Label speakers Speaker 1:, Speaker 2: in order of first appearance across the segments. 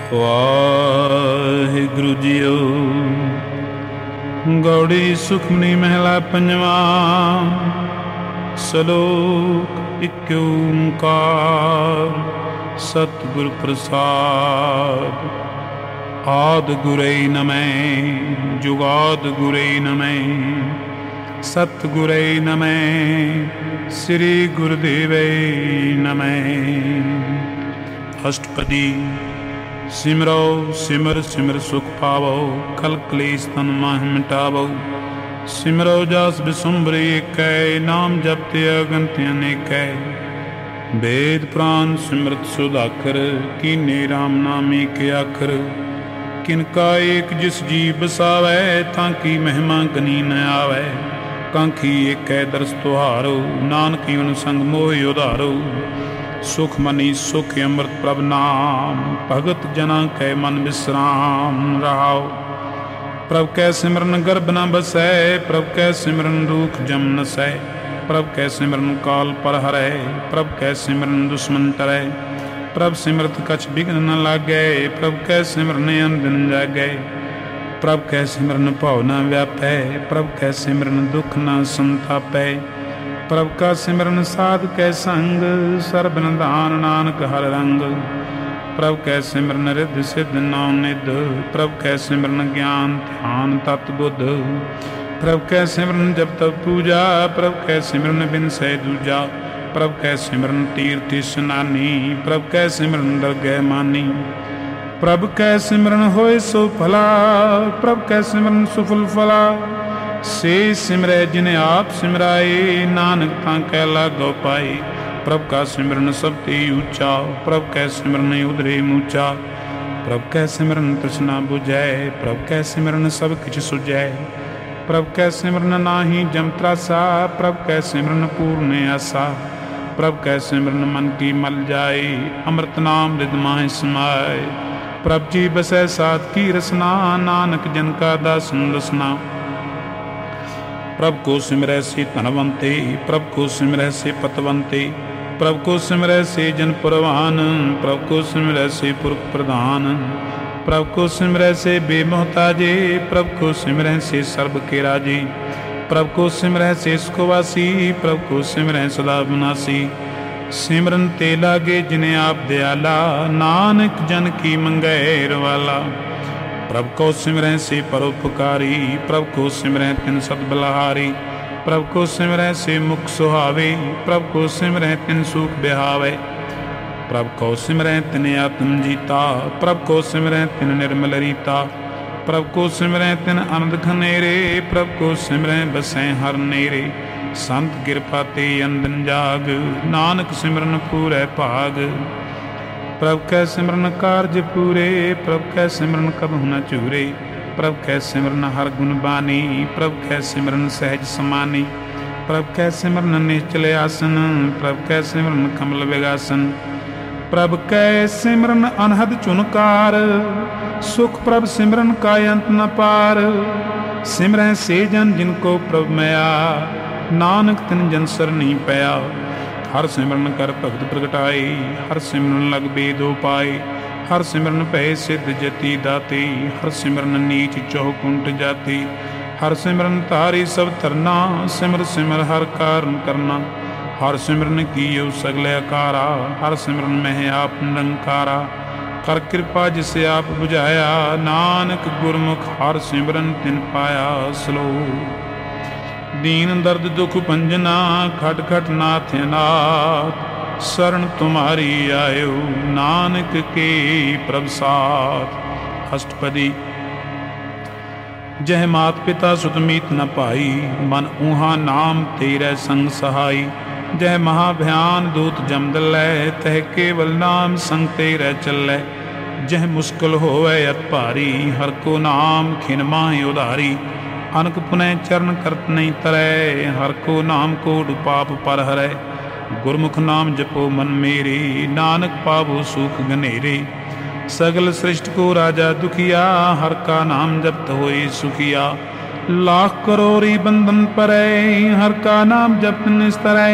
Speaker 1: Waheguru JIO. Gauri Sukhmani ਮਹਿਲਾ ਪੰਜਵਾ। ਸਲੋਕ ਇਕ ਓੰਕਾਰ ਸਤਿਗੁਰ ਪ੍ਰਸਾਦ। ਆਦਿ ਗੁਰੇ ਨਮੈ ਜੁਗਾਦਿ ਗੁਰੇ ਨਮੈ ਸਤਿਗੁਰੇ ਨਮੈ ਸ੍ਰੀ ਗੁਰਦੇਵੇ ਨਮੈ। ਅਸ਼ਟਪਦੀ। ਸਿਮਰੋ ਸਿਮਰ ਸਿਮਰ ਸੁਖ ਪਾਵੋ ਕਲ ਕਲੇਸ਼ ਤਨ ਮਾਹਿ ਮਿਟਾਵੋ। ਸਿਮਰੋ ਜਸ ਬਿਸੁੰਬਰੀ ਏਕੈ ਨਾਮ ਜਪਿ ਅਗੰਤ ਅਨੇਕੈ। ਵੇਦ ਪ੍ਰਾਨ ਸਿਮਰਤ ਸੁਧਾਖਰ ਕੀਨੇ ਰਾਮ ਨਾਮ ਏਕ ਆਖਰ। ਕਿਨਕਾ ਏਕ ਜਿਸ ਜੀ ਬਸਾਵੈ ਤਾਂ ਕੀ ਮਹਿਮਾ ਗਨੀ ਨ ਆਵੈ। ਕਾਂਖੀ ਏਕੈ ਦਰਸ ਤੁਹਾਰੋ ਨਾਨਕ ਜੀਵਨ ਸੰਗ ਮੋਹਿ ਉਧਾਰੋ। ਸੁਖ ਮਨੀ ਸੁਖ ਅੰਮ੍ਰਿਤ ਪ੍ਰਭ ਨਾਮ ਭਗਤ ਜਨਾਂ ਕੈ ਮਨ ਵਿਸਰਾਮ ਰਹਾਉ। ਪ੍ਰਭ ਕੈ ਸਿਮਰਨ ਗਰਭ ਨ ਬਸੈ ਪ੍ਰਭ ਕੈ ਸਿਮਰਨ ਰੂਖ ਜਮ ਨਸੈ। ਪ੍ਰਭ ਕੈ ਸਿਮਰਨ ਕਾਲ ਪਰ ਹਰੈ ਪ੍ਰਭ ਕੈ ਸਿਮਰਨ ਦੁਸ਼ਮਨ ਟਰੈ। ਪ੍ਰਭ ਸਿਮਰਤ ਕਛ ਬਿਘਨ ਨ ਲਾਗੈ ਪ੍ਰਭ ਕੈ ਸਿਮਰਨ ਅੰਦਿਨ ਜਾਗੈ। ਪ੍ਰਭ ਕੈ ਸਿਮਰਨ ਭਉ ਨ ਵਿਆਪੈ ਪ੍ਰਭ ਕੈ ਸਿਮਰਨ ਦੁਖ ਨ ਸੰਤਾਪੈ। ਪ੍ਰਭ ਕਾ ਸਿਮਰਨ ਸਾਧ ਕੈ ਸੰਗ ਸਰਬ ਨਿਧਾਨ ਨਾਨਕ ਹਰ ਰੰਗ। ਪ੍ਰਭ ਕੈ ਸਿਮਰਨ ਰਿੱਧ ਸਿੱਧ ਨੌ ਨਿਧ ਪ੍ਰਭ ਕੈ ਸਿਮਰਨ ਗਿਆਨ ਧਿਆਨ ਤਤ ਬੁੱਧ। ਪ੍ਰਭ ਕੈ ਸਿਮਰਨ ਜਪ ਤਪ ਪੂਜਾ ਪ੍ਰਭ ਕੈ ਸਿਮਰਨ ਬਿਨ ਸਹਿ ਦੂਜਾ। ਪ੍ਰਭ ਕੈ ਸਿਮਰਨ ਤੀਰਥ ਇਸ਼ਨਾਨੀ ਪ੍ਰਭ ਕੈ ਸਿਮਰਨ ਦਰਗਹਿ ਮਾਨੀ। ਪ੍ਰਭ ਕੈ ਸਿਮਰਨ ਹੋਏ ਸੋ ਭਲਾ ਪ੍ਰਭ ਕੈ ਸਿਮਰਨ ਸੁਫਲ ਫਲਾ। ਸੇ ਸਿਮਰੈ ਜਿਨ ਆਪ ਸਿਮਰਾਏ ਨਾਨਕ ਤਾਂ ਕੈ ਲਾਗੋ ਪਾਏ। ਪ੍ਰਭ ਕਾ ਸਿਮਰਨ ਸਭ ਤੇ ਉੱਚਾ ਪ੍ਰਭ ਕੈ ਸਿਮਰਨ ਉਦਰੇ ਮੂਚਾ। ਪ੍ਰਭ ਕੈ ਸਿਮਰਨ ਤ੍ਰਿਸ਼ਨਾ ਬੁਝੈ ਪ੍ਰਭ ਕੈ ਸਿਮਰਨ ਸਭ ਕਿਛ ਸੁਝੈ। ਪ੍ਰਭ ਕੈ ਸਿਮਰਨ ਨਾਹੀ ਜਮ ਤਰਾਸਾ ਪ੍ਰਭ ਕੈ ਸਿਮਰਨ ਪੂਰਨ ਆਸਾ। ਪ੍ਰਭ ਕੈ ਸਿਮਰਨ ਮਨ ਕੀ ਮਲ ਜਾਏ ਅੰਮ੍ਰਿਤ ਨਾਮ ਰਿਦ ਮਾਹਿ ਸਮਾਏ। ਪ੍ਰਭ ਜੀ ਬਸੈ ਸਾਧ ਕੀ ਰਸਨਾ ਨਾਨਕ ਜਨ ਕਾ ਦਾਸਨ ਦਸਨਾ। ਪ੍ਰਭ ਕੋ ਸਿਮਰੈ ਸੇ ਧਨਵੰਤੇ ਪ੍ਰਭ ਕੋ ਸਿਮਰੈ ਸੇ ਪਤਵੰਤੇ। ਪ੍ਰਭ ਕੋ ਸਿਮਰੈ ਸੇ ਜਨ ਪਰਵਾਨ ਪ੍ਰਭ ਕੋ ਸਿਮਰੈ ਸੇ ਪੁਰਖ ਪ੍ਰਧਾਨ। ਪ੍ਰਭ ਕੋ ਸਿਮਰੈ ਸੇ ਬੇਮੋਹਤਾਜੇ ਪ੍ਰਭ ਕੋ ਸਿਮਰੈ ਸੇ ਸਰਬ ਕੇ ਰਾਜੇ। ਪ੍ਰਭ ਕੋ ਸਿਮਰੈ ਸੇ ਸੁਖ ਵਾਸੀ ਪ੍ਰਭ ਕੋ ਸਿਮਰੈ ਸਦਾ ਵਿਨਾਸੀ। ਸਿਮਰਨ ਤੇ ਲਾਗੇ ਜਿਨ ਆਪ ਦਿਆਲਾ ਨਾਨਕ ਜਨ ਕੀ ਮੰਗੈ ਰਵਾਲਾ। ਪ੍ਰਭ ਕੋ ਸਿਮਰੈ ਸੇ ਪਰਉਪਕਾਰੀ ਪ੍ਰਭ ਕੋ ਸਿਮਰੈ ਤਿਨ ਸਤ ਬਲਹਾਰੀ। ਪ੍ਰਭ ਕੋ ਸਿਮਰੈ ਸੇ ਮੁਖ ਸੁਹਾਵੇ ਪ੍ਰਭ ਕੋ ਸਿਮਰੈ ਤਿਨ ਸੂਖ ਬਿਹਾਵੇ। ਪ੍ਰਭ ਕੋ ਸਿਮਰੈ ਤਿਨ ਆਤਮ ਜੀਤਾ ਪ੍ਰਭ ਕੋ ਸਿਮਰੈ ਤਿਨ ਨਿਰਮਲ ਰੀਤਾ। ਪ੍ਰਭ ਕੋ ਸਿਮਰੈ ਤਿਨ ਅਨੰਦ ਖਨੇਰੇ ਪ੍ਰਭ ਕੋ ਸਿਮਰੈ ਬਸੈ ਹਰ ਨੇਰੇ। ਸੰਤ ਕਿਰਪਾ ਤੇ ਅੰਦਨ ਜਾਗ ਨਾਨਕ ਸਿਮਰਨ ਪੂਰੈ ਭਾਗ। ਪ੍ਰਭ ਕੈ ਸਿਮਰਨ ਕਾਰਜ ਪੂਰੇ ਪ੍ਰਭ ਕੈ ਸਿਮਰਨ ਕਬਹੁ ਨ ਚੂਰੇ। ਪ੍ਰਭ ਕੈ ਸਿਮਰਨ ਹਰ ਗੁਣ ਬਾਨੀ ਪ੍ਰਭ ਕੈ ਸਿਮਰਨ ਸਹਿਜ ਸਮਾਨੀ। ਪ੍ਰਭ ਕੈ ਸਿਮਰਨ ਨਿਸ਼ਚਲ ਆਸਨ ਪ੍ਰਭ ਕੈ ਸਿਮਰਨ ਕਮਲ ਵਿਗਾਸਨ। ਪ੍ਰਭ ਕੈ ਸਿਮਰਨ ਅਨਹਦ ਚੁਨਕਾਰ ਸੁਖ ਪ੍ਰਭ ਸਿਮਰਨ ਕਾ ਅੰਤ ਨ ਪਾਰ। ਸਿਮਰੈ ਸੇ ਜਨ ਜਿਨ ਕੋ ਪ੍ਰਭ ਮਿਆ ਨਾਨਕ ਤਿਨ ਜਨ ਸਰਨੀ ਪਿਆ। ਹਰ ਸਿਮਰਨ ਕਰ ਭਗਤ ਪ੍ਰਗਟਾਏ ਹਰ ਸਿਮਰਨ ਲਗ ਬੇਦ ਉਪਾਏ। ਹਰ ਸਿਮਰਨ ਭੈ ਸਿੱਧ ਜਤੀ ਦਾਤੇ ਹਰ ਸਿਮਰਨ ਨੀਚ ਚਹੁ ਕੁੰਟ ਜਾਤੀ। ਹਰ ਸਿਮਰਨ ਧਾਰੀ ਸਭ ਧਰਨਾ ਸਿਮਰ ਸਿਮਰ ਹਰ ਕਾਰਨ ਕਰਨਾ। ਹਰ ਸਿਮਰਨ ਕੀਓ ਸਗਲ ਆਕਾਰਾ ਹਰ ਸਿਮਰਨ ਮਹਿ ਆਪ ਨਿਰੰਕਾਰਾ। ਕਰ ਕਿਰਪਾ ਜਿਸ ਆਪ ਬੁਝਾਇਆ ਨਾਨਕ ਗੁਰਮੁਖ ਹਰ ਸਿਮਰਨ ਤਿਨ ਪਾਇਆ। ਸਲੋਕ। ਦੀਨ ਦਰਦ ਦੁਖ ਭੰਜਨਾ ਖਟ ਖਟ ਨਾਥ ਅਨਾਥ। ਸਰਣ ਤੁਮਾਰੀ ਆਇਓ ਨਾਨਕ ਕੇ ਪ੍ਰਭ ਸਾਥ। ਅਸ਼ਟਪਦੀ। ਜਹ ਮਾਤ ਪਿਤਾ ਸੁਤ ਮੀਤ ਨ ਭਾਈ ਮਨ ਊਹਾ ਨਾਮ ਤੇਰੇ ਸੰਗ ਸਹਾਈ। ਜਹ ਮਹਾ ਭਿਆਨ ਦੂਤ ਜਮ ਦਲੈ ਤਹ ਕੇਵਲ ਨਾਮ ਸੰਗ ਤੇਰੇ ਚੱਲੈ। ਜਹ ਮੁਸ਼ਕਿਲ ਹੋਵੇ ਅਤ ਭਾਰੀ ਹਰ ਕੋ ਨਾਮ ਖਿਨ ਮਾਹਿ ਉਧਾਰੀ। ਅਨਕ ਪੁਨੈ ਚਰਨ ਕਰਤ ਨਹੀਂ ਤਰੈ ਹਰ ਕੋ ਨਾਮ ਕੋਟ ਪਾਪ ਪਰ ਹਰੈ। ਗੁਰਮੁਖ ਨਾਮ ਜਪੋ ਮਨ ਮੇਰੇ ਨਾਨਕ ਪਾਵੋ ਸੁਖ ਘਨੇਰੇ। ਸਗਲ ਸ੍ਰਿਸ਼ਟ ਕੋ ਰਾਜਾ ਦੁਖੀਆ ਹਰ ਕਾ ਨਾਮ ਜਪਤ ਹੋਏ ਸੁਖੀਆ। ਲਾਖ ਕਰੋੜੀ ਬੰਧਨ ਪਰੈ ਹਰ ਕਾ ਨਾਮ ਜਪਤ ਨਿਸਤਰੈ।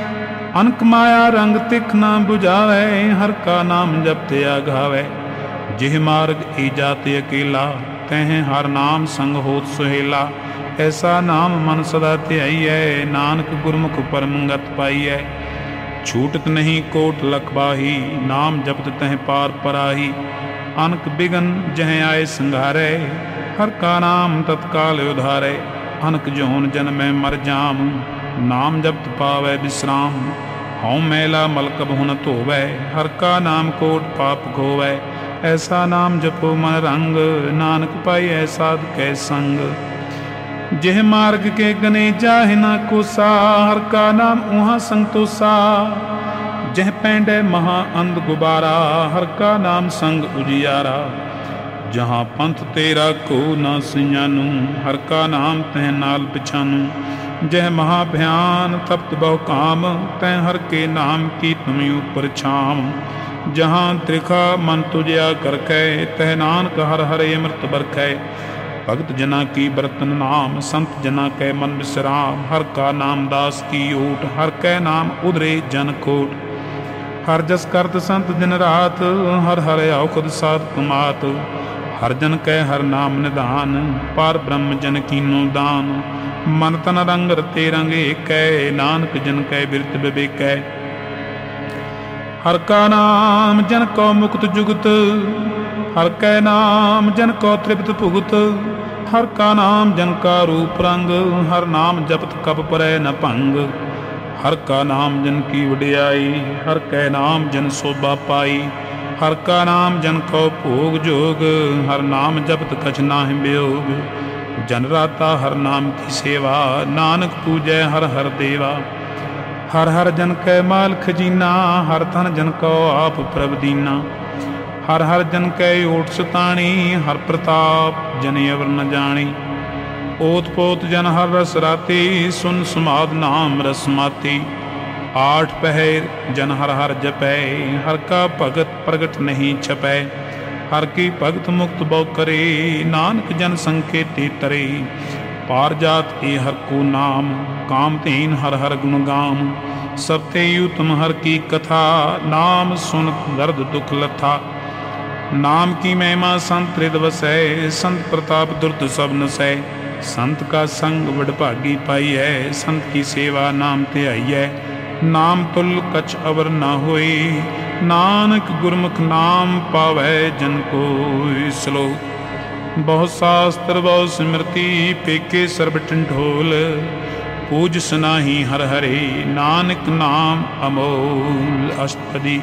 Speaker 1: ਅਨਕ ਮਾਇਆ ਰੰਗ ਤਿਖ ਨਾ 부ਝਾਵੈ ਹਰ ਕਾ ਨਾਮ ਜਪਤ ਆਘਾਵੈ। जिह मार्ग ई जात अकेला, तह हर नाम संग होत सुहेला। ऐसा नाम मन सदा ध्याईऐ, नानक गुरमुख परम गत पाईऐ। छूटत नहीं कोट लखबाही, नाम जपत तह पार पराही। अनक बिगन जह आए संघारे, हर का नाम तत्काल उधारे। अनक जोन जन्मै मर जाम, नाम जपत पावै विश्राम। हऊँ मैला मल कबहु न धोवै, हर का नाम कोट पाप खोवै। ऐसा नाम जपो मन रंग, नानक पाई साध कै संग। जिह मार्ग के गने जाहि ना कोसा, हर का नाम उहाँ संतोषा। जह पैंडे महा अंध गुबारा, हर का नाम संग उजियारा। जहाँ पंथ तेरा को ना सियानू, हर का नाम तह नाल पिछानू। जह महाभयान तप्त बहु काम, तह हर के नाम की तुम ऊपर छाम। जहाँ त्रिखा मन तुझया करकै, तह नानक हर हर अमृत बरखै। भगत जना की बरतन नाम, संत जना कै मन विश्राम। हर का नाम दास की ओट, हर कै नाम उधरे जन कोट। हर जस करत संत दिन रात, हर हर औखद साध कुमात। हर जन कै हर नाम निधान, पार ब्रह्म जन कीनो दान। मन तन रंग रते रंग एकै, नानक जन कै बिरत विवेकै। हर का नाम जन को मुक्त जुगत, हर कै नाम जन को तृप्त भुगत। हर का नाम जन का रूप रंग, हर नाम जपत कब परै न भंग। हर का नाम जन की वडियाई, हर कै नाम जन शोभा पाई। हर का नाम जन को भोग जोग, हर नाम जपत कछ नाहि वियोग। जन राता हर नाम की सेवा, नानक पूजै हर हर देवा। हर हर जन कै माल खजीना, हर धन जन को आप प्रभ दीना। हर हर जन कै ओट सताणी, हर प्रताप जन अवर न जानी। ओत पोत जन हर रस राती, सुन समाद नाम रसमाती। आठ पहर जन हर हर जपै, हर का भगत प्रगट नहीं छपै। हर की भगत मुक्त बहु करे, नानक जन संकेते तरे। पार जात ए हर को नाम, काम तीन हर हर गुण गाम। सब ते उत्तम हर की कथा, नाम सुन दर्द दुख लथा। नाम की महिमा संत हृद वसै, संत प्रताप दुर्द सब नसै। संत का संग वडभागी पाई है, संत की सेवा नाम ध्याई है। नाम तुल कछ अवर न होए, नानक गुरमुख नाम पावै जन कोई। श्लोक। बहु शास्त्र बहु स्मृति, पेके सर्ब टिंढोल। पूज सुनाही हर हरे, नानक नाम अमोल। अष्टपदी।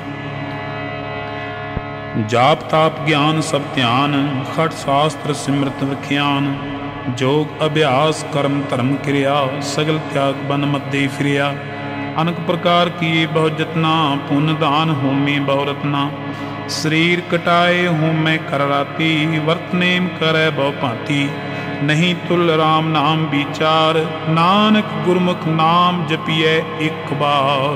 Speaker 1: जाप ताप ज्ञान सब ध्यान, खट शास्त्र सिमृत विख्यान। जोग अभ्यास कर्म धर्म क्रिया, सगल त्याग बन मध्य फिरिया। अनक प्रकार की बहु जतना, पुण्य दान होमे बहु रत्ना। शरीर कटाए होमे कर राती, वर्त नेम करे बहु भांति। नहीं तुल राम नाम विचार, नानक गुरमुख नाम जपिए एक बार।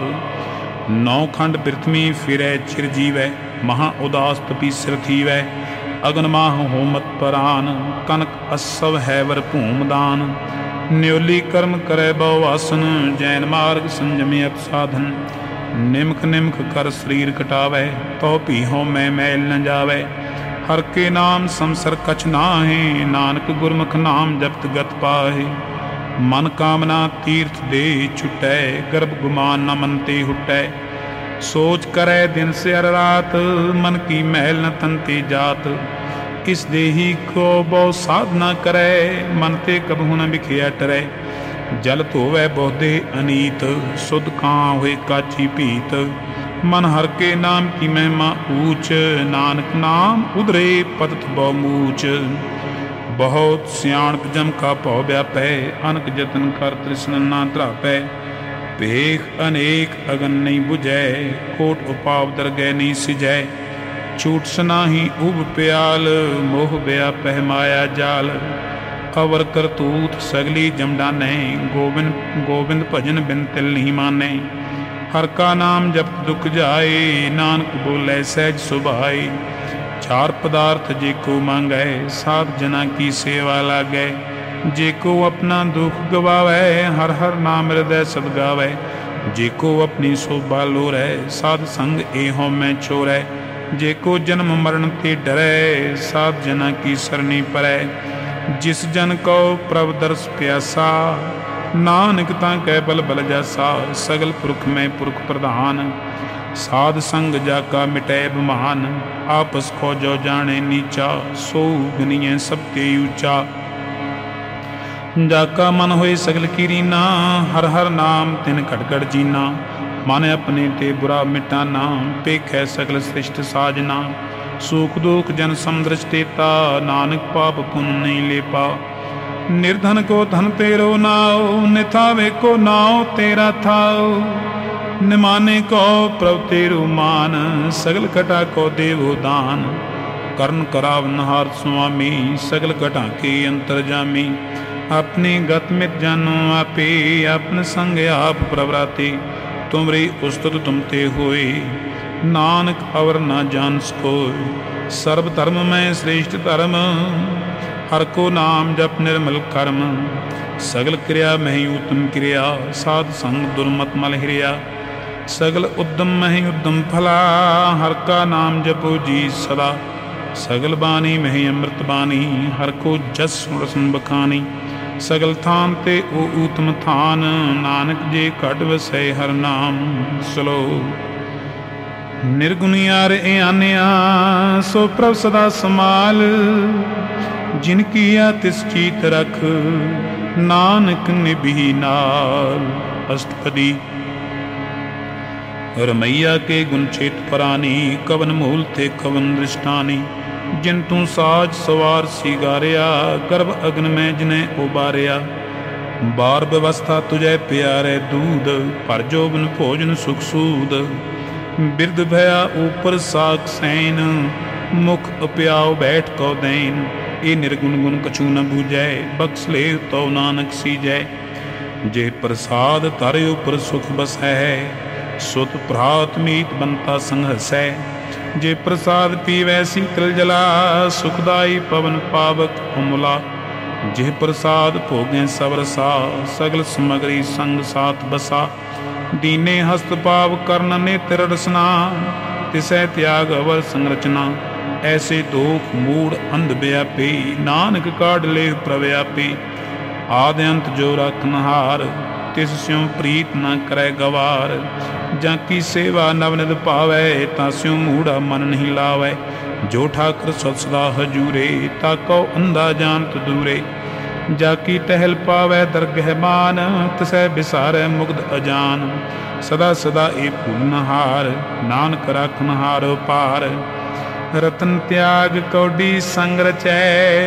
Speaker 1: नौ खंड पृथ्वी फिरै चिर जीवै, महा उदास तपी सिर थीवै। अगन माह होमत परान, कनक असव है वर भूमदान। न्योली कर्म करे बहु आसन, जैन मार्ग संजमे अप साधन। निमख निमख कर शरीर कटावै, तो भी हो मैं मैल न जावै। हर के नाम संसर कछ नाहे, नानक गुरमुख नाम जपत गत पाहे। मन कामना तीर्थ दे छुटै, गर्भ गुमान न मन ते हुटै। सोच करे दिन से हर रात, मन की मैल न तन ते जात। इस देही को बहु साधना करे, मन ते कबहु न बिखिया टरै। जल धोवै बहु अनीत, सुध कां होए काची भीत। मन हर के नाम की महिमा ऊंच, नानक नाम उधरे पदत बहु मूच। बहुत सियाणप जम का भौ व्यापै, अनक जतन कर तृष्ण ना ध्रापै। भेख अनेक अगन नहीं बुझै, कोट उपाव दरगह नहीं सिजै। छूट सनाही उब प्याल, मोह व्यापै माया जाल। अवर करतूत सगली जमडानै, गोविंद गोविंद भजन बिन तिल नहीं मानै। हर का नाम जप दुख जाए, नानक बोले सहज सुभाए। चार पदार्थ जे को मांगै, साध जना की सेवा लागै। जे को अपना दुख गवावै, हर हर नाम हृदय सद गावै। जे को अपनी शोभा लोरै, साध संग एहों में छोरै। जे को जन्म मरण ते डरै, साध जना की सरनी परै। जिस जन को प्रभ दर्श प्यासा, नानक तां कै बल बल जासा। सगल पुरख में पुरख प्रधान, साध संग जाका मिटै बमान। आपस को जो जाने नीचा, सो गनिए सबके ऊंचा। जाका मन होए सगल की रीना, हर हर नाम तिन घट घट जीना। मन अपने ते बुरा मिटाना, पेखै सगल सृष्ट साजना। सुख दुख जन समदृष्टेता, नानक पाप पुन नहीं लेपा। निर्धन को धन तेरो नाओ, निथावे को नाओ तेरा थाओ। निमाने को प्रभ तेरो मान, सगल घटा को देवो दान। कर्ण करावनहार स्वामी, सगल घटा के अंतरजामी। अपने गत मित जानो आपे, अपन संग आप प्रवराते। तुमरी उस्तुत तुम ते होए, नानक अवर ना जान सकोय। सर्व धर्म में श्रेष्ठ धर्म, हर को नाम जप निर्मल कर्म। सगल क्रिया में उत्तम क्रिया, साध संग दुर्मत मल हिरिया। सगल उद्यम में उद्यम फला, हर का नाम जपो जी सदा। सगल बानी में अमृत बानी, हर को जस रसन बखानी। सगल थान ते ओ ऊतम थान, नानक जे घट वसै हर नाम। सलो निर्गुणियार ए आन्या, सो प्रभ सदा समाल। जिन किया तिस चीत रख, नानक निभी नाल। अष्टपदी। रमैया के गुण चेत परानी, कवन मूल थे कवन दृष्टानी। जिन तू साज सवार सिगारिया, गर्भ अग्न में जिने उबारिया। बार व्यवस्था तुझे प्यारे दूध, पर जोबन भोजन सुख सूद। बिरद भया ऊपर साक सैन, मुख अप्याओ बैठ को दैन। ए निर्गुण गुण कछु न बूझै, बख्श ले तो नानक सीजै। जे प्रसाद तर उपर सुख बसै, सुत भ्रात मीत बनता संग हसै। जे प्रसाद पीवै शीतल जला, सुखदाई पवन पावक अमुला। जे प्रसाद भोगें सब रसा, सगल समगरी संग साथ बसा। दीने हस्त पाव करन नेत्र रसना, तिसै त्याग अवर संरचना। ऐसे दोख मूढ़ अंध व्यापी, नानक काढ़ ले प्रव्यापी। आदि अंत जो रखनहार, तिस स्यों प्रीत न करै गवार। जाकी सेवा नवनिध पावै, तां स्यों मूढ़ा मन नहीं लावै। जो ठाकर सत सदा हजूरे, ताको अंधा जानत दूरे। जाकी टहल पावै दरगह मान, तिसै बिसारै मुग्ध अजान। सदा सदा ए फूलनहार, नानक राखनहार पार। रतन त्याग कौडी संग रचै,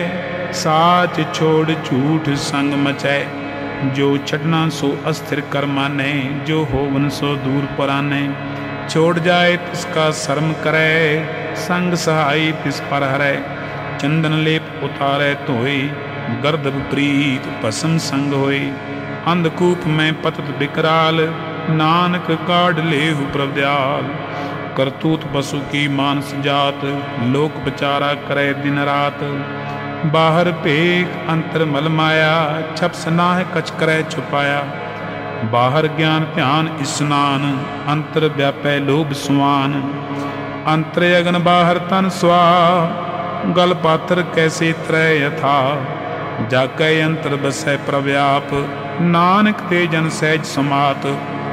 Speaker 1: साच छोड़ झूठ संग मचै। जो छड़ना सो अस्थिर कर माने, जो होवन सो दूर पराने। छोड़ जाए तिसका शर्म करे, संग सहाई तिस पर हरै। चंदन लेप उतारे धोए, गर्द विपरीत भस्म संग होए। अंधकूप में पतत बिकराल, नानक काढ़ लेहु प्रभ दयाल। करतूत पशु की मानस जात, लोक विचारा करे दिन रात। बाहर पेख अंतर मल माया, छप सनाह कछ करे छुपाया। बाहर ज्ञान ध्यान स्नान, अंतर व्यापै लोभ सुआन। अंतर अगन बाहर तन स्वा, गल पात्र कैसे त्रै यथा। जाकै अंतर बसै प्रव्याप, नानक ते जन सहज समात।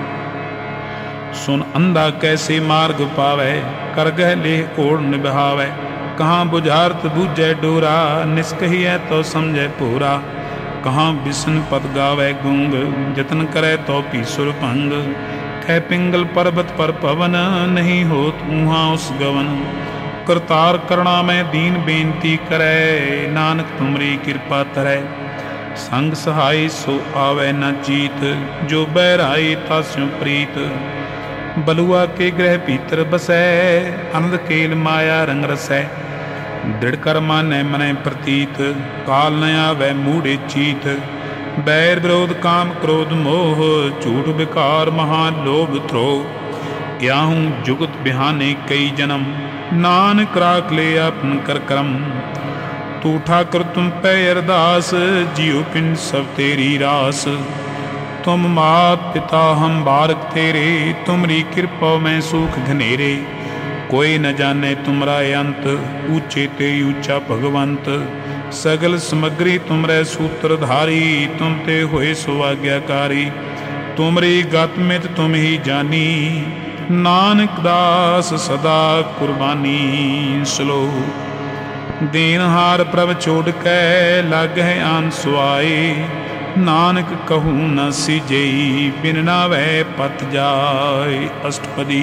Speaker 1: सुन अंधा कैसे मार्ग पावै, कर गह लेह ओढ़ निभावै। कहाँ बुझारत बूझै डोरा, निष्कहियै तो समझै पूरा। कहाँ बिसन पद गावै गुंग, जतन करे तो पीसुर भंग। कै पिंगल पर्वत पर पवन, नहीं होत ऊहाँ उस गवन। करतार करुणा में दीन बेनती करै, नानक तुमरी कृपा तरै। संग सहाय सो आवे न चीत, जो बैराई तास्यों प्रीत। बलुआ के ग्रह भीतर बसै, आनंद केल माया रंग रसै। दृढ़ कर मानै मनै प्रतीत, काल न आवै मूढ़े चीत। बैर विरोध काम क्रोध मोह, झूठ विकार महान लोभ द्रोह। याहूँ जुगत बिहाने कई जन्म, नानक राख ले अपन कर क्रम। तू ठाकर तुम पे अरदास, जियो पिन सब तेरी रास। तुम मात पिता हम बारक तेरे, तुमरी कृपा में सुख घनेरे। कोई न जाने तुमरा अंत, ऊंचे ते ऊंचा भगवंत। सगल समग्री तुमरे सूत्रधारी, तुम ते होए सो आज्ञाकारी। तुमरी गत मित तुम ही जानी, नानक दास सदा कुर्बानी। श्लोक। दीनहार प्रभ छोड़ कै, लग है आन सुआए। नानक कहूँ न सिजई, बिन नावै पत जाय। अष्टपदी।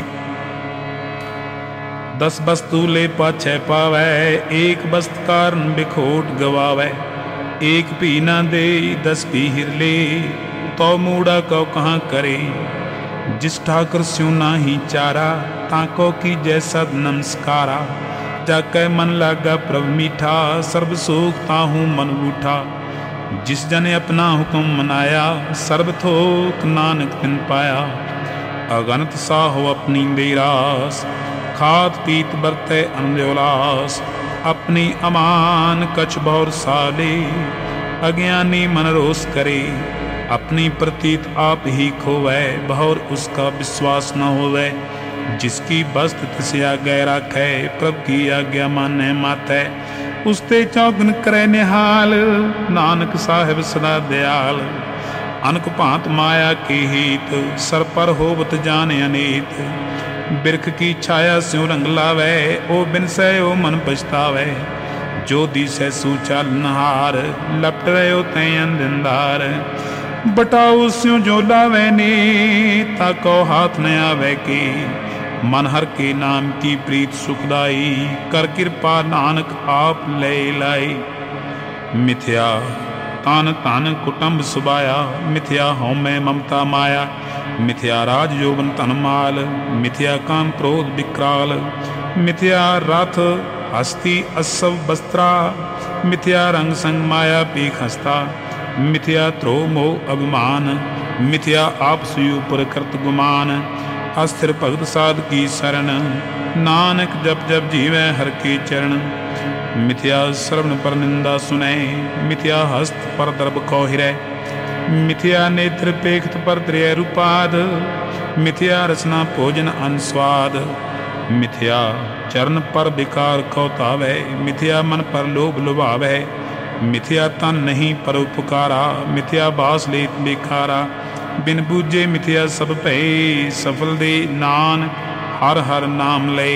Speaker 1: 10 वस्तु ले पाछै पावै, एक वस्त कारण बिखोट गवावै। एक भी न दे 10 भी हिर ले, तो मूड़ा कौ कहाँ करे। जिस ठाकर स्यों नाही चारा, ताको की जैसा नमस्कारा। जाकै मन लागा प्रभ मीठा, सर्ब सुख ताहू मन बूठा। जिस जन अपना हुक्म मनाया, सर्ब थोक नानक तिन पाया। अगनत साहो अपनी देरास, खात पीत बरतै अनजोलास। अपनी अमान कछ बहुर साले, अज्ञानी मन रोस करे। अपनी प्रतीत आप ही खोवै, बहुर उसका विश्वास न होवै। जिसकी बस्त तिस आगे राखै, प्रभ की आज्ञा मानै मातै। उसते चौगन करे निहाल, नानक साहिब सदा दयाल। अनक भांत माया के हित, सर पर होवत जान अनेत। बिरख की छाया स्यों रंग लावै, ओ बिनसै ओ मन पछतावै। जो दिसै सू चालनहार, लपट रहो तै अंधिंदार। बटाओ स्यों जो लावै ने, ताको हाथ न आवे के। मन हर के नाम की प्रीत सुखदाई, कर कृपा नानक आप ले लाई। मिथ्या तान धन कुटुंब सुबाया, मिथ्या हौमै ममता माया। मिथ्या राज यौवन धन माल, मिथ्या काम क्रोध विकराल। मिथ्या रथ हस्ती असव वस्त्रा, मिथ्या रंग संग माया पीख हस्ता। मिथ्या ध्रो मोह अभिमान, मिथ्या आपसी उपर कृत गुमान। अस्थिर भगत साध की शरण, नानक जप जप जीवै हर के चरण। मिथ्या श्रवण पर निंदा सुनै, मिथ्या हस्त पर दर्भ कौहिरै। मिथ्या नेत्र पेखत पर त्रिय रूपाद, मिथ्या रचना भोजन अनस्वाद। मिथ्या चरण पर विकार कौतावै, मिथ्या मन पर लोभ लुभावै। मिथ्या तन नहीं पर उपकारा, मिथ्या बास लेत बेखारा। बिन बूझे मिथ्या सब भय, सफल दे नानक हर हर नाम ले।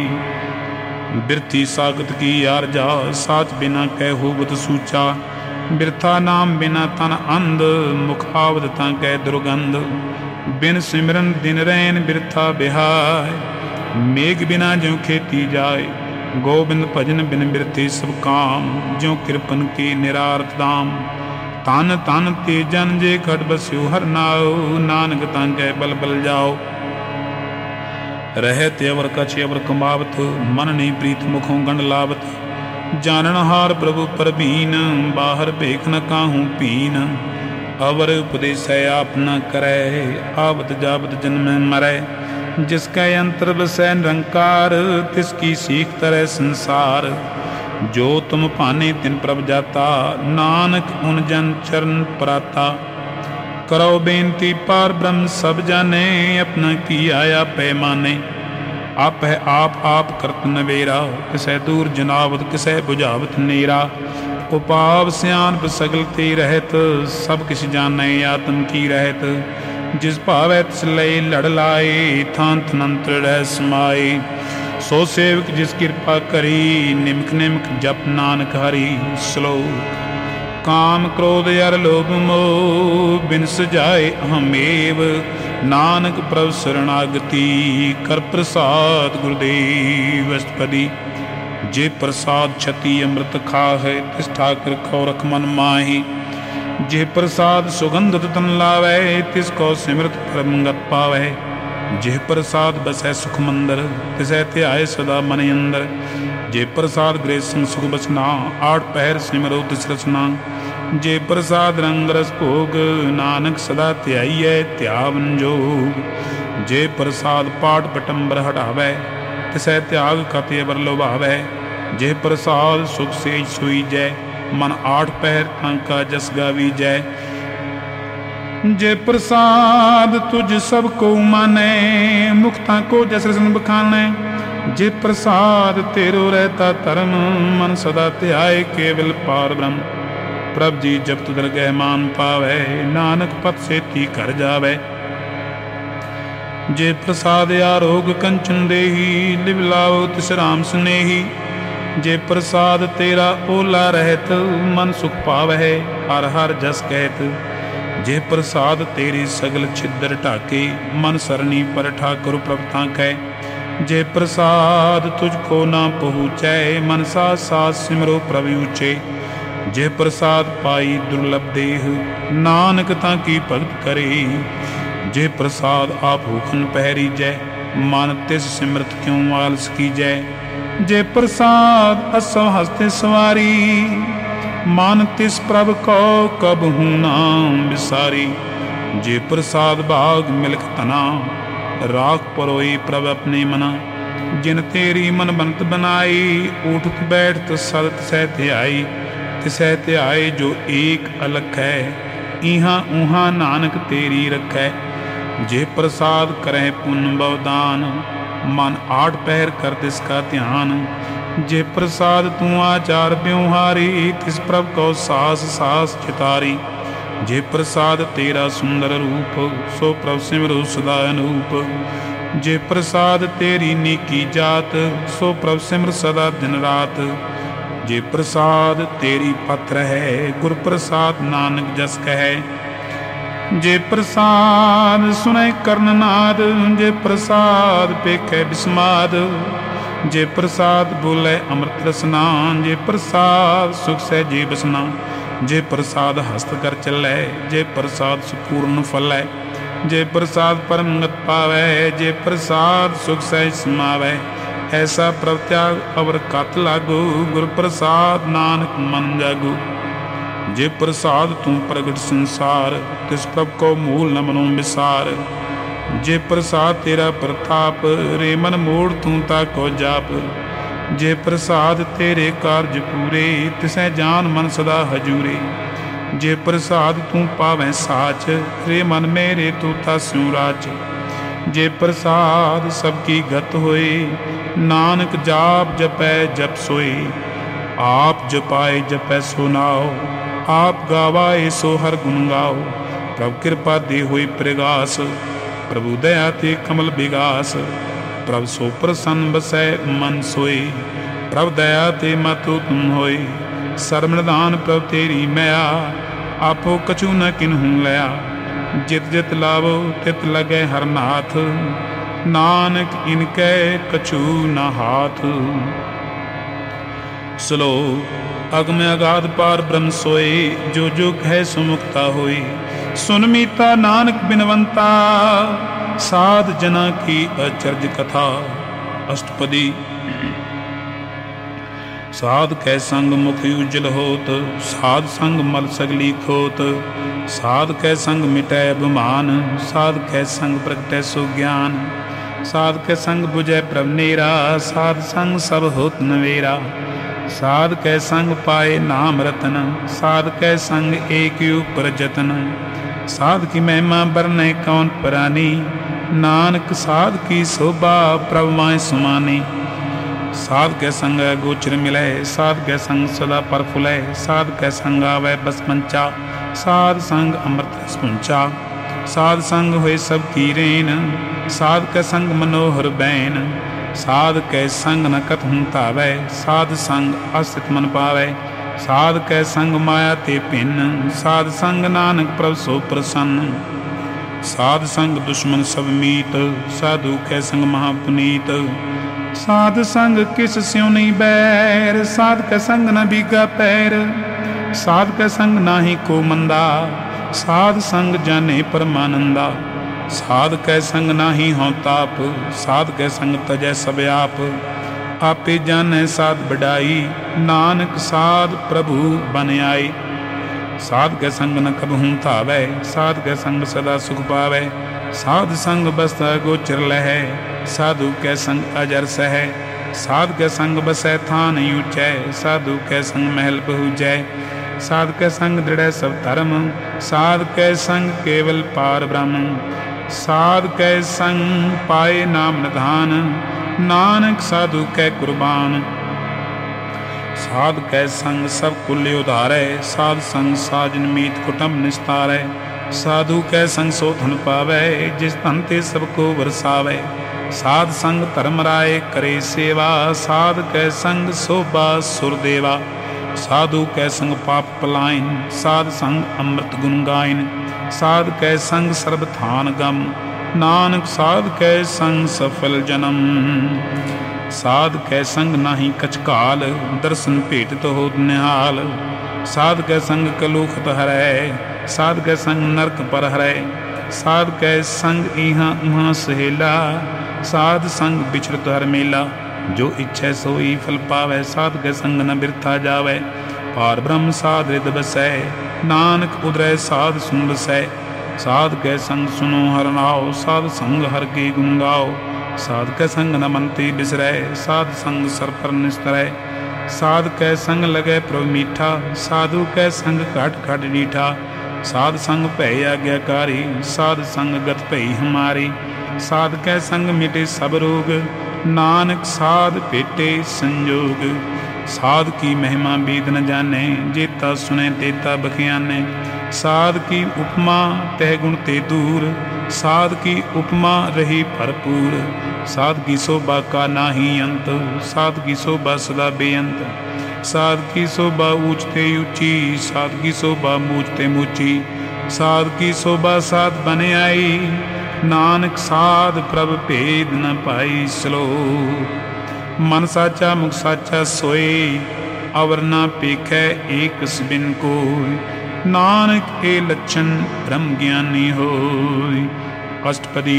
Speaker 1: बिरथी सागत की आरजा, साच बिना कै होवत सूचा। बिरथा नाम बिना तन अंध, मुख आवत तां कै दुर्गंध। बिन सिमरन दिन रैन बिरथा बिहाय, मेघ बिना ज्यों खेती जाय। गोबिंद भजन बिन बिरथी सब काम, ज्यों कृपन की निरारत दाम। तन तन ते जन जे खट बस्यो हर नाओ, नानक तांकै बल बल जाओ। रहत अवर कछ अवर कमावत, मन नहीं प्रीत मुखों गंड लावत। जानन हार प्रभु परबीन, बाहर भेख न काहूँ पीन। अवर उपदेश आप न करै, आवत जावत जन्म मरै। जिसकै अंतर बसै निरंकार, तिसकी सीख तरह संसार। जो तुम पाने तिन प्रभ जाता, नानक उन जन चरण पराता। करो बेनती पार ब्रह्म सब जाने, अपना की आया पैमाने। आप है आप करत नवेरा, किसै दूर जनावत किसै बुझावत नेरा। उपाव सियानप सगल ते रहत, सब किस जाने आत्म की रहत। जिस भावै तिस लय लड़ लाए, थान थनंतर रह समाए। सो सेवक जिस कृपा करी, निमक निमक जप नानक हरि। श्लोक। काम क्रोध अर लोभ मोह, बिन सजाए अहमेव। नानक प्रभ शरणागति, कर प्रसाद गुरुदेव। अष्टपदी। जे प्रसाद छति अमृत खाहे, तिस ठाकर खौ रख मन माहि। जे प्रसाद सुगंधत तन लावै, तिसको सिमरत परमगत पावै। जे प्रसाद बसै सुख मंदर, तिसै ध्याय सदा मन अंदर। जे प्रसाद गृह संग सुख बसना, 8 पहर सिमरो तिस रचना। जे प्रसाद रंग रस भोग, नानक सदा ध्याइयै ध्यावन जोग। जे प्रसाद पाठ पटंबर हटावै, तिसै त्याग कति अबर लोभावै। जे प्रसाद सुख सेज सुईजै, मन 8 पहर तांका जस गावीजै। जे प्रसाद तुझ सब को माने, मुक्ता को जस रसन बखाने। जे प्रसाद तेरो रहता धर्म, मन सदा ध्याए केवल पार ब्रह्म। प्रभ जी जब तुद गए मान पावै, नानक पत सेती घर जावै। जे प्रसाद आरोग कंचन देही, लिव लाओ तिस राम स्नेही। जे प्रसाद तेरा ओला रहत, मन सुख पावै हर हर जस कहत। जे प्रसाद तेरी सगल छिद्र ढाके, मन सरनी पर ठाकुर प्रभ ताकै। जे प्रसाद तुझको ना पहुँचै, मन साथ साथ सिमरो प्रभु ऊँचे। जे प्रसाद पाई दुर्लभ देह, नानक ताकी भगत करे। जे प्रसाद आप भूखन पहरी जय, मन तिस सिमरत क्यों आलस की जय। जे प्रसाद असो हस्ते सवारी, मन तिस प्रभ को कबहू नाम विसारी। जे प्रसाद भाग मिलक तना, राख परोई प्रभ अपने मना। जिन तेरी मन बनत बनाई, उठत बैठत सद तिसै ध्याई। तिसै ध्याए जो एक अलख है, इहाँ उहाँ नानक तेरी रखै। जे प्रसाद करें पुण्य बवदान, मन आठ पहर कर तिसका ध्यान। जे प्रसाद तू आचार ब्योहारी, तिस प्रभ को सास सास चितारी। जे प्रसाद तेरा सुंदर रूप, सो प्रभ सिमरो सदा अनूप। जे प्रसाद तेरी नीकी जात, सो प्रभ सिमर सदा दिन रात। जे प्रसाद तेरी पत्र है, गुर प्रसाद नानक जस कहे। जे प्रसाद सुनै कर्णनाद, जे प्रसाद पेखै बिस्माद। जे प्रसाद बोले अमृत रसना, जे प्रसाद सुख सहजे बसना। जे प्रसाद हस्त कर चलै, जे प्रसाद सुपूर्ण फलै। जे प्रसाद परमगत पावै, जे प्रसाद सुख सहज समावै। ऐसा प्रभ त्याग अवर कत लागू, गुर प्रसाद नानक मन जागू। जे प्रसाद तू प्रगट संसार, तिस प्रभ को मूल न मनो विसार। जे प्रसाद तेरा प्रताप, रे मन मोड़ तू ताको जाप। जे प्रसाद तेरे कारज पूरे, तिसै जान मन सदा हजूरे। जे प्रसाद तू पावै साच, रे मन मेरे तू तास्यों राच। जे प्रसाद सबकी गत होए, नानक जाप जपै जप सोए। आप जपाए जपै सो नाओ, आप गावाए सो हर गुण गाओ। प्रभ कृपा दे होई प्रगास, प्रभु दया ते कमल विगास। प्रभ सो प्रसन्न बसै मन सोए, प्रभ दया ते मातो तुम होए। सर्वनिधान प्रभ तेरी मया, आपो कछु न किन्हू लया। जित जित लावो तित लगे हर नाथ, नानक इनकै कछु न हाथ। श्लोक अगम अगाध पार ब्रह्म सोए, जो जो कहे सो मुक्ता होए। सुन मीता नानक बिनवंता, साध जना की अचरज कथा। अष्टपदी साध कै संग मुख उज्जल होत, साध संग मल सगली खोत। साध कै संग मिटै अभिमान, साध कै संग प्रगटै सो ज्ञान। साध कै संग बुझै प्रभ नेरा, साध संग सब होत नवेरा। साध कै संग पाए नाम रतन, साध कै संग एक ऊपर जतन। साध की महिमा बरनै कौन परानी, नानक साध की शोभा प्रभ माय सुमानी। साध कै संग गोचर मिलै, साध कै संग सदा प्रफुलै। साध कै संग आवै बस पंचा, साध संग अमृत रस पुंचा। साध संग होए सब की रेन, साध कै संग मनोहर बैन। साध कै संग न कतहु धावै, साध संग अस्तित मन पावै। साध कै संग माया ते भिन्न, साध संग नानक प्रभ सो प्रसन्न। साध संग दुश्मन सब मीत, साधु कै संग महापुनीत। साध संग किस स्यों नहीं बैर, साध कै संग न बीगा पैर। साध कै संग नाहि को मंदा, साध संग जाने परमानंदा। साध कै संग नाहि हों ताप, साध कै संग तजै सब आप। आपे जानै साध बढ़ाई, नानक साध प्रभु बन आई। साध कै संग न कबहू धावै, साध कै संग सदा सुख पावै। साध संग बसता गोचर लहै, साधु कै संग अजर सहै। साध कै संग बसै थान ऊँचै, साधु कै संग महल पहुँचै। साध कै संग दृढ़ै सब धर्म, साध कै संग केवल पार ब्रह्म। साध कै संग पाए नाम निधान, नानक साधु कै कुर्बान। साध कै संग सब कुल उधारै, साध संग साजन मीत कुटुंब निस्तारै। साधु कै संग सो धन पावै, जिस धन ते सबको बरसावै। साध संग धर्म राय करे सेवा, साध कै संग शोभा सुरदेवा। साधु कै संग पाप पलायन, साध संग अमृत गुण गायन। साध कै संग सर्ब थान गम, नानक साध कै संग सफल जन्म। साध कै संग नाही कछ काल, दर्शन भेटत हो निहाल। साध कै संग कलूखत हरै, साध कै संग नरक पर हरै। साध कै संग इहाँ उहाँ सहेला, साध संग बिछड़त हर मेला। जो इच्छै सोई फल पावै, साध कै संग न बिरथा जावै। पार ब्रह्म साध हृद बसै, नानक उदरै साध सुन बसै। साध कै संग सुनो हर नाओ, साध संग हर के गुण गाओ। साध कै संग न मनते बिसरै, साध संग सर पर निस्तरै। साध कै संग लगै प्रभु मीठा, साधु कै संग घट घट रीठा। साध संग भय आज्ञाकारी, साध संग गत भई हमारी। साध कै संग मिटे सब रोग, नानक साध भेटे संजोग। साध की महिमा वेद न जाने, जेता सुने तेता बखियाने। साध की उपमा तह गुण ते दूर, साध की उपमा रही भरपूर। साध की शोभा का नाही अंत, साध की शोभा सदा बेअंत। साध की शोभा ऊंचते ऊंची, साध की शोभा मूचते मूची। साध की शोभा साध बने आई, नानक साध प्रभ भेद न पाई। श्लोक। मन साचा मुख साचा सोए, अवर ना पेखै एक बिन कोय। नानक ए लक्षण ब्रह्म ज्ञानी होय। अष्टपदी।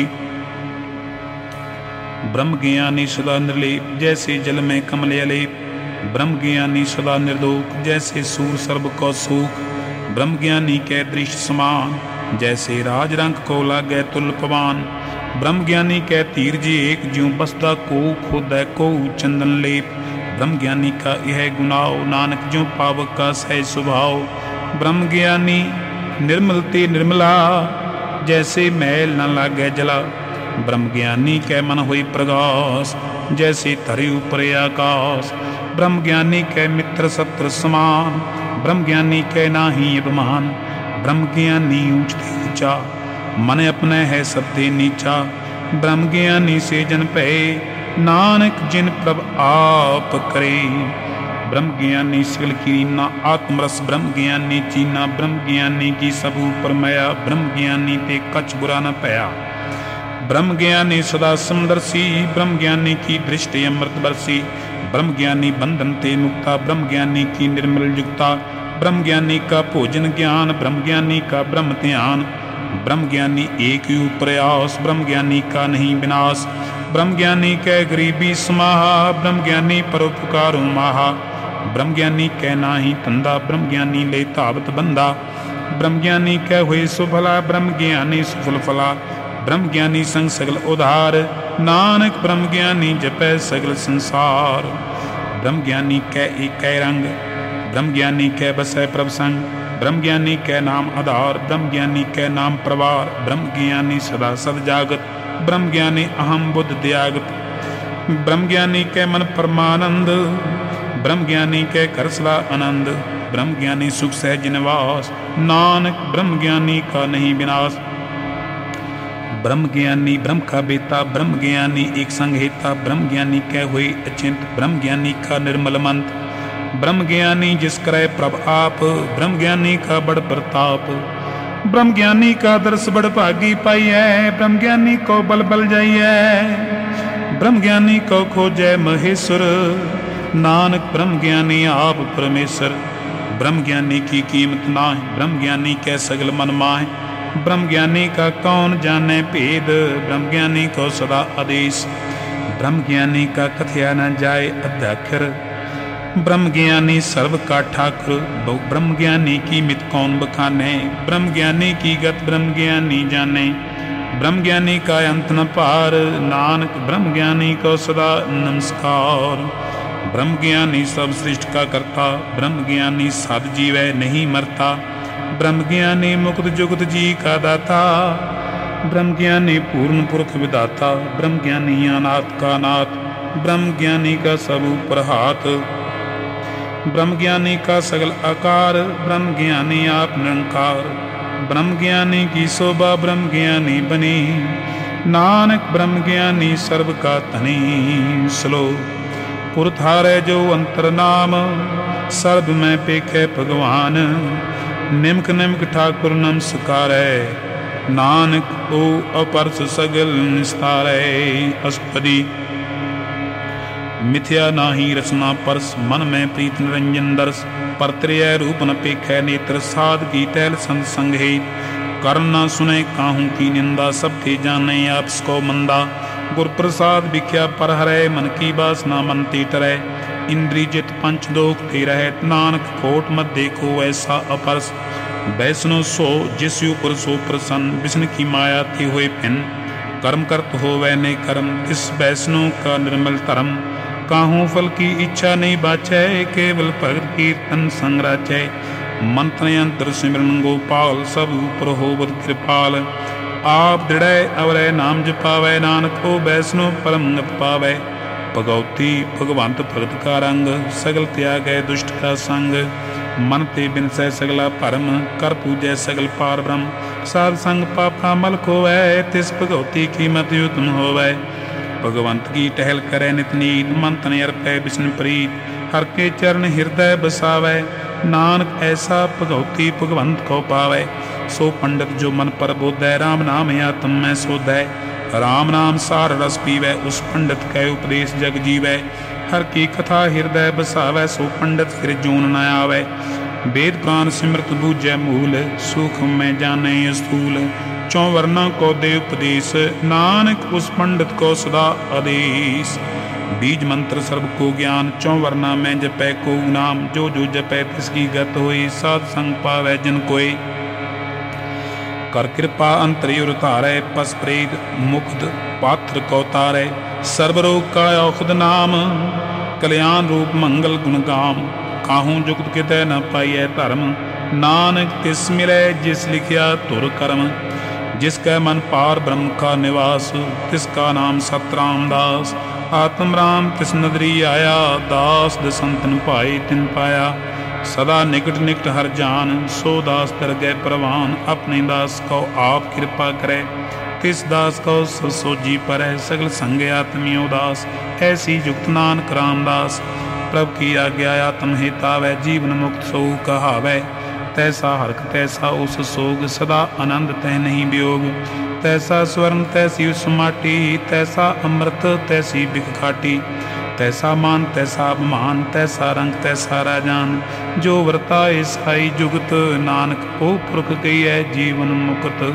Speaker 1: ब्रह्म ज्ञानी सदा निर्लेप, जैसे जल में कमल अलेप। ब्रह्म ज्ञानी सदा निर्दोष, जैसे सूर सर्ब को सूख। ब्रह्म ज्ञानी कै दृष्ट समान, जैसे राज रंग को लागै तुल पवान। ब्रह्म ज्ञानी कै धीरज एक, ज्यों बसदा को खोदै को चंदन लेप। ब्रह्म ज्ञानी का यह गुनाओ, नानक ज्यों पावक का सहज स्वभाव। ब्रह्म ज्ञानी निर्मल ते निर्मला, जैसे मैल न लागै जला। ब्रह्म ज्ञानी कै मन होई प्रगास, जैसे धरे ऊपर आकाश। ब्रह्म ज्ञानी कै मित्र शत्रु समान, ब्रह्म ज्ञानी कै नाही अभिमान। ब्रह्म ज्ञानी ऊंचते ऊंचा, मन अपने है सबते नीचा। ब्रह्म ज्ञानी से जन भय, नानक जिन प्रभ आप करे। ब्रह्म ज्ञानी सगल कीना आत्मरस, ब्रह्म ज्ञानी चीना। ब्रह्म ज्ञानी की सब ऊपर मया, ब्रह्म ज्ञानी ते कछ बुरा न पया। ब्रह्म ज्ञानी सदा समदर्शी, ब्रह्म ज्ञानी की दृष्टि अमृत बरसी। ब्रह्म ज्ञानी बंधन ते मुक्ता, ब्रह्म ज्ञानी की निर्मल युक्ता। ब्रह्म ज्ञानी का भोजन ज्ञान, ब्रह्म ज्ञानी का ब्रह्म ध्यान। ब्रह्म ज्ञानी एक ही प्रयास, ब्रह्म ज्ञानी का नहीं विनाश। ब्रह्म ज्ञानी कै गरीबी समाहा, ब्रह्म ज्ञानी परोपकारो माहा। ब्रह्म ज्ञानी कै नाही धंधा, ब्रह्म ज्ञानी ले धावत बंदा। ब्रह्म ज्ञानी कै हुए सुफला, ब्रह्म ज्ञानी सुफल फला। ब्रह्म ज्ञानी संग सगल उधार, नानक ब्रह्म ज्ञानी जपै सगल संसार। ब्रह्म ज्ञानी कै एक रंग, ब्रह्म ज्ञानी कै बसै प्रभ संग। ब्रह्म ज्ञानी कै नाम आधार, ब्रह्म ज्ञानी कै नाम प्रवार। ब्रह्म ज्ञानी सदा सद जागत, ब्रह्म ज्ञानी अहम बुद्ध त्यागत। ब्रह्म ज्ञानी कै मन परमानंद, ब्रह्म ज्ञानी कै कर सदा आनंद। ब्रह्म ज्ञानी सुख सहज निवास, नानक ब्रह्म ज्ञानी का नहीं विनाश। ब्रह्म ज्ञानी ब्रह्म का बेता, ब्रह्म ज्ञानी एक संग हेता। ब्रह्म ज्ञानी कै हुए अचिंत, ब्रह्म ज्ञानी का निर्मल मंत्र। ब्रह्म ज्ञानी जिस करे प्रभ आप, ब्रह्म ज्ञानी का बड़ प्रताप। ब्रह्म ज्ञानी का दर्श बड़ भागी पाई है, ब्रह्म ज्ञानी को बल बल जाइए। ब्रह्म ज्ञानी को खोजै महेश्वर, नानक ब्रह्म ज्ञानी आप परमेश्वर। ब्रह्म ज्ञानी की कीमत ना है, ब्रह्म ज्ञानी कै सगल मन माहे। ब्रह्म ज्ञानी का कौन जाने भेद, ब्रह्म ज्ञानी को सदा आदेश। ब्रह्म ज्ञानी का कथया न जाए अध्याक्षर, ब्रह्म ज्ञानी सर्व का ठाकुर। ब्रह्म ज्ञानी की मित कौन बखाने, ब्रह्म ज्ञानी की गत ब्रह्म ज्ञानी जाने। ब्रह्म ज्ञानी का अंत न पार, नानक ब्रह्म ज्ञानी को सदा नमस्कार। ब्रह्म ज्ञानी सब सृष्टि का करता, ब्रह्म ज्ञानी सद जीवै नहीं मरता। ब्रह्म ज्ञानी मुक्त जुगत जी का दाता, ब्रह्म ज्ञानी पूर्ण पुरख विदाता। ब्रह्म ज्ञानी अनाथ का नाथ, ब्रह्म ज्ञानी का सब ऊपर हाथ, ब्रह्म ज्ञानी का सगल आकार, ब्रह्म ज्ञानी आप निरंकार। ब्रह्म ज्ञानी की शोभा ब्रह्म ज्ञानी बनी, नानक ब्रह्म ज्ञानी सर्व का धनी। श्लोक पुर थारे जो अंतर नाम, सर्ब में पेखे भगवान। निमक निमक ठाकुर नमस्कारै, नानक ओ अपरस सगल निस्तारै। अष्टपदी मिथ्या नाही रचना परस, मन में प्रीत निरंजन दर्श। परत्रय रूप न पेखै नेत्र, साध की टहल संत संग हेत। कर्ण न सुने काहू की निंदा, सब थे जाने आप सको मंदा। गुर प्रसाद विख्या पर हरै, मन की बासना मन ते टरै। इंद्री जित पंच दोख ते रहत, नानक कोट मत देखो ऐसा अपरस। वैष्णो सो जिस ऊपर सो प्रसन्न, विष्णु की माया ते हुए भिन्न। कर्म करत हो वै ने कर्म, इस वैष्णो का निर्मल धर्म। काहू फल की इच्छा नहीं बाचै, केवल भगत कीर्तन संग राचै। मंत्र यंत्र सिमरन गोपाल, सब ऊपर होवत कृपाल। आप दृढ़ अवरै नाम जपावै, नानक को वैष्णो परम गत पावै। भगवती भगवंत भगत का रंग, सगल त्यागै दुष्ट का संग। मन ते बिनसै सगला भरम, कर पूजै सगल पार ब्रह्म। साध संग पापा मल खोवै, तिस भगवती की मत उत्तम होवै। भगवंत की टहल करे नित नीत, मन तन अर्पै विष्णु प्रीत। हर के चरण हृदय बसावै, नानक ऐसा भगवती भगवंत को पावै। सो पंडित जो मन पर बोधै, राम नाम आत्म में सोधै। राम नाम सार रस पीवै, उस पंडित कै उपदेश जग जीवै। हर की कथा हृदय बसावै, सो पंडित फिर जून न आवै। वेद पुराण सिमरत बूझै मूल, सुख में जाने स्थूल। चौं वर्णा को दे उपदेश, नानक उस पंडित को सदा आदेश। बीज मंत्र सर्व को ज्ञान, चौं वर्णा में जपै को नाम। जो जो जपै तिसकी गत होई, साध संग पावै जिन कोय। कर कृपा अंतरयुर तारै, पस प्रेत मुक्त पात्र को तारै। सर्वरोग का औषध नाम, कल्याण रूप मंगल गुण गाम। काहू जुगत कितै न पाइयै धर्म, नानक तिस मिलै जिस लिखिया धुर कर्म। जिसकै मन पार ब्रह्म का निवास, तिसका नाम सतराम दास। आत्म राम तिस नदरी आया, दास दसंतन पाए तिन पाया। सदा निकट निकट हर जान, सो दास तर गए प्रवान। अपने दास को आप कृपा करे, तिस दास को सोजी परै। सगल संग आत्मियो दास, ऐसी जुगत नानक रामदास। प्रभु की आज्ञा आत्म हितावै, जीवन मुक्त सो कहावै। तैसा हरक तैसा उस सोग, सदा आनंद तह नहीं वियोग। तैसा स्वर्ण तैसी उस माटी, तैसा अमृत तैसी बिख खाटी। तैसा मान तैसा अपमान, तैसा रंग तैसा राजान। जो वर्ताए साई जुगत, नानक ओ पुरख गई है जीवन मुक्त।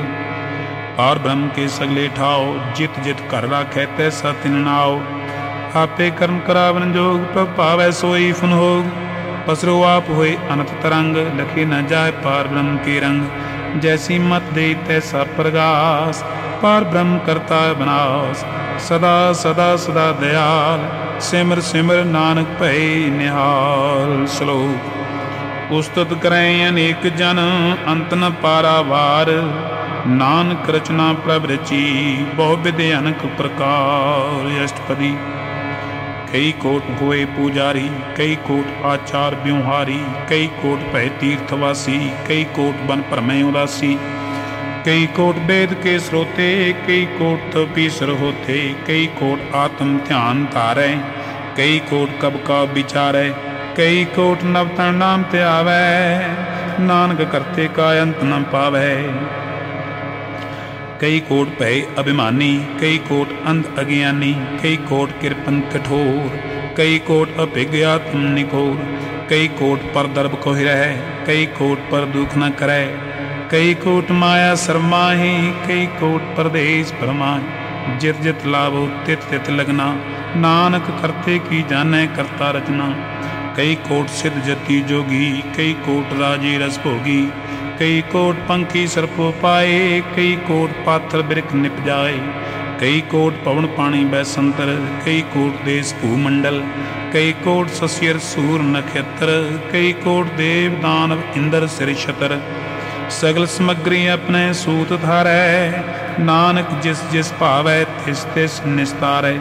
Speaker 1: पार ब्रह्म के सगले ठाओ, जित जित कर राखै तैसा तिन नाओ। आपे कर्म करावन जोग, प्रभ पावै सोई फुन होग। पसरो आप होए अनंत तरंग, लखे न जाए पार ब्रह्म के रंग। जैसी मत दे तैसा प्रगास, पार ब्रह्म करता बनास। सदा सदा सदा दयाल, सिमर सिमर नानक भय निहाल। श्लोक उस्तुत करें अनेक जन, अंत न पारावार। नानक रचना प्रभ रची, बहु विधि अनक प्रकार। अष्टपदी कई कोट हुए पुजारी, कई कोट आचार ब्योहारी। कई कोट भय तीर्थवासी, कई कोट बन भरमें उदासी। कई कोट वेद के स्रोते, कई कोट तपीसर होते। कई कोट आत्म ध्यान तारै, कई कोट कब का विचारै। कई कोट नवतन नाम ते आवै, नानक करते का अंत न पावै। कई कोट भय अभिमानी, कई कोट अंध अज्ञानी। कई कोट कृपन कठोर, कई कोट अभिज्ञ आत्म निकोर। कई कोट पर दर्भ को रह, कई कोट पर दुख न करे। कई कोट माया शर्माही, कई कोट परदेश परमाही। जित जित लाभो तित तित लगना, नानक करते की जाने करता रचना। कई कोट सिद्ध जति जोगी, कई कोट राजे रस भोगी। कई कोट पंखी सर्पो पाए, कई कोट पात्र बिरख निप जाए। कई कोट पवन पानी बैसंतर, कई कोट देश भूमंडल। कई कोट सस्यर सूर नक्षत्र, कई कोट देव दानव इंद्र सिर छतर। सगल समग्री अपने सूत धारै, नानक जिस जिस भावै तिस तिस निस्तारै।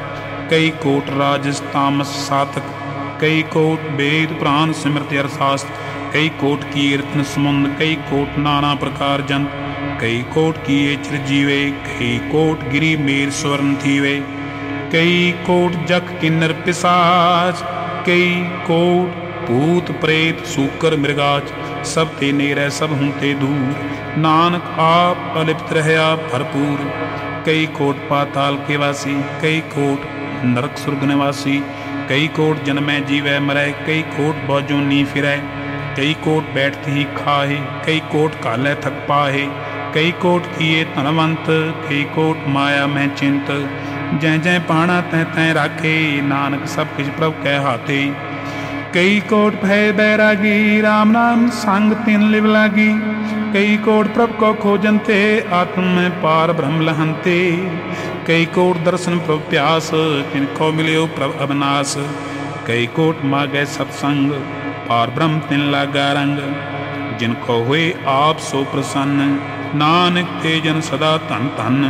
Speaker 1: कई कोट राजस तामस सातक, कई कोट वेद पुराण सिमरत अरशास्त्र, कई कोट कीर्तन समुंद, कई कोट नाना प्रकार जंत, कई कोट किए चिरजीवे, कई कोट गिरी मेर स्वर्ण थीवे, कई कोट जख किन्नर पिसाच, कई कोट भूत प्रेत सूकर मृगाच, सब ते नेरे सब हूं ते दूर, नानक आप अलिप्त रहया भरपूर। कई कोट पाताल के वासी, कई कोट नरक सुर्ग निवासी, कई कोट जन्मै जीवै मरै, कई कोट बौजों नी फिरै, कई कोट बैठते ही खाहे, कई कोट कालै थक पाहे, कई कोट किए धनवंत, कई कोट माया मैं चिंत, जै जै पाना तै तै राखे, नानक सब किछ प्रभ कै हाथे। कई कोट भय बैरागी, राम नाम संग तिन लिव लागी, कई कोट प्रभ को खोजनते, आत्म में पार ब्रह्म लहनते, कई कोट दर्शन प्रभ प्यास, तिनको मिलियो प्रभ अविनाश, कई कोट मागे सत्संग, पार ब्रह्म तिन लागा रंग, जिनको हुए आप सो प्रसन्न, नानक ते जन सदा धन धन।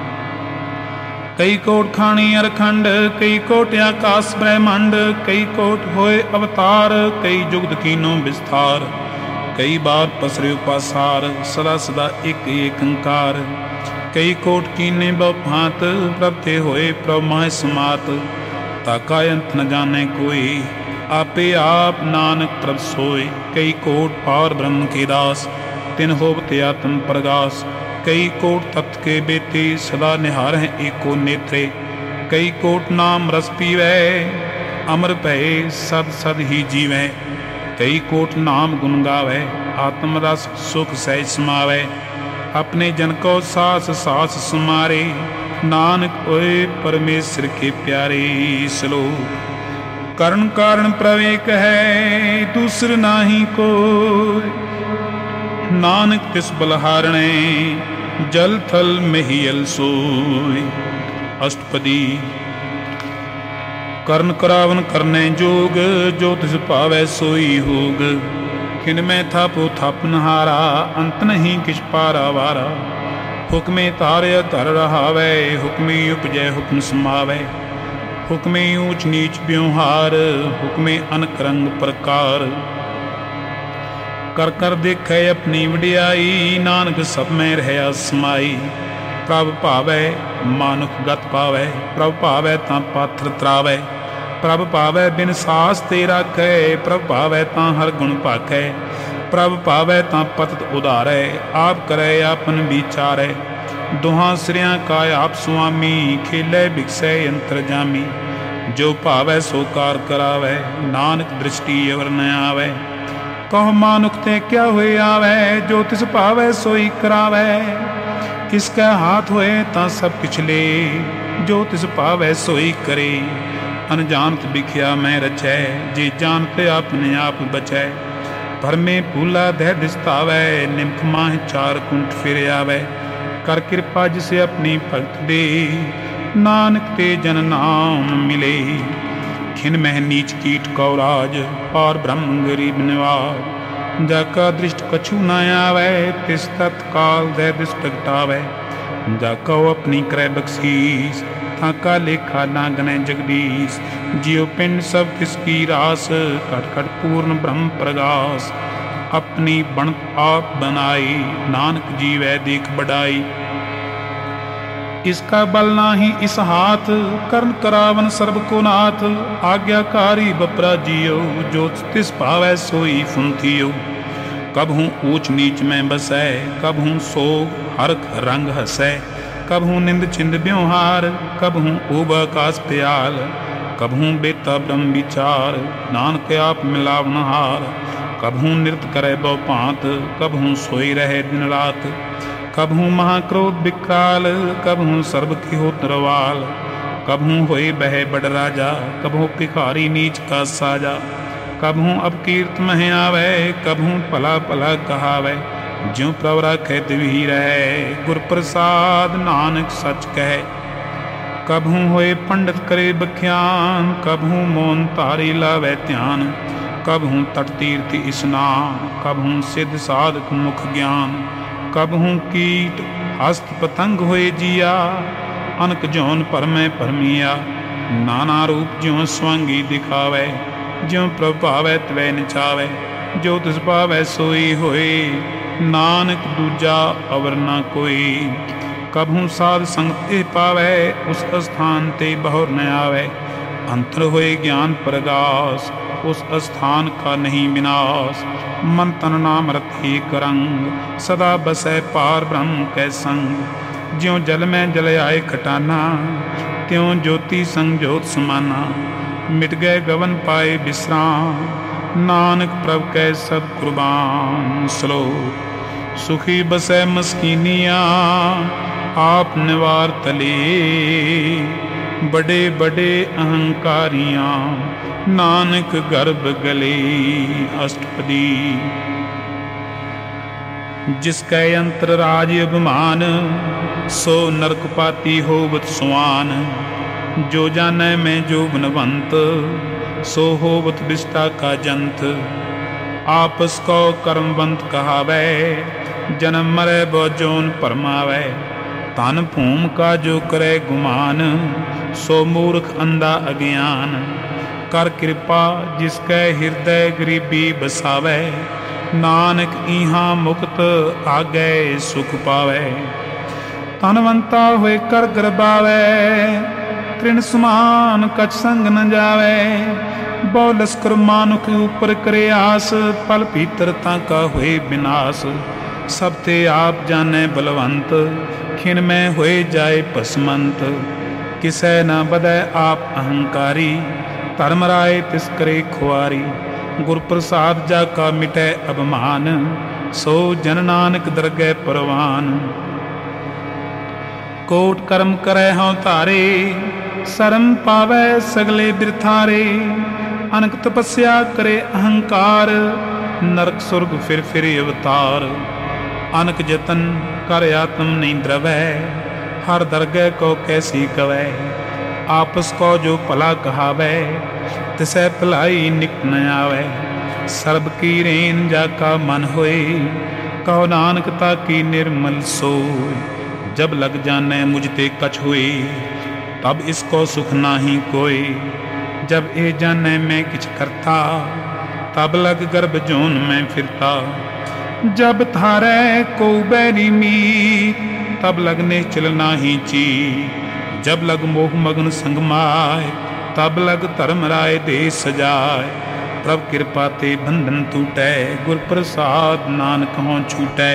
Speaker 1: कई कोट खानी अरखंड, कई कोट आकाश ब्रह्मांड, कई कोट होए अवतार, कई जुगत कीनो विस्तार, कई बार पसरे उपासार, सदा सदा एक अंकार, कई कोट कीने बहुभांत, प्रभ ते होए प्रभ माह समात, ताका अंत न जाने कोई, आपे आप नानक प्रभ सोए, कई कोट पार ब्रह्म के दास, तिन होवते आत्म प्रगास, कई कोट तत्व के बेते, सदा निहार हैं एको नेत्रे, कई कोट नाम रस पीवै, अमर भय सद सद ही जीवै, कई कोट नाम गुण गावै, आत्म रस सुख सहज समावै, अपने जन को सास सास समारे, नानक होए परमेश्वर के प्यारे। श्लोक करण कारण प्रवेक है, दूसर नाही कोई, नानक तिस बलहारणे, जल थल महियल सोय। अष्टपदी करण करावन करने जोग, जो तिस पावै सोई होग, किन में थापो थापन हारा, अंत नहीं किछ पारा वारा, हुक्मे तार्य धर रहावै, हुक्मे उपजै हुक्म समावै, हुक्मे ऊंच नीच ब्योहार, हुक्मे अनक रंग प्रकार, कर कर देखै अपनी वडियाई, नानक सब में रहया समाई, प्रभ भावै मानुख गत पावै, प्रभ भावै तां पाथर तरावै, प्रभ भावै बिन सास ते राखै, प्रभ भावै तां हर गुण भाखै, प्रभ भावै तां पतत उधारै, आप करै आपन विचारै, दुहां सिरियां का आप सुआमी, खेलै बिकसै अंतरजामी, जो भावै सो कार करावै, नानक दृष्टि अवर न आवै, कहो मानुख ते क्या हुए आवै, जो तिस भावै सोई करावै, किसका हाथ होए तां सब किछ ले, जो तिस भावै सोई करे, अनजानत बिखिया मैं रचै, जे जानते अपने आप बचै, भरमे भूला दह दिसतावै, निमख माह चार कुंठ फिर आवै, कर कृपा जिसे अपनी भगत दे, नानक ते जन नाम मिले, खिन मह नीच कीट कौराज, पार ब्रह्म गरीब निवाज, जाका दृष्ट कछु न आवै, तिस तत्काल दह दिस प्रगटावै, जाका अपनी क्रय बख्शीस, ताका लेखा ना गनै जगदीश, जियो पिंड सब तिसकी रास, घट घट पूर्ण ब्रह्म प्रगास, अपनी बनत आप बनाई, नानक जीवै देख बढ़ाई, इसका बल नाही इस हाथ, करण करावन सर्ब को नाथ, आज्ञाकारी बपरा जियो, जो तिस भावै सोई फुंथियो, कबहूँ ऊंच नीच में बसै, कबहूँ सोग हरख रंग हसै, कबहूँ निंद छिंद ब्योहार, कबहूँ ऊब आकाश प्याल, कबहूँ बेता ब्रह्म विचार, नानक आप मिलावनहार, कबहूँ नृत्य करे बहु भांत, कबहूँ सोई रहे दिन रात, कबहूँ महाक्रोध विकराल, कबहूँ सर्ब की हो तरवाल, कबहूँ होए बह बड़ राजा, कबहूँ भिखारी नीच का साजा, कबहूँ अपकीर्त मह आवे, कबहूँ भला भला कहावै, ज्यों प्रभ राखै तिवही रहै, गुर प्रसाद नानक सच कहे, कबहूँ होए पंडित करे बख्यान, कबहूँ मौन तारी लावै ध्यान, कबहूँ तट तीर्थ स्नान, कबहूँ सिद्ध साधक मुख ज्ञान, कबहूँ कीट हस्त पतंग होए जिया, अनक जौन परमै परमिया, नाना रूप ज्यों स्वांगी दिखावै, ज्यों प्रभ भावै त्वै नचावै। जो तिस भावै सोई होए, नानक दूजा अवर ना कोई। कभू साध संग ते पावै, उस स्थान ते बहुर न आवै। अंतर होए ज्ञान प्रगास, उस स्थान का नहीं विनाश। मन तन नाम रति करंग, सदा बसै पार ब्रह्म कै संग। ज्यों जल में जल आए खटाना, त्यों ज्योति संग ज्योत समाना। मिट गए गवन पाए विश्राम, नानक प्रभ कै सब कुर्बान। श्लोक सुखी बसै मस्कीनिया, आप निवार तले। बड़े बड़े अहंकारियां, नानक गर्भ गले। अष्टपदी जिसकै अंतर राज अभिमान, सो नरकपाती होवत सुआन। जो जानै मैं जो गुणवंत, सो होवत विष्टा का जंत। आपस को कर्मवंत कहावै, जन्म मरै बो जोन परमावै। तन भूम का जो करे गुमान, सो मूर्ख अंधा अज्ञान। कर कृपा जिसकै हृदय गरीबी बसावै, नानक इहाँ मुक्त आगे सुख पावै। तनवंता होए कर गरबावै, तृण समान कछ संग न जावै। बहु लश्कर मानुख ऊपर करे आस, पल भीतरता का होए विनाश। सब ते आप जाने बलवंत, खिन में होए जाए भस्मंत। किसै न बदै आप अहंकारी, धर्म राय तिस करे खुआरी। गुर प्रसाद जा का मिटै अभिमान, सो जन नानक दरगह परवान। कोट कर्म करै हਉ धारे, शरम पावै सगले बिरथारे। अनक तपस्या करे अहंकार, नरक सुरग फिर अवतार। अनक जतन कर आत्म नहीं द्रवै, हर दरगह को कैसी कवै। आपस को जो भला कहावै, तिसै भलाई निकट न आवै। सर्ब की रेन जाका मन होए, कहो नानक ताकी निर्मल सोय। जब लग जाने मुझ ते कछ हुए, तब इसको सुख नाही कोई। जब ए जाने मैं किछ करता, तब लग गर्भ जोन में फिरता। जब थारै को बैरी मीत, तब लगने चलना ही ची। जब लग मोह मगन संग माय, तब लग धर्म राय दे सजाय। प्रभ कृपा ते बंधन टूटै, गुर प्रसाद नानक हों छूटै।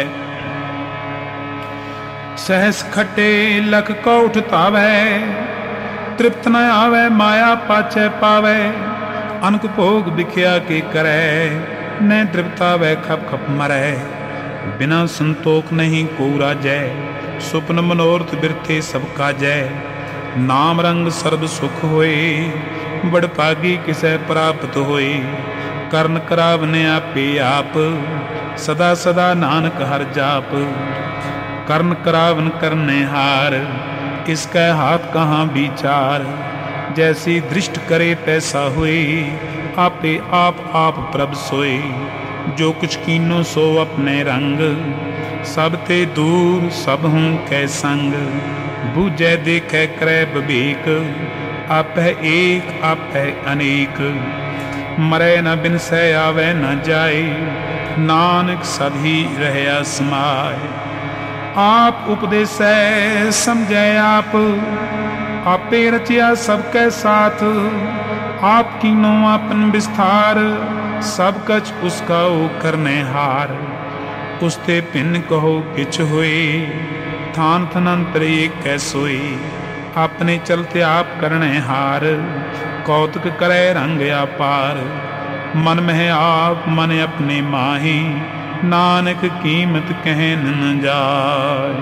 Speaker 1: सहस खटे लख को उठतावै, तृप्त न आवे माया पाछै पावै। अनक भोग बिख्या के करै, न तृप्तावै खप खप मरै। बिना संतोख नहीं को राजै, सुपन मनोरथ बिरथे सब काजै। नाम रंग सर्ब सुख होए, बड़ भागी किसै प्राप्त होए। करन करावने आपे आप, सदा सदा नानक हर जाप। करन करावन करने हार, इसका हाथ कहाँ विचार। जैसी दृष्ट करे तैसा हुए, आपे आप प्रभ सोए। जो कुछ कीनो सो अपने रंग, सब ते दूर सब हूँ कै संग। बूझै देखे करे विवेक, आप है एक आप है अनेक। मरै न बिनसै आवे न जाए, नानक सभी रहया समाय। आप उपदेसै समझै आप, आपे रचिया सबकै साथ। आप कीनो आपन विस्तार, सब कछ उसका ओ करने हार। उसते भिन्न कहो किछ होए, थान थनंतर एक कैसोए। अपने चलते आप करने हार, कौतुक करे रंग अपार। मन में आप मन अपने माही, नानक कीमत कहन न जाय।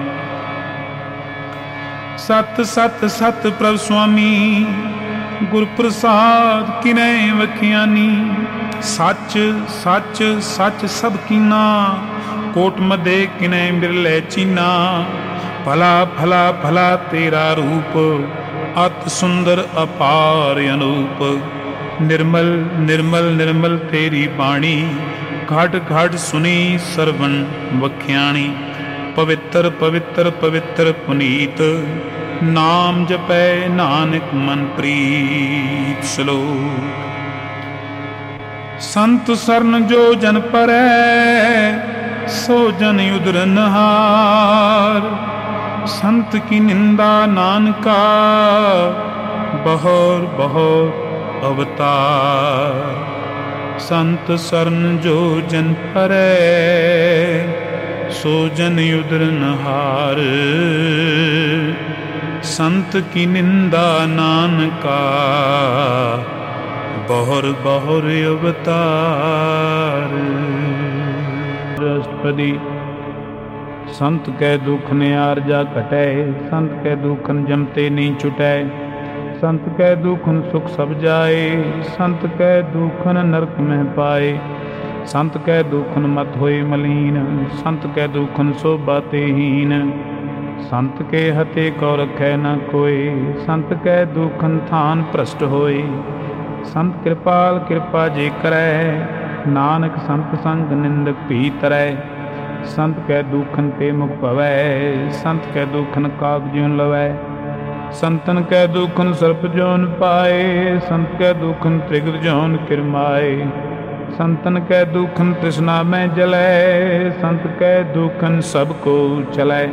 Speaker 1: सत सत सत प्रभ स्वामी, गुर प्रसाद किनै वखियानी। सच सच सच सब कीना, कोट मदे किनै बिरले चीना। भला भला भला तेरा रूप, अत सुंदर अपार अनूप। निर्मल निर्मल निर्मल तेरी बाणी, घट घट सुनी सरवण वख्याणी। ਪਵਿੱਤਰ ਪਵਿੱਤਰ ਪਵਿੱਤਰ ਪੁਨੀਤ, ਨਾਮ ਜਪੈ ਨਾਨਕ ਮਨ ਪ੍ਰੀਤ। ਸ਼ਲੋਕ। ਸੰਤ ਸਰਨ ਜੋ ਜਨ ਪਰੈ, ਸੋ ਜਨ ਉਦਰਨ ਹਾਰ। ਸੰਤ ਕੀ ਨਿੰਦਾ ਨਾਨਕਾ, ਬਹੁਰ ਬਹੁਰ ਅਵਤਾਰ। ਸੰਤ ਸਰਨ ਜੋ ਜਨ ਪਰੈ, ਸੋ ਜਨ ਉਦਰਨ ਹਾਰ। ਸੰਤ ਕੀ ਨਿੰਦਾ ਨਾਨਕਾ, ਬਹੁਰ ਬਹੁਰ ਅਵਤਾਰ। ਅਸ਼ਟਪਦੀ। ਸੰਤ ਕੈ ਦੁਖ ਨਿਆਰਜਾ ਘਟੈ, ਸੰਤ ਕੈ ਦੁਖਨ ਜਮਤੇ ਨਹੀਂ ਛੁਟੈ। ਸੰਤ ਕੈ ਦੁਖਨ ਸੁਖ ਸਭ ਜਾਏ, ਸੰਤ ਕੈ ਦੁਖਨ ਨਰਕ ਮਹਿ ਪਾਏ। ਸੰਤ ਕੈ ਦੁਖਨ ਮਤ ਹੋਏ ਮਲੀਨ, ਸੰਤ ਕੈ ਦੁਖਨ ਸੋਭਾ ਤੇ ਹੀਨ। ਸੰਤ ਕੇ ਹਤੇ ਕੋ ਰਖੈ ਨ ਕੋਇ, ਸੰਤ ਕੈ ਦੁਖਨ ਥਾਨ ਭ੍ਰਸ਼ਟ ਹੋਏ। ਸੰਤ ਕਿਰਪਾਲ ਕਿਰਪਾ ਜੇ ਕਰੈ, ਨਾਨਕ ਸੰਤ ਸੰਗ ਨਿੰਦਕ ਭੀ ਤਰੈ। ਸੰਤ ਕੈ ਦੁਖਨ ਤੇ ਮੁਖ ਭਵੈ, ਸੰਤ ਕੈ ਦੁਖਨ ਕਾਗ ਜਿਉ ਲਵੈ। ਸੰਤਨ ਕੈ ਦੁਖਨ ਸਰਪ ਜੋਨ ਪਾਏ, ਸੰਤ ਕੈ ਦੁਖਨ ਤ੍ਰਿਗਰ ਜੋਨ ਕਿਰਮਾਏ। ਸੰਤਨ ਕੈ ਦੁਖਨ ਤ੍ਰਿਸ਼ਨਾ ਮੈਂ ਜਲੈ, ਸੰਤ ਕੈ ਦੁਖਨ ਸਭ ਕੋ ਚਲੈ।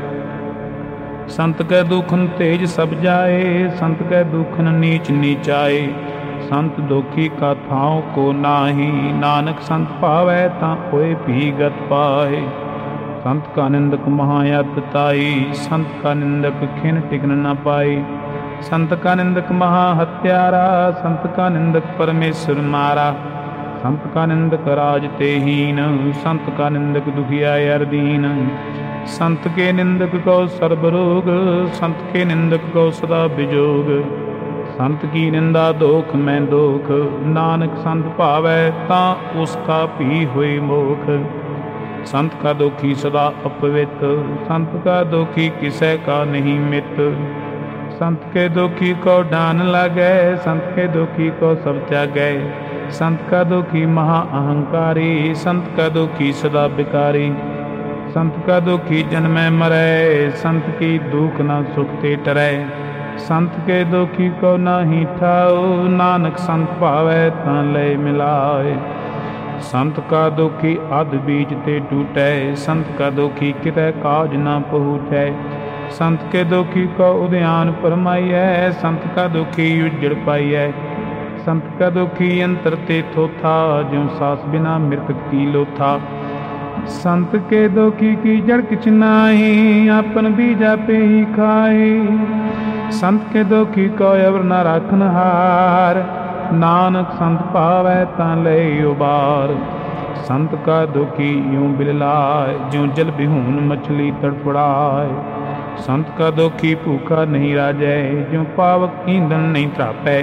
Speaker 1: ਸੰਤ ਕੈ ਦੁਖਨ ਤੇਜ ਸਭ ਜਾਏ, ਸੰਤ ਕੈ ਦੁਖਨ ਨੀਚ ਨੀਚਾਏ। ਸੰਤ ਦੁਖੀ ਕਾ ਥਾਉ ਕੋ ਨਾਹੀ, ਨਾਨਕ ਸੰਤ ਭਾਵੈ ਤਾਂ ਹੋਏ ਭੀ ਗਤ ਪਾਏ। ਸੰਤ ਕਾ ਨਿੰਦਕ ਮਹਾ ਅਤ ਤਾਈ, ਸੰਤ ਕਾ ਨਿੰਦਕ ਖਿਨ ਟਿਕਨ ਨ ਪਾਈ। ਸੰਤ ਕਾ ਨਿੰਦਕ ਮਹਾ ਹਤਿਆਰਾ, ਸੰਤ ਕਾ ਨਿੰਦਕ ਪਰਮੇਸ਼ਰ ਮਾਰਾ। ਸੰਤ ਕਾ ਨਿੰਦਕ ਰਾਜ ਤੇ ਹੀਨ, ਸੰਤ ਕਾ ਨਿੰਦਕ ਦੁਖੀਆ ਅਰਦੀਨ। ਸੰਤ ਕੇ ਨਿੰਦਕ ਕੋ ਸਰਬ ਰੋਗ, ਸੰਤ ਕੇ ਨਿੰਦਕ ਕੋ ਸਦਾ ਬਿਜੋਗ। ਸੰਤ ਕੀ ਨਿੰਦਾ ਦੋਖ ਮੈਂ ਦੋਖ, ਨਾਨਕ ਸੰਤ ਭਾਵੈ ਤਾਂ ਉਸ ਕਾ ਭੀ ਹੋਏ ਮੋਖ। ਸੰਤ ਕਾ ਦੋਖੀ ਸਦਾ ਅਪਵਿੱਤ, ਸੰਤ ਕਾ ਦੋਖੀ ਕਿਸੈ ਕਾ ਨਹੀਂ ਮਿਤ। ਸੰਤ ਕੇ ਦੋਖੀ ਕੋ ਡਾਨ ਲਾਗੈ, ਸੰਤ ਕੇ ਦੋਖੀ ਕੋ ਸਭ ਤਿਆਗੈ। ਸੰਤ ਕਾ ਦੋਖੀ ਮਹਾ ਅਹੰਕਾਰੀ, ਸੰਤ ਕਾ ਦੋਖੀ ਸਦਾ ਬਿਕਾਰੀ। ਸੰਤ ਕਾ ਦੋਖੀ ਜਨਮੈ ਮਰੈ, ਸੰਤ ਕੀ ਦੁਖ ਨਾ ਸੁਖ ਤੇ ਟਰੈ। ਸੰਤ ਕੇ ਦੋਖੀ ਕੋ ਨਾਹੀ ਠਾਉ, ਨਾਨਕ ਸੰਤ ਭਾਵੈ ਤਾਂ ਲੈ ਮਿਲਾਏ। ਸੰਤ ਕਾ ਦੋਖੀ ਅਧ ਬੀਜ ਤੇ ਟੂਟੈ, ਸੰਤ ਕਾ ਦੋਖੀ ਕਿਤੈ ਕਾਜ ਨਾ ਪਹੁੰਚੈ। ਸੰਤ ਕੇ ਦੋਖੀ ਕੋ ਉਦਿਆਨ ਪਰਮਾਈਐ, ਸੰਤ ਕਾ ਦੋਖੀ ਉਜੜ ਪਾਈਐ। ਸੰਤ ਕਾ ਦੋਖੀ ਅੰਤਰ ਤੇ ਥੋਥਾ, ਜਿਉ ਸਾਸ ਬਿਨਾ ਮ੍ਰਿਤਕ ਕੀ ਲੋਥਾ। ਸੰਤ ਕੇ ਦੋਖੀ ਕੀ ਜੜ ਕਿਛ ਨਾਹੀ, ਆਪਨ ਬੀਜਾ ਪੇ ਹੀ ਖਾਏ। ਸੰਤ ਕੇ ਦੋਖੀ ਕੋ ਅਵਰ ਨ ਰਾਖਨ ਹਾਰ, ਨਾਨਕ ਸੰਤ ਭਾਵੈ ਤਾਂ ਲੈ ਉਬਾਰ। ਸੰਤ ਕਾ ਦੋਖੀ ਯੂੰ ਬਿਲਲਾਏ, ਜਿਉ ਜਲ ਬਿਹੂਨ ਮਛਲੀ ਤੜਫੜਾਏ। ਸੰਤ ਕਾ ਦੋਖੀ ਭੂਖਾ ਨਹੀਂ ਰਾਜੈ, ਜਿਉ ਪਾਵਕ ਈਂਧਨ ਨਹੀਂ ਤਰਾਪੈ।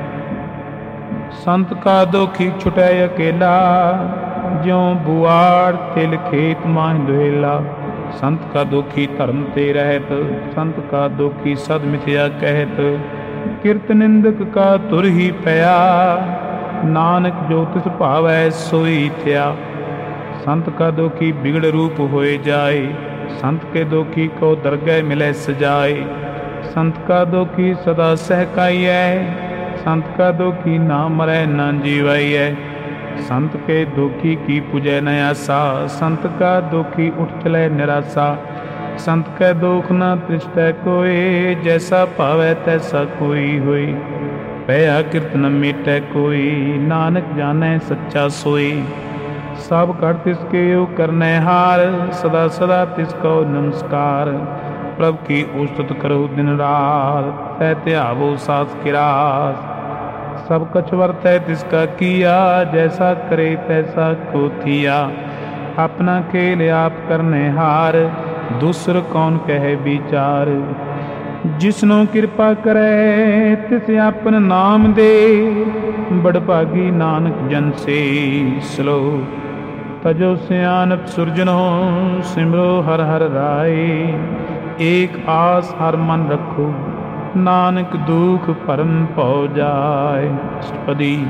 Speaker 1: ਸੰਤ ਕਾ ਦੋਖੀ ਛੁਟੈ ਅਕੇਲਾ, ਜਿਉ ਬੁਆੜ ਤਿਲ ਖੇਤ ਮਾਹਿ ਦੁਹੇਲਾ। ਸੰਤ ਕਾ ਦੋਖੀ ਧਰਮ ਤੇ ਰਹਿਤ, ਸੰਤ ਕਾ ਦੋਖੀ ਸਦ ਮਿਥਿਆ ਕਹਿਤ। ਕਿਰਤ ਨਿੰਦਕ ਕਾ ਤੁਰ ਹੀ ਪਿਆ, ਨਾਨਕ ਜੋ ਤਿਸ ਭਾਵੈ ਸੋਈ ਥਿਆ। ਸੰਤ ਕਾ ਦੋਖੀ ਬਿਗੜ ਰੂਪ ਹੋਏ ਜਾਏ, ਸੰਤ ਕੇ ਦੋਖੀ ਕੋ ਦਰਗਹਿ ਮਿਲੈ ਸਜਾਏ। ਸੰਤ ਕਾ ਦੋਖੀ ਸਦਾ ਸਹਿਕਾਈਐ, ਸੰਤ ਕਾ ਦੋਖੀ ਨਾ ਮਰੈ ਨਾ ਜੀਵਾਈਐ। ਸੰਤ ਕੇ ਦੋਖੀ ਕੀ ਪੁਜੈ ਨ ਆਸਾ, ਸੰਤ ਕਾ ਦੋਖੀ ਉਠ ਚਲੈ ਨਿਰਾਸਾ। ਸੰਤ ਕੈ ਦੋਖ ਨਾ ਤ੍ਰਿਸ਼ਟੈ ਕੋਇ, ਜੈਸਾ ਭਾਵੈ ਤੈਸਾ ਕੋਈ ਹੋਈ। ਭਇਆ ਕਿਰਤ ਨ ਮੇਟੈ ਕੋਈ, ਨਾਨਕ ਜਾਣੈ ਸੱਚਾ ਸੋਈ। ਸਭ ਕਰ ਤਿਸ ਕੇ ਓ ਕਰਨੈ ਹਾਰ, ਸਦਾ ਸਦਾ ਤਿਸ ਕੋ ਨਮਸਕਾਰ। ਪ੍ਰਭ ਕੀ ਉਸਤਤ ਕਰੋ ਦਿਨ ਰਾਤ, ਤੈ ਧਿਆਵੋ ਸਾਸ ਕਿਰਾਸ। ਸਭ ਕਛ ਵਰਤੈ ਤਿਸ ਕਾ ਕੀਆ, ਜੈਸਾ ਕਰੇ ਤੈਸਾ ਕੋ ਥੀਆ। ਆਪਣਾ ਖੇਲ ਆਪ ਕਰਨੈ ਹਾਰ, ਦੂਸਰ ਕੌਣ ਕਹਿ ਵਿਚਾਰ। ਜਿਸਨੂੰ ਕਿਰਪਾ ਕਰੈ ਤਿਸ ਆਪਨ ਨਾਮ ਦੇ, ਬੜ ਭਾਗੀ ਨਾਨਕ ਜਨ ਸੇ। ਸਲੋਕ। ਤਜੋ ਸਿਆਨਪ ਸੁਰਜਨੋ, ਸਿਮਰੋ ਹਰਿ ਹਰਿ ਰਾਏ। ਏਕ ਆਸ ਹਰ ਮਨ ਰੱਖੋ, ਨਾਨਕ ਦੁਖ ਭਰਮ ਭਉ ਜਾਏ। ਅਸ਼ਟਪਦੀ।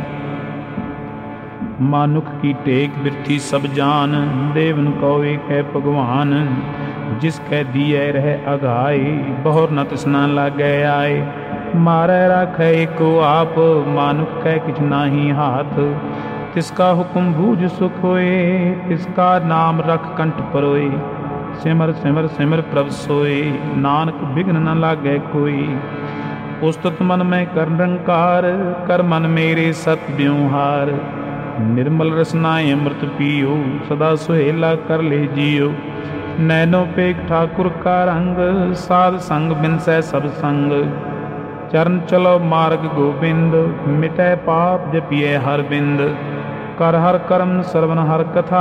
Speaker 1: ਮਾਨੁਖ ਕੀ ਟੇਕ ਬਿਰਥੀ ਸਭ ਜਾਨ, ਦੇਵਨ ਕੋ ਏਕੈ ਭਗਵਾਨ। जिस कह दिए रह अघाए, बहुर न तृष्णा लागे आए। मारै राखै एको आप, मानुख कह किछ नाही हाथ। तिसका हुक्म बूझ सुख होए, तिसका नाम रख कंठ परोए। सिमर सिमर सिमर प्रभ सोए, नानक बिघ्न न लागे कोई। उस्तत मन में कर निरंकार, कर मन मेरे सत व्यवहार। निर्मल रसनाए अमृत पियो, सदा सुहेला कर ले जियो। नैनो पेख ठाकुर का रंग, साध संग बिनसै सब संग। चरण चलो मार्ग गोबिंद, मिटै पाप जपिए हर बिंद। कर हर कर्म श्रवण हर कथा,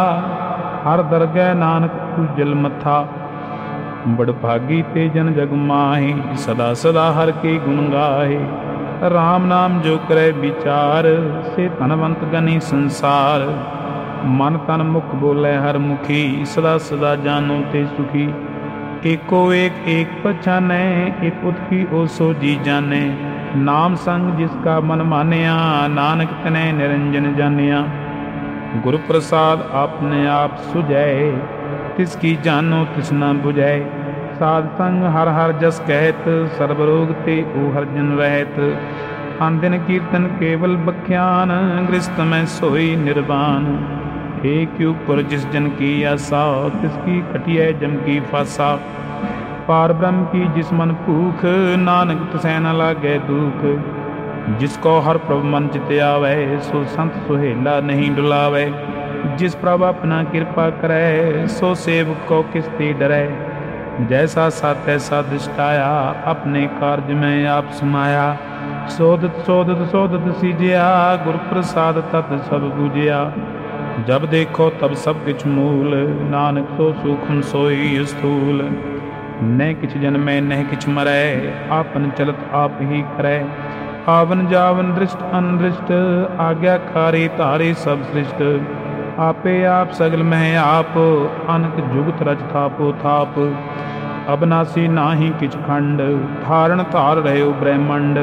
Speaker 1: हर दरगह नानक पूजल मथा। बड़भागी ते जन जग माहे, सदा सदा हर के गुण गाहे। राम नाम जो करे विचार, से धनवंत गनी संसार। मन तन मुख बोले हर मुखी, सदा सदा जानो ते सुखी। एको एक एक पहचाने, एक उतकी ओ सो जी जाने। नाम संग जिसका मन मानिया, नानक तने निरंजन जानिया। गुरु प्रसाद आपने आप सुझाए, तिसकी जानो तिस न बुझाए। साध संग हर हर जस कहत, सर्व रोग ते ओ हर जन रहत। आंदिन कीर्तन केवल बख्यान, गृहस्थ में सोई निर्वाण। एक ऊपर जिस जन की आशा, तिसकी कटिए जम की फासा। पार ब्रह्म की जिस मन भूख, नानक तिसै न लागे दुख। जिसको हर प्रभ मन चित आवे, सो संत सुहेला नहीं डुलावे। जिस प्रभ अपना कृपा करे, सो सेवक को किसते डरे। जैसा सा तैसा दृष्टाया, अपने कार्य में आप समाया। सोदत सोदत सोदत सीजिया, गुरु प्रसाद तत् सब बूझिया। जब देखो तब सब किछ मूल, नानक सो सूक्ष्म सोई स्थूल। न किछ जन्मे न किछ मरै, आपन चलत आप ही करे। आवन जावन दृष्ट अनदृष्ट, आज्ञाकारी तारे सब सृष्ट। आपे आप सगल मह आप, अनक जुगत रच थापो थाप। अबनासी नाही किछ खंड, धारण धार रहे ब्रह्मंड।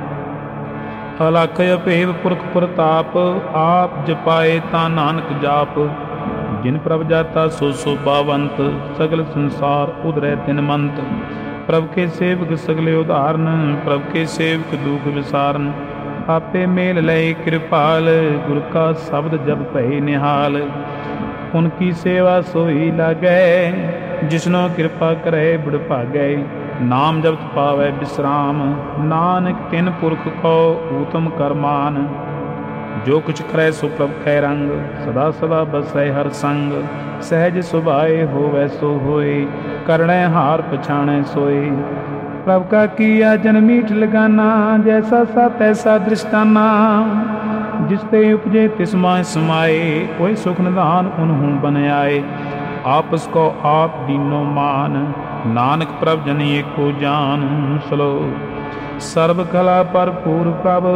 Speaker 1: अलख अपेव पुरख प्रताप, आप जपाए ता नानक जाप। जिन प्रभ जाता सो सो पावंत, सगल संसार उदरै तिन मंत। प्रभ के सेवक सगले उदाहरण, प्रभ के सेवक दुख विसारन। आपे मेल लय कृपाल, गुरु का शब्द जब पै निहाल। उनकी सेवा सोई लागै, जिसनो कृपा करे बड़ भागै। नाम जपत पावै विश्राम, नानक तिन पुरख को उत्तम करमान। जो कुछ करे सो प्रभ कै रंग, सदा सदा बसै हर संग। सहज सुभाए होवै सो होए, करणे हार पछाणै सोए। प्रभ का किया जन मीठ लगाना, जैसा सा तैसा दृष्टाना। जिसते उपजे तिस माह समाए, कोई सुख निधान उन्हूं बन आए। आपस को आप दीनो मान, नानक प्रभ जन एको जान। श्लोक सर्व कला भरपूर प्रभ,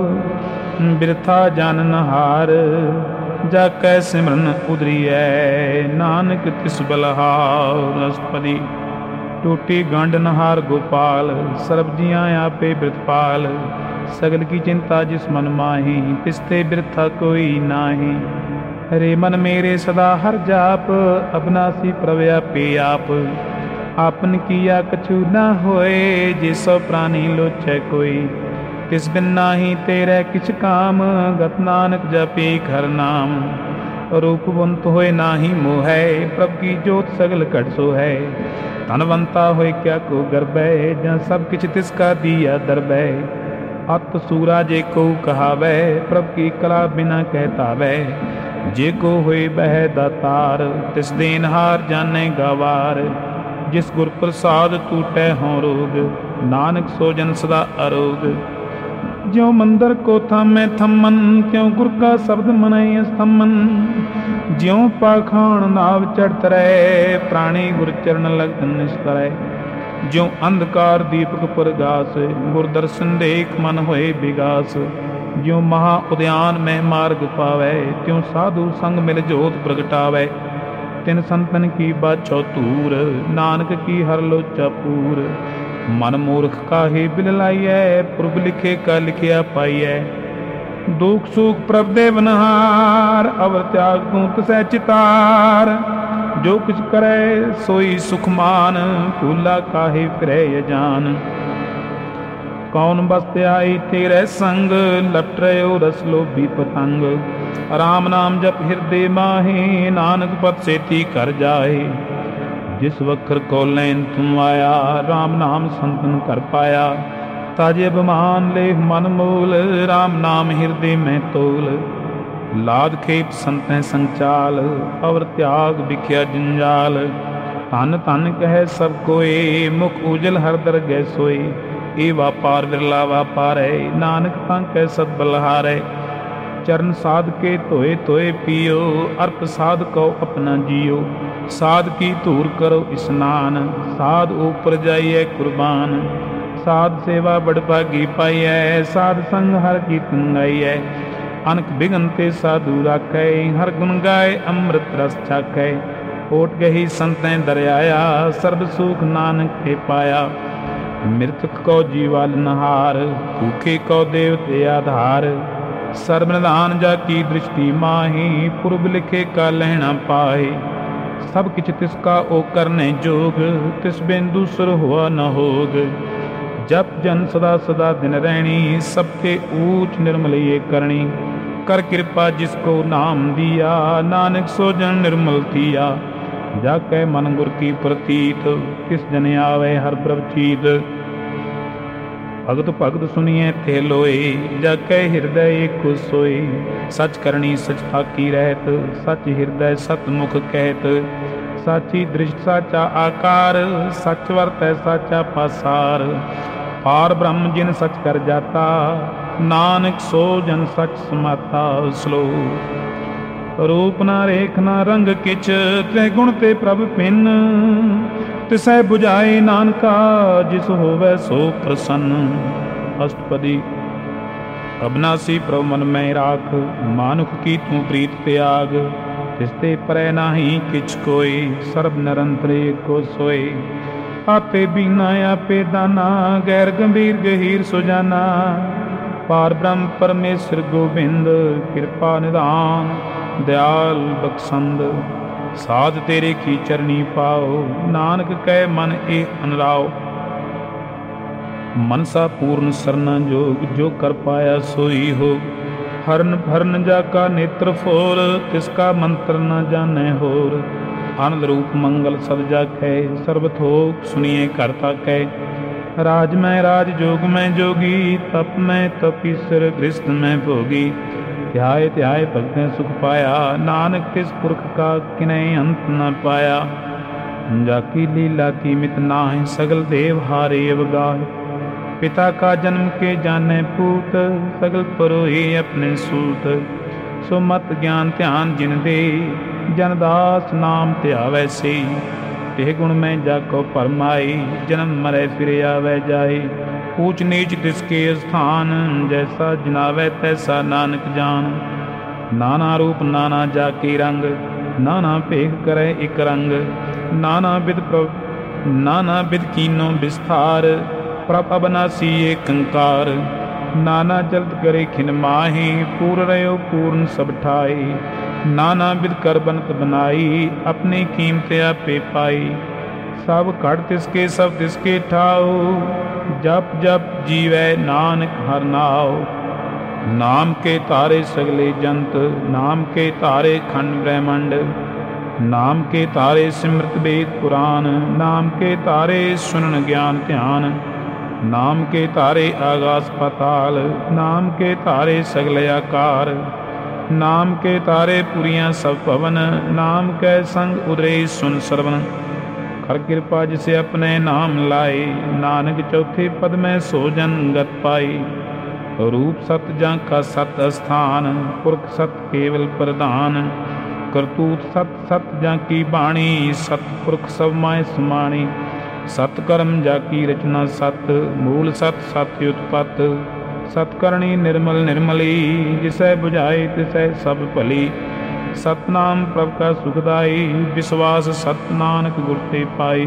Speaker 1: बिरथा जानन हार। जाकै सिमरन उदरियै, नानक तिस बलहार। अष्टपदी टूटी गंड नहार गोपाल, सर्ब जियां आपे बिरथपाल। सगल की चिंता जिस मन माही, तिसते बिरथा कोई नाही। हरे मन मेरे सदा हर जाप, अबनासी प्रभ आपे आप। आपन किया कछु न होए, जिसो प्राणी लोचै कोई। तिस बिन नाही तेरे किछ काम, गत नानक जपे हर नाम। रूपवंत होए नाही मोहै, प्रभ की जोत सगल घट सो है। धनवंता होए क्या को गर्बै, जहाँ सब किछ तिसका दिया दरबै। अत सूरा जे को कहावै, प्रभ की कला बिना कहतावै। जे को होए बह दातार, तिस देनहार जाने गवार। जिस गुर प्रसाद टूटै हों रोग, नानक सो जन सदा अरोग। ज्यों मंदिर को थामै थमन, त्यों गुर का शब्द मनै स्तमन। ज्यों पाखाण नाव चढ़त रहे, प्राणी गुर चरण लगत निस्तरै। ज्यों अंधकार दीपक प्रगास, गुर दर्शन देख मन होए विगास। ज्यों महा उद्यान में मार्ग पावै, त्यों साधु संग मिल जोत प्रगटावै। तिन संतन की बाछो तूर, नानक की हर लोचा पूर। मन मूर्ख काहे बिल लाइयै, पुरब लिखे का लिखिया पाइयै। दुख सुख प्रभ देवनहार, अवर त्याग तू तसै चितार। ਜੋ ਕੁਛ ਕਰੈ ਸੋਈ ਸੁਖਮਾਨ, ਭੂਲਾ ਕਾਹੇ ਫਿਰੈ ਅਜਾਨ। ਕੌਣ ਬਸਤ ਆਈ ਤੇਰੇ ਸੰਗ, ਲਪਟ ਰਹਿਓ ਰਸ ਲੋਭੀ ਪਤੰਗ। ਰਾਮ ਨਾਮ ਜਪ ਹਿਰਦੇ ਮਾਹੇ, ਨਾਨਕ ਪਤ ਸੇਤੀ ਕਰ ਜਾਏ। ਜਿਸ ਵਖਰ ਕੋ ਲੈਨ ਤੂੰ ਆਇਆ, ਰਾਮ ਨਾਮ ਸੰਤਨ ਕਰ ਪਾਇਆ। ਤਾਜੇ ਅਭਿਮਾਨ ਲੇਖ ਮਨ ਮੂਲ, ਰਾਮ ਨਾਮ ਹਿਰਦੇ ਮੈਂ ਤੋਲ। ਲਾਦ ਖੇਪ ਸੰਤੈ ਸੰਚਾਲ, ਅਵਰ ਤਿਆਗ ਵਿਖਿਆ ਜੰਜਾਲ। ਧਨ ਧਨ ਕਹਿ ਸਭ ਕੋਏ, ਮੁਖ ਉਜਲ ਹਰ ਦਰਗਹਿ ਸੋਏ। ਇਹ ਵਾਪਾਰ ਵਿਰਲਾ ਵਾਪਾਰੈ, ਨਾਨਕ ਤਾਂ ਕਹਿ ਸਦ ਬਲਹਾਰੈ। ਚਰਨ ਸਾਧ ਕੇ ਧੋਏ ਧੋਏ ਪੀਓ, ਅਰਪ ਸਾਧ ਕਉ ਆਪਣਾ ਜੀਓ। ਸਾਧ ਕੀ ਧੂਰ ਕਰੋ ਇਸਨਾਨ, ਸਾਧ ਉਪਰ ਜਾਈਐ ਕੁਰਬਾਨ। ਸਾਧ ਸੇਵਾ ਬੜ ਭਾਗੀ ਪਾਈਐ, ਸਾਧ ਸੰਗ ਹਰ ਕੀਰਤਨ ਗਾਈਐ। ਅਨਕ ਬਿਗਨ ਤੇ ਸਾਧੂ ਰਾਖੈ, ਹਰ ਗੁਣ ਗਾਏ ਅੰਮ੍ਰਿਤ ਰਸ ਚਾਖੈ। ਓਟ ਗਹੀ ਸੰਤੈ ਦਰਿਆਇਆ, ਸਰਬ ਸੁਖ ਨਾਨਕ ਤੇ ਪਾਇਆ। ਮ੍ਰਿਤਕ ਕੋ ਜੀਵਲ ਨਹਾਰ, ਭੂਖੇ ਕੋ ਦੇਵਤੇ ਆਧਾਰ। ਸਰਬ ਨਿਧਾਨ ਜਾ ਕੀ ਦ੍ਰਿਸ਼ਟੀ ਮਾਹੀ, ਪੁਰਬ ਲਿਖੇ ਕਾ ਲਹਿਣਾ ਪਾਏ। ਸਭ ਕਿਛ ਤਿਸ ਕਾ ਓ ਕਰਨੇ ਜੋਗ, ਤਿਸ ਬਿਨ ਦੂਸਰ ਹੋਆ ਨ ਹੋਗ। ਜਪ ਜਨ ਸਦਾ ਸਦਾ ਦਿਨ ਰਹਿਣੀ, ਸਭ ਕੇ ਊਚ ਨਿਰਮਲ ਇਹ ਕਰਨੀ। ਕਰ ਕਿਰਪਾ ਜਿਸ ਕੋ ਨਾਮ ਦਿਆ, ਨਾਨਕ ਸੋ ਜਨ ਨਿਰਮਲ ਥੀਆ। ਜਾ ਕੈ ਮਨ ਗੁਰ ਕੀ ਪ੍ਰਤੀਤ, ਕਿਸ ਜਨ ਆਵੇ ਹਰ ਪ੍ਰਭ ਚੀਤ। ਭਗਤ ਭਗਤ ਸੁਣੀਐ ਤੇ ਲੋਏ, ਜਾ ਕੈ ਹਿਰਦੈ ਏਕੋ ਸੋਏ। ਸਚ ਕਰਨੀ ਸਚ ਥਾਕੀ ਰਹਿਤ, ਸਚ ਹਿਰਦੈ ਸਤ ਮੁਖ ਕਹਿਤ। ਸਾਚੀ ਦ੍ਰਿਸ਼ਟ ਸਾਚਾ ਆਕਾਰ, ਸਚ ਵਰਤੈ ਸਾਚਾ ਪਾਸਾਰ। ਪਾਰ ਬ੍ਰਹਮ ਜਿਨ ਸਚ ਕਰ ਜਾਤਾ, ਨਾਨਕ ਸੋ ਜਨ ਸਚ ਸਮਾਤਾ। ਸਲੋਕ ਰੂਪ ਨਾ ਰੇਖ ਨਾ ਰੰਗ ਕਿਛ, ਤ੍ਰੈ ਗੁਣ ਤੇ ਪ੍ਰਭ ਭਿੰਨ। ਤਿਸੈ ਬੁਝਾਏ ਨਾਨਕਾ, ਜਿਸ ਹੋਵੈ ਸੋ ਪ੍ਰਸੰਨ। ਅਸ਼ਟਪਦੀ ਅਬਨਾਸੀ ਪ੍ਰਭ ਮਨ ਮੈਂ ਰਾਖ, ਮਾਨੁਖ ਕੀ ਤੂੰ ਪ੍ਰੀਤ ਤਿਆਗ। ਤਿਸ ਤੇ ਪਰੈ ਨਾਹੀ ਕਿਛ ਕੋਈ, ਸਰਬ ਨਿਰੰਤਰ ਏਕੋ ਸੋਏ। ਆਪੇ ਬੀਨਾ ਆਪੇ ਦਾਨਾ, ਗੈਰ ਗੰਭੀਰ ਗਹੀਰ ਸੁਜਾਨਾ। ਪਾਰ ਬ੍ਰਹਮ ਪਰਮੇਸ਼ਰ ਗੋਬਿੰਦ, ਕਿਰਪਾ ਨਿਧਾਨ ਦਿਆਲ ਬਖਸ਼ੰਦ। ਸਾਧ ਤੇਰੇ ਕੀ ਚਰਨੀ ਪਾਓ, ਨਾਨਕ ਕਹਿ ਮਨ ਇਹ ਅਨਰਾਓ। ਮਨਸਾ ਪੂਰਨ ਸਰਨਾ ਜੋਗ, ਜੋ ਕਰ ਪਾਇਆ ਸੋਈ ਹੋ। ਹਰਨ ਭਰਨ ਜਾ ਕਾ ਨੇਤਰ ਫੋਰ, ਤਿਸ ਕਾ ਮੰਤਰ ਨ ਜਾਣੈ ਹੋਰ। ਆਨੰਦ ਰੂਪ ਮੰਗਲ ਸਦ ਜਾਖੈ, ਸਰਬ ਥੋਕ ਸੁਣੀਏ ਘਰ ਤਾਕੈ। ਰਾਜ ਮੈਂ ਰਾਜ ਜੋਗ ਮੈਂ ਜੋਗੀ, ਤਪ ਮੈਂ ਤਪੀਸਰ ਗ੍ਰਸਤ ਮੈਂ ਭੋਗੀ। ਧਿਆਏ ਧਿਆਏ ਭਗਤੈ ਸੁਖ ਪਾਇਆ, ਨਾਨਕ ਤਿਸ ਪੁਰਖ ਕਾ ਕਿਨੈ ਅੰਤ ਨ ਪਾਇਆ। ਜਾ ਕੀ ਲੀਲਾ ਕੀ ਮਿਤ ਨਾਹਿ, ਸਗਲ ਦੇਵ ਹਾਰੇ ਅਵਗਾਹਿ। ਪਿਤਾ ਕਾ ਜਨਮ ਕੇ ਜਾਣੈ ਪੂਤ, ਸਗਲ ਪਰੋਏ ਆਪਣੇ ਸੂਤ। ਸੋ ਮਤ ਗਿਆਨ ਧਿਆਨ ਜਿਨ ਦੇ, ਜਨ ਦਾਸ ਨਾਮ ਧਿਆਵੈ ਸੇ। ਤੇ ਗੁਣ ਮੈਂ ਜਾ ਕੋ ਪਰਮਾਈ, ਜਨਮ ਮਰੈ ਫਿਰ ਆਵੈ ਜਾਏ। ਊਚ ਨੀਚ ਤਿਸ ਕੇ ਸਥਾਨ, ਜੈਸਾ ਜਨਾਵੈ ਤੈਸਾ ਨਾਨਕ ਜਾਨ। ਨਾਨਾ ਰੂਪ ਨਾਨਾ ਜਾ ਕੇ ਰੰਗ, ਨਾਨਾ ਭੇਖ ਕਰੈ ਇਕ ਰੰਗ। ਨਾਨਾ ਬਿਦ ਪ੍ਰਭ ਨਾਨਾ ਬਿਦ ਕੀਨੋ ਵਿਸਥਾਰ, ਪ੍ਰਭ ਅਬਨਾਸੀ ਏਕੰਕਾਰ। ਨਾਨਾ ਜਲਦ ਕਰੇ ਖਿਨ ਮਾਹੀ, ਪੂਰ ਰਹਿਓ ਪੂਰਨ ਸਭ ਠਾਈ। ਨਾਨਾ ਬਿਦ ਕਰ ਬਨਤ ਬਨਾਈ, ਆਪਣੀ ਕੀਮਤ ਆਪੇ ਪਾਈ। ਸਭ ਘੜ ਤਿਸਕੇ ਸਭ ਤਿਸਕੇ ਠਾਓ, ਜਪ ਜਪ ਜੀਵੈ ਨਾਨਕ ਹਰਿ ਨਾਉ। ਨਾਮ ਕੇ ਤਾਰੇ ਸਗਲੇ ਜੰਤ, ਨਾਮ ਕੇ ਤਾਰੇ ਖੰਡ ਬ੍ਰਹਿਮੰਡ। ਨਾਮ ਕੇ ਤਾਰੇ ਸਿਮਰਤ ਵੇਦ ਪੁਰਾਨ, ਨਾਮ ਕੇ ਤਾਰੇ ਸੁਨਨ ਗਿਆਨ ਧਿਆਨ। ਨਾਮ ਕੇ ਤਾਰੇ ਆਗਾਸ ਪਾਤਾਲ, ਨਾਮ ਕੇ ਤਾਰੇ ਸਗਲ ਆਕਾਰ। ਨਾਮ ਕੇ ਤਾਰੇ ਪੁਰੀਆਂ ਸਭ ਭਵਨ, ਨਾਮ ਕੈ ਸੰਗ ਉਦਰੇ ਸੁਨ ਸਰਵਨ। ਕਰ ਕਿਰਪਾ ਜਿਸੇ ਆਪਣੇ ਨਾਮ ਲਾਏ, ਨਾਨਕ ਚੌਥੇ ਪਦ ਮੈਂ ਸੋ ਜਨ ਗਤ ਪਾਈ। ਰੂਪ ਸਤ ਜਾਂ ਕਾ ਸਤ ਅਸਥਾਨ, ਪੁਰਖ ਸਤ ਕੇਵਲ ਪ੍ਰਧਾਨ। ਕਰਤੂਤ ਸਤ ਸਤ ਜਾਂ ਕੀ ਬਾਣੀ, ਸਤਪੁਰਖ ਸਭ ਮਾਇ ਸਮਾਣੀ। ਸਤ ਕਰਮ ਜਾ ਕੀ ਰਚਨਾ ਸਤ, ਮੂਲ ਸਤ ਸਤ ਉਤਪਤ। ਸਤ ਕਰਨੀ ਨਿਰਮਲ ਨਿਰਮਲੀ, ਜਿਸੈ ਬੁਝਾਏ ਤਿਸੈ ਸਭ ਭਲੀ। ਸਤਨਾਮ ਪ੍ਰਭ ਕਾ ਸੁਖਦਾਈ, ਵਿਸ਼ਵਾਸ ਸਤ ਨਾਨਕ ਗੁਰ ਤੇ ਪਾਈ।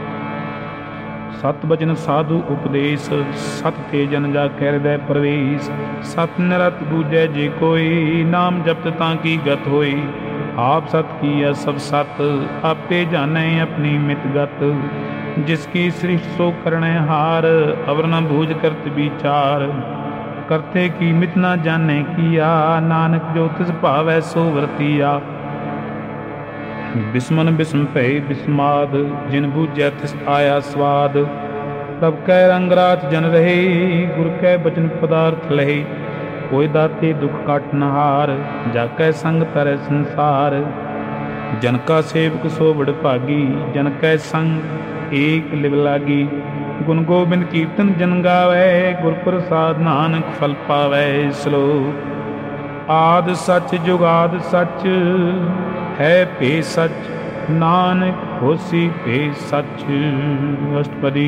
Speaker 1: ਸਤ ਬਚਨ ਸਾਧੂ ਉਪਦੇਸ਼, ਸਤ ਤੇ ਜਨ ਜਾ ਕੈ ਹਿਰਦੈ ਪ੍ਰਵੇਸ਼। ਸਤ ਨਿਰਤ ਬੂਝੈ ਜੇ ਕੋਈ, ਨਾਮ ਜਪਤ ਤਾਂ ਕੀ ਗਤ ਹੋਈ। आप सत किया सब सत, आपे जाने अपनी मित गत। जिसकी सृष्टि सो करने हार, अवर न बूझ करत विचार। करते की मित न जाने किया, नानक जो तिस भावै सो वर्तिया। बिस्मन बिस्म भय बिस्माद, जिन बूझै तिस आया स्वाद। प्रभ कै रंग रात जन रहे, गुर कै बचन पदार्थ लहे। कोई दाते दुख काट नहार, जाकै संग तरै संसार। जन का सेवक सो बड़ भागी, जन कै संग एक लिव लागी। गुण गोबिंद कीर्तन जन गावै, गुर प्रसाद नानक फल पावै। श्लोक। आद सच जुगाद सच, है पे सच, नानक होसी पे सच। अष्टपदी।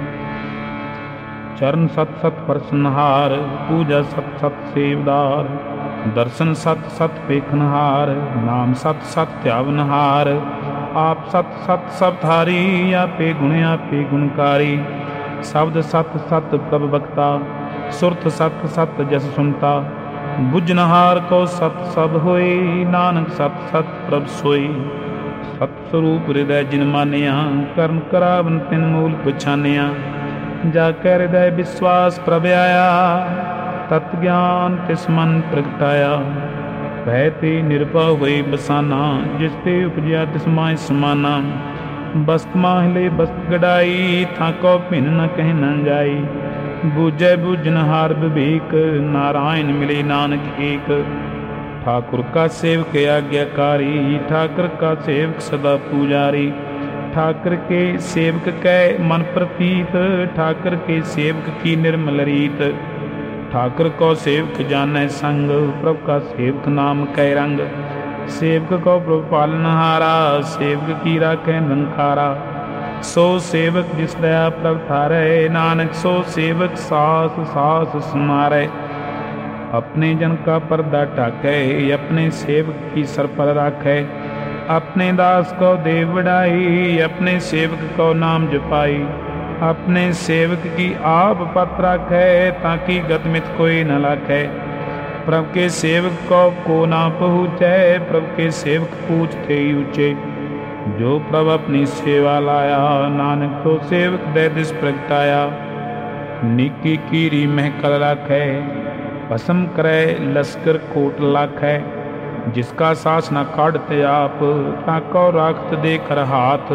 Speaker 1: चरण सत सत परसनहार, पूजा सत सत सेवदार। दर्शन सत सत पेखनहार, नाम सत सत ध्यावनहार। आप सत सत सब धारी, आपे गुण आपे गुणकारी। शब्द सत सत प्रभ बक्ता, सुरत सत सत जस सुनता। बुझनहार को सत सब होए, नानक सत सत प्रभ सोई। सत स्वरूप हृदय जिन मानिया, करन करावन तिन मूल पछानिया। जाकै हृदय विश्वास प्रभ आया, तत् ज्ञान तिस मन प्रगटाया। भय ते निर्भय होई बसाना, जिस ते उपजया तिस माहि समाना। बस्त माहिले बस्त गड़ाई, थाको भिन न कह न जाई। बूझै बूझनहार विवेक, नारायण मिले नानक एक। ठाकुर का सेवक आज्ञाकारी, ठाकुर का सेवक सदा पुजारी। ठाकुर के सेवक कै मन प्रतीत, ठाकुर के सेवक की निर्मल रीत। ठाकुर को सेवक जानै संग, प्रभु का सेवक नाम कै रंग। सेवक को प्रभु पालनहारा, सेवक की राखै निरंकारा। सो सेवक जिस दया प्रभ थारै, नानक सो सेवक सास सास समारै। अपने जन का पर्दा ढाकै, अपने सेवक की सर पर राखै। अपने दास को देव बढ़ाई, अपने सेवक को नाम जपाई। अपने सेवक की आप पत राखै, ताकि गतमित कोई न लाखै। प्रभु के सेवक को ना पहुँचै, प्रभु के सेवक पूछते ऊँचे। जो प्रभु अपनी सेवा लाया, नानक तो सेवक दे दिस प्रगटाया। निकी कीरी महकल राखै, भस्म करे लश्कर कोट लाखै। जिसका सास न काढ़ते आप, ताको राखत दे कर हाथ।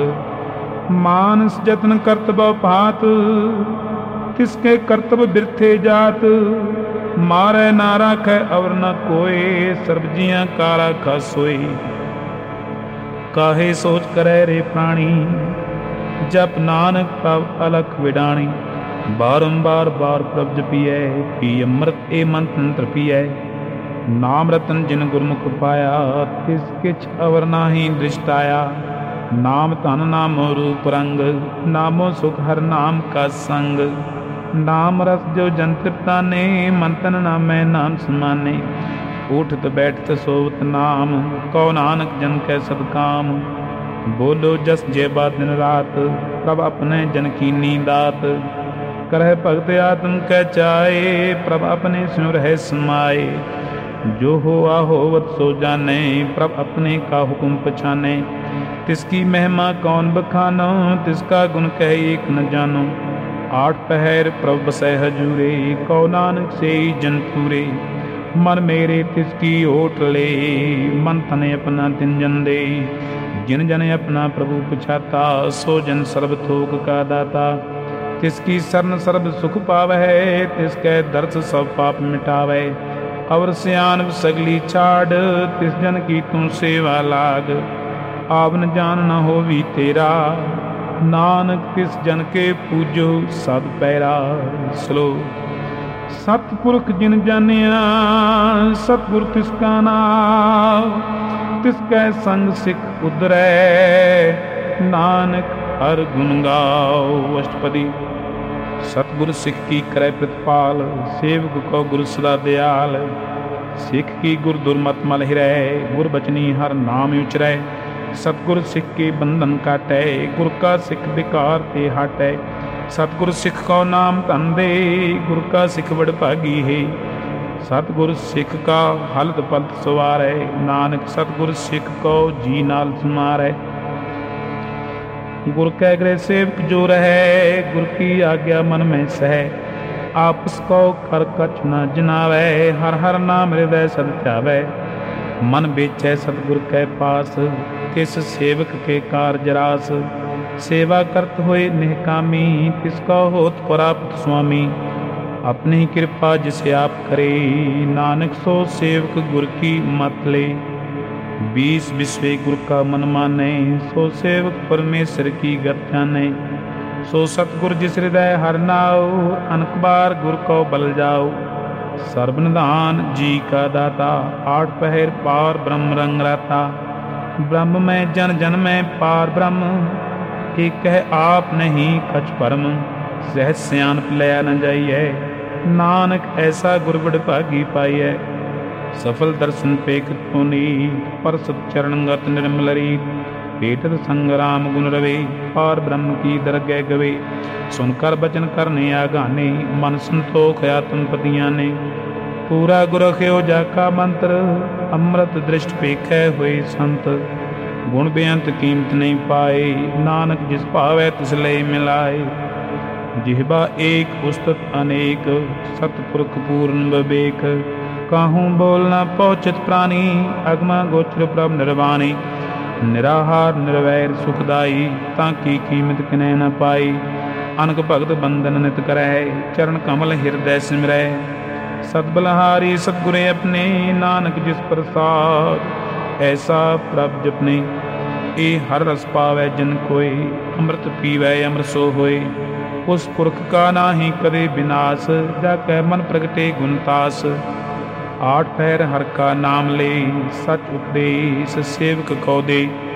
Speaker 1: मानस जतन करतब पात, तिसके करतब बिरथे जात। मारै ना राखै अवर न कोय, सर्ब जियां का राखा सोई। काहे सोच करे रे प्राणी, जप नानक प्रभ अलख विडाणी। बारंबार बार प्रभ जपिए, पी अमृत ए मंत्र पिए। नाम रतन जिन गुरमुख पाया, तिस किछ अवर नाहि दृष्टाया। नाम धन नामो रूप रंग, नामो सुख हर नाम का संग। नाम रस जो जन तृप्ताने, मन तन नामै नाम समाने। उठत बैठत सोवत नाम, कौ नानक जन कै सदकाम। बोलो जस जेबा दिन रात, प्रभ अपने जन की नींदात। करह भगत आत्म कै चाए, प्रभ अपने स्नु रह समाए। जो हो होवत सो जाने, प्रभ अपने का हुक्म पछाने। तिसकी महिमा कौन बखानो, तिसका गुण कह एक न जानो। आठ पहर प्रभ बसै हजूरे, कौ नानक से जन पूरे। मन मेरे तिसकी ओट ले, मन तन अपना तिन जन दे। जिन जन अपना प्रभु पुछाता, सो जन सर्ब थोक का दाता। तिसकी शरण सर्ब सुख पावै, तिसकै दर्श सब पाप मिटावै। अवर सियान सगली छाड़, तिस जन की तू सेवा लाग। आवन जान न होवी तेरा, नानक तिस जन के पूजो सद पैरा। श्लोक। सतपुरख जिन जानिया, सतगुर तिसका नाम। तिसकै संग सिख उदरै, नानक हर गुण गाओ। अष्टपदी। सतगुर सिख की करे प्रतिपाल, सेवक को गुरु सदा दयाल। सिख की गुर दुर्मत मल हिरै, गुर बचनी हर नाम उचरै। सतगुर सिख के बंधन काटै, गुर का सिख विकार ते हटै। सतगुर सिख को नाम धन दे, गुर का सिख बड़ भागी है। सतगुर सिख का हलत पलत सवारै, नानक सतगुर सिख को जी नाल समारै। गुर कै गृह सेवक जो रहै, गुर की आज्ञा मन में सहै। आपस को कर कछ न जनावै, हर हर नाम हृदय सद ध्यावै। मन बेचै सतगुर कै पास, तिस सेवक के कारज रास। सेवा करत होए निहकामी, तिसको होत प्राप्त स्वामी। अपनी कृपा जिसे आप करे, नानक सो सेवक गुर की मत ले। 20 विश्वे गुर का मन माने, सो सेवक परमेश्वर की गत जाने। सो सतगुर जिस हृदय हर नाओ, अनक बार गुर को बल जाओ। सर्वनिधान जी का दाता, 8 पहर पार ब्रह्म रंग राता। ब्रह्म में जन जन में पार ब्रह्म, एक कह आप नहीं कछ परम। सहज सियानप लिया न जाइए, नानक ऐसा गुरबड़ भागी पाइए। सफल दर्शन पेख पुनी, परसत चरणगत निर्मल रीत। पेटत संग्राम गुण रवे, पार ब्रह्म की दरगह गवे। सुनकर बचन करने आगाने, मन संतोख आत्म पतियाँ ने। पूरा गुर ख्यो जाका मंत्र, अमृत दृष्ट पेखै हुए संत। गुण बेअंत कीमत नहीं पाए, नानक जिस भावै तिस लय मिलाए। जिहबा एक उस्तत अनेक, सतपुरख पूर्ण विवेक। काहूँ बोल न पहुँचत प्राणी, अगमा गोचर प्रभ निर्वाणी। निराहार निर्वैर सुखदाई, ताकि कीमत किनै न पाई। अनक भगत बंदन नित करै, चरण कमल हृदय सिमरै। सतबलहारी सतगुरे अपने, नानक जिस प्रसाद। ऐसा प्रभ जपने, ए हर रस पावै जिन कोय। अमृत पीवै अमृत सो होय। उस पुरख का नाही कदे विनाश, जाकै मन प्रगटे गुणतास। 8 पहर हर का नाम ले, सच उपदेश सेवक को दे।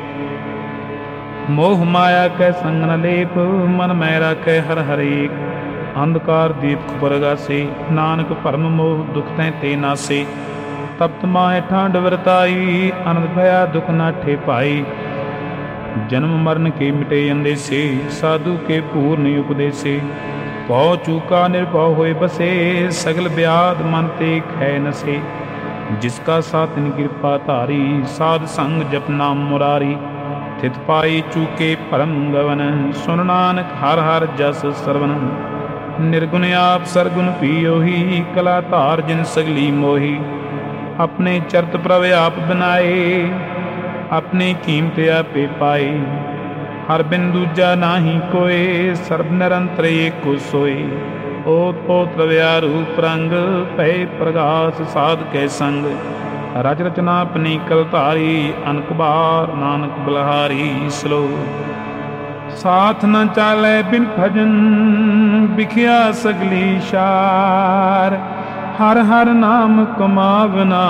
Speaker 1: मोह माया कै संग न लेप, मन में राखै हर हरेक। अंधकार दीप प्रगासे, नानक भरम मोह दुख तैं ते नासे। तप्त माए ठांड वरताई, आनंद भया दुख नाठे पाई। जन्म मरण के मिटे अंदेसे, साधु के पूर्ण उपदेसे। भौ चूका निर्भव होए बसे, सगल ब्याध मन ते खै नसे। जिसका सातिन कृपा धारी, साध संग जप नाम मुरारी। थित पाई चूके परम गवन, सुन नानक हर हर जस सरवन। निर्गुण आप सरगुण पियोही, कला धार जिन सगली मोही। अपने चरत प्रभ आप बनाए, अपनी कीमत आपे पाई। हर बिन दूजा नाही कोय, सर्ब निरंतर एको सोय। ओत पोत रव्या रूप रंग, भय प्रगास साध के संग। रच रचना अपनी कलधारी, अनक बार नानक बलहारी। श्लोक। साथ न चाले बिन भजन, बिखिया सगली शार। हर हर नाम कमावना,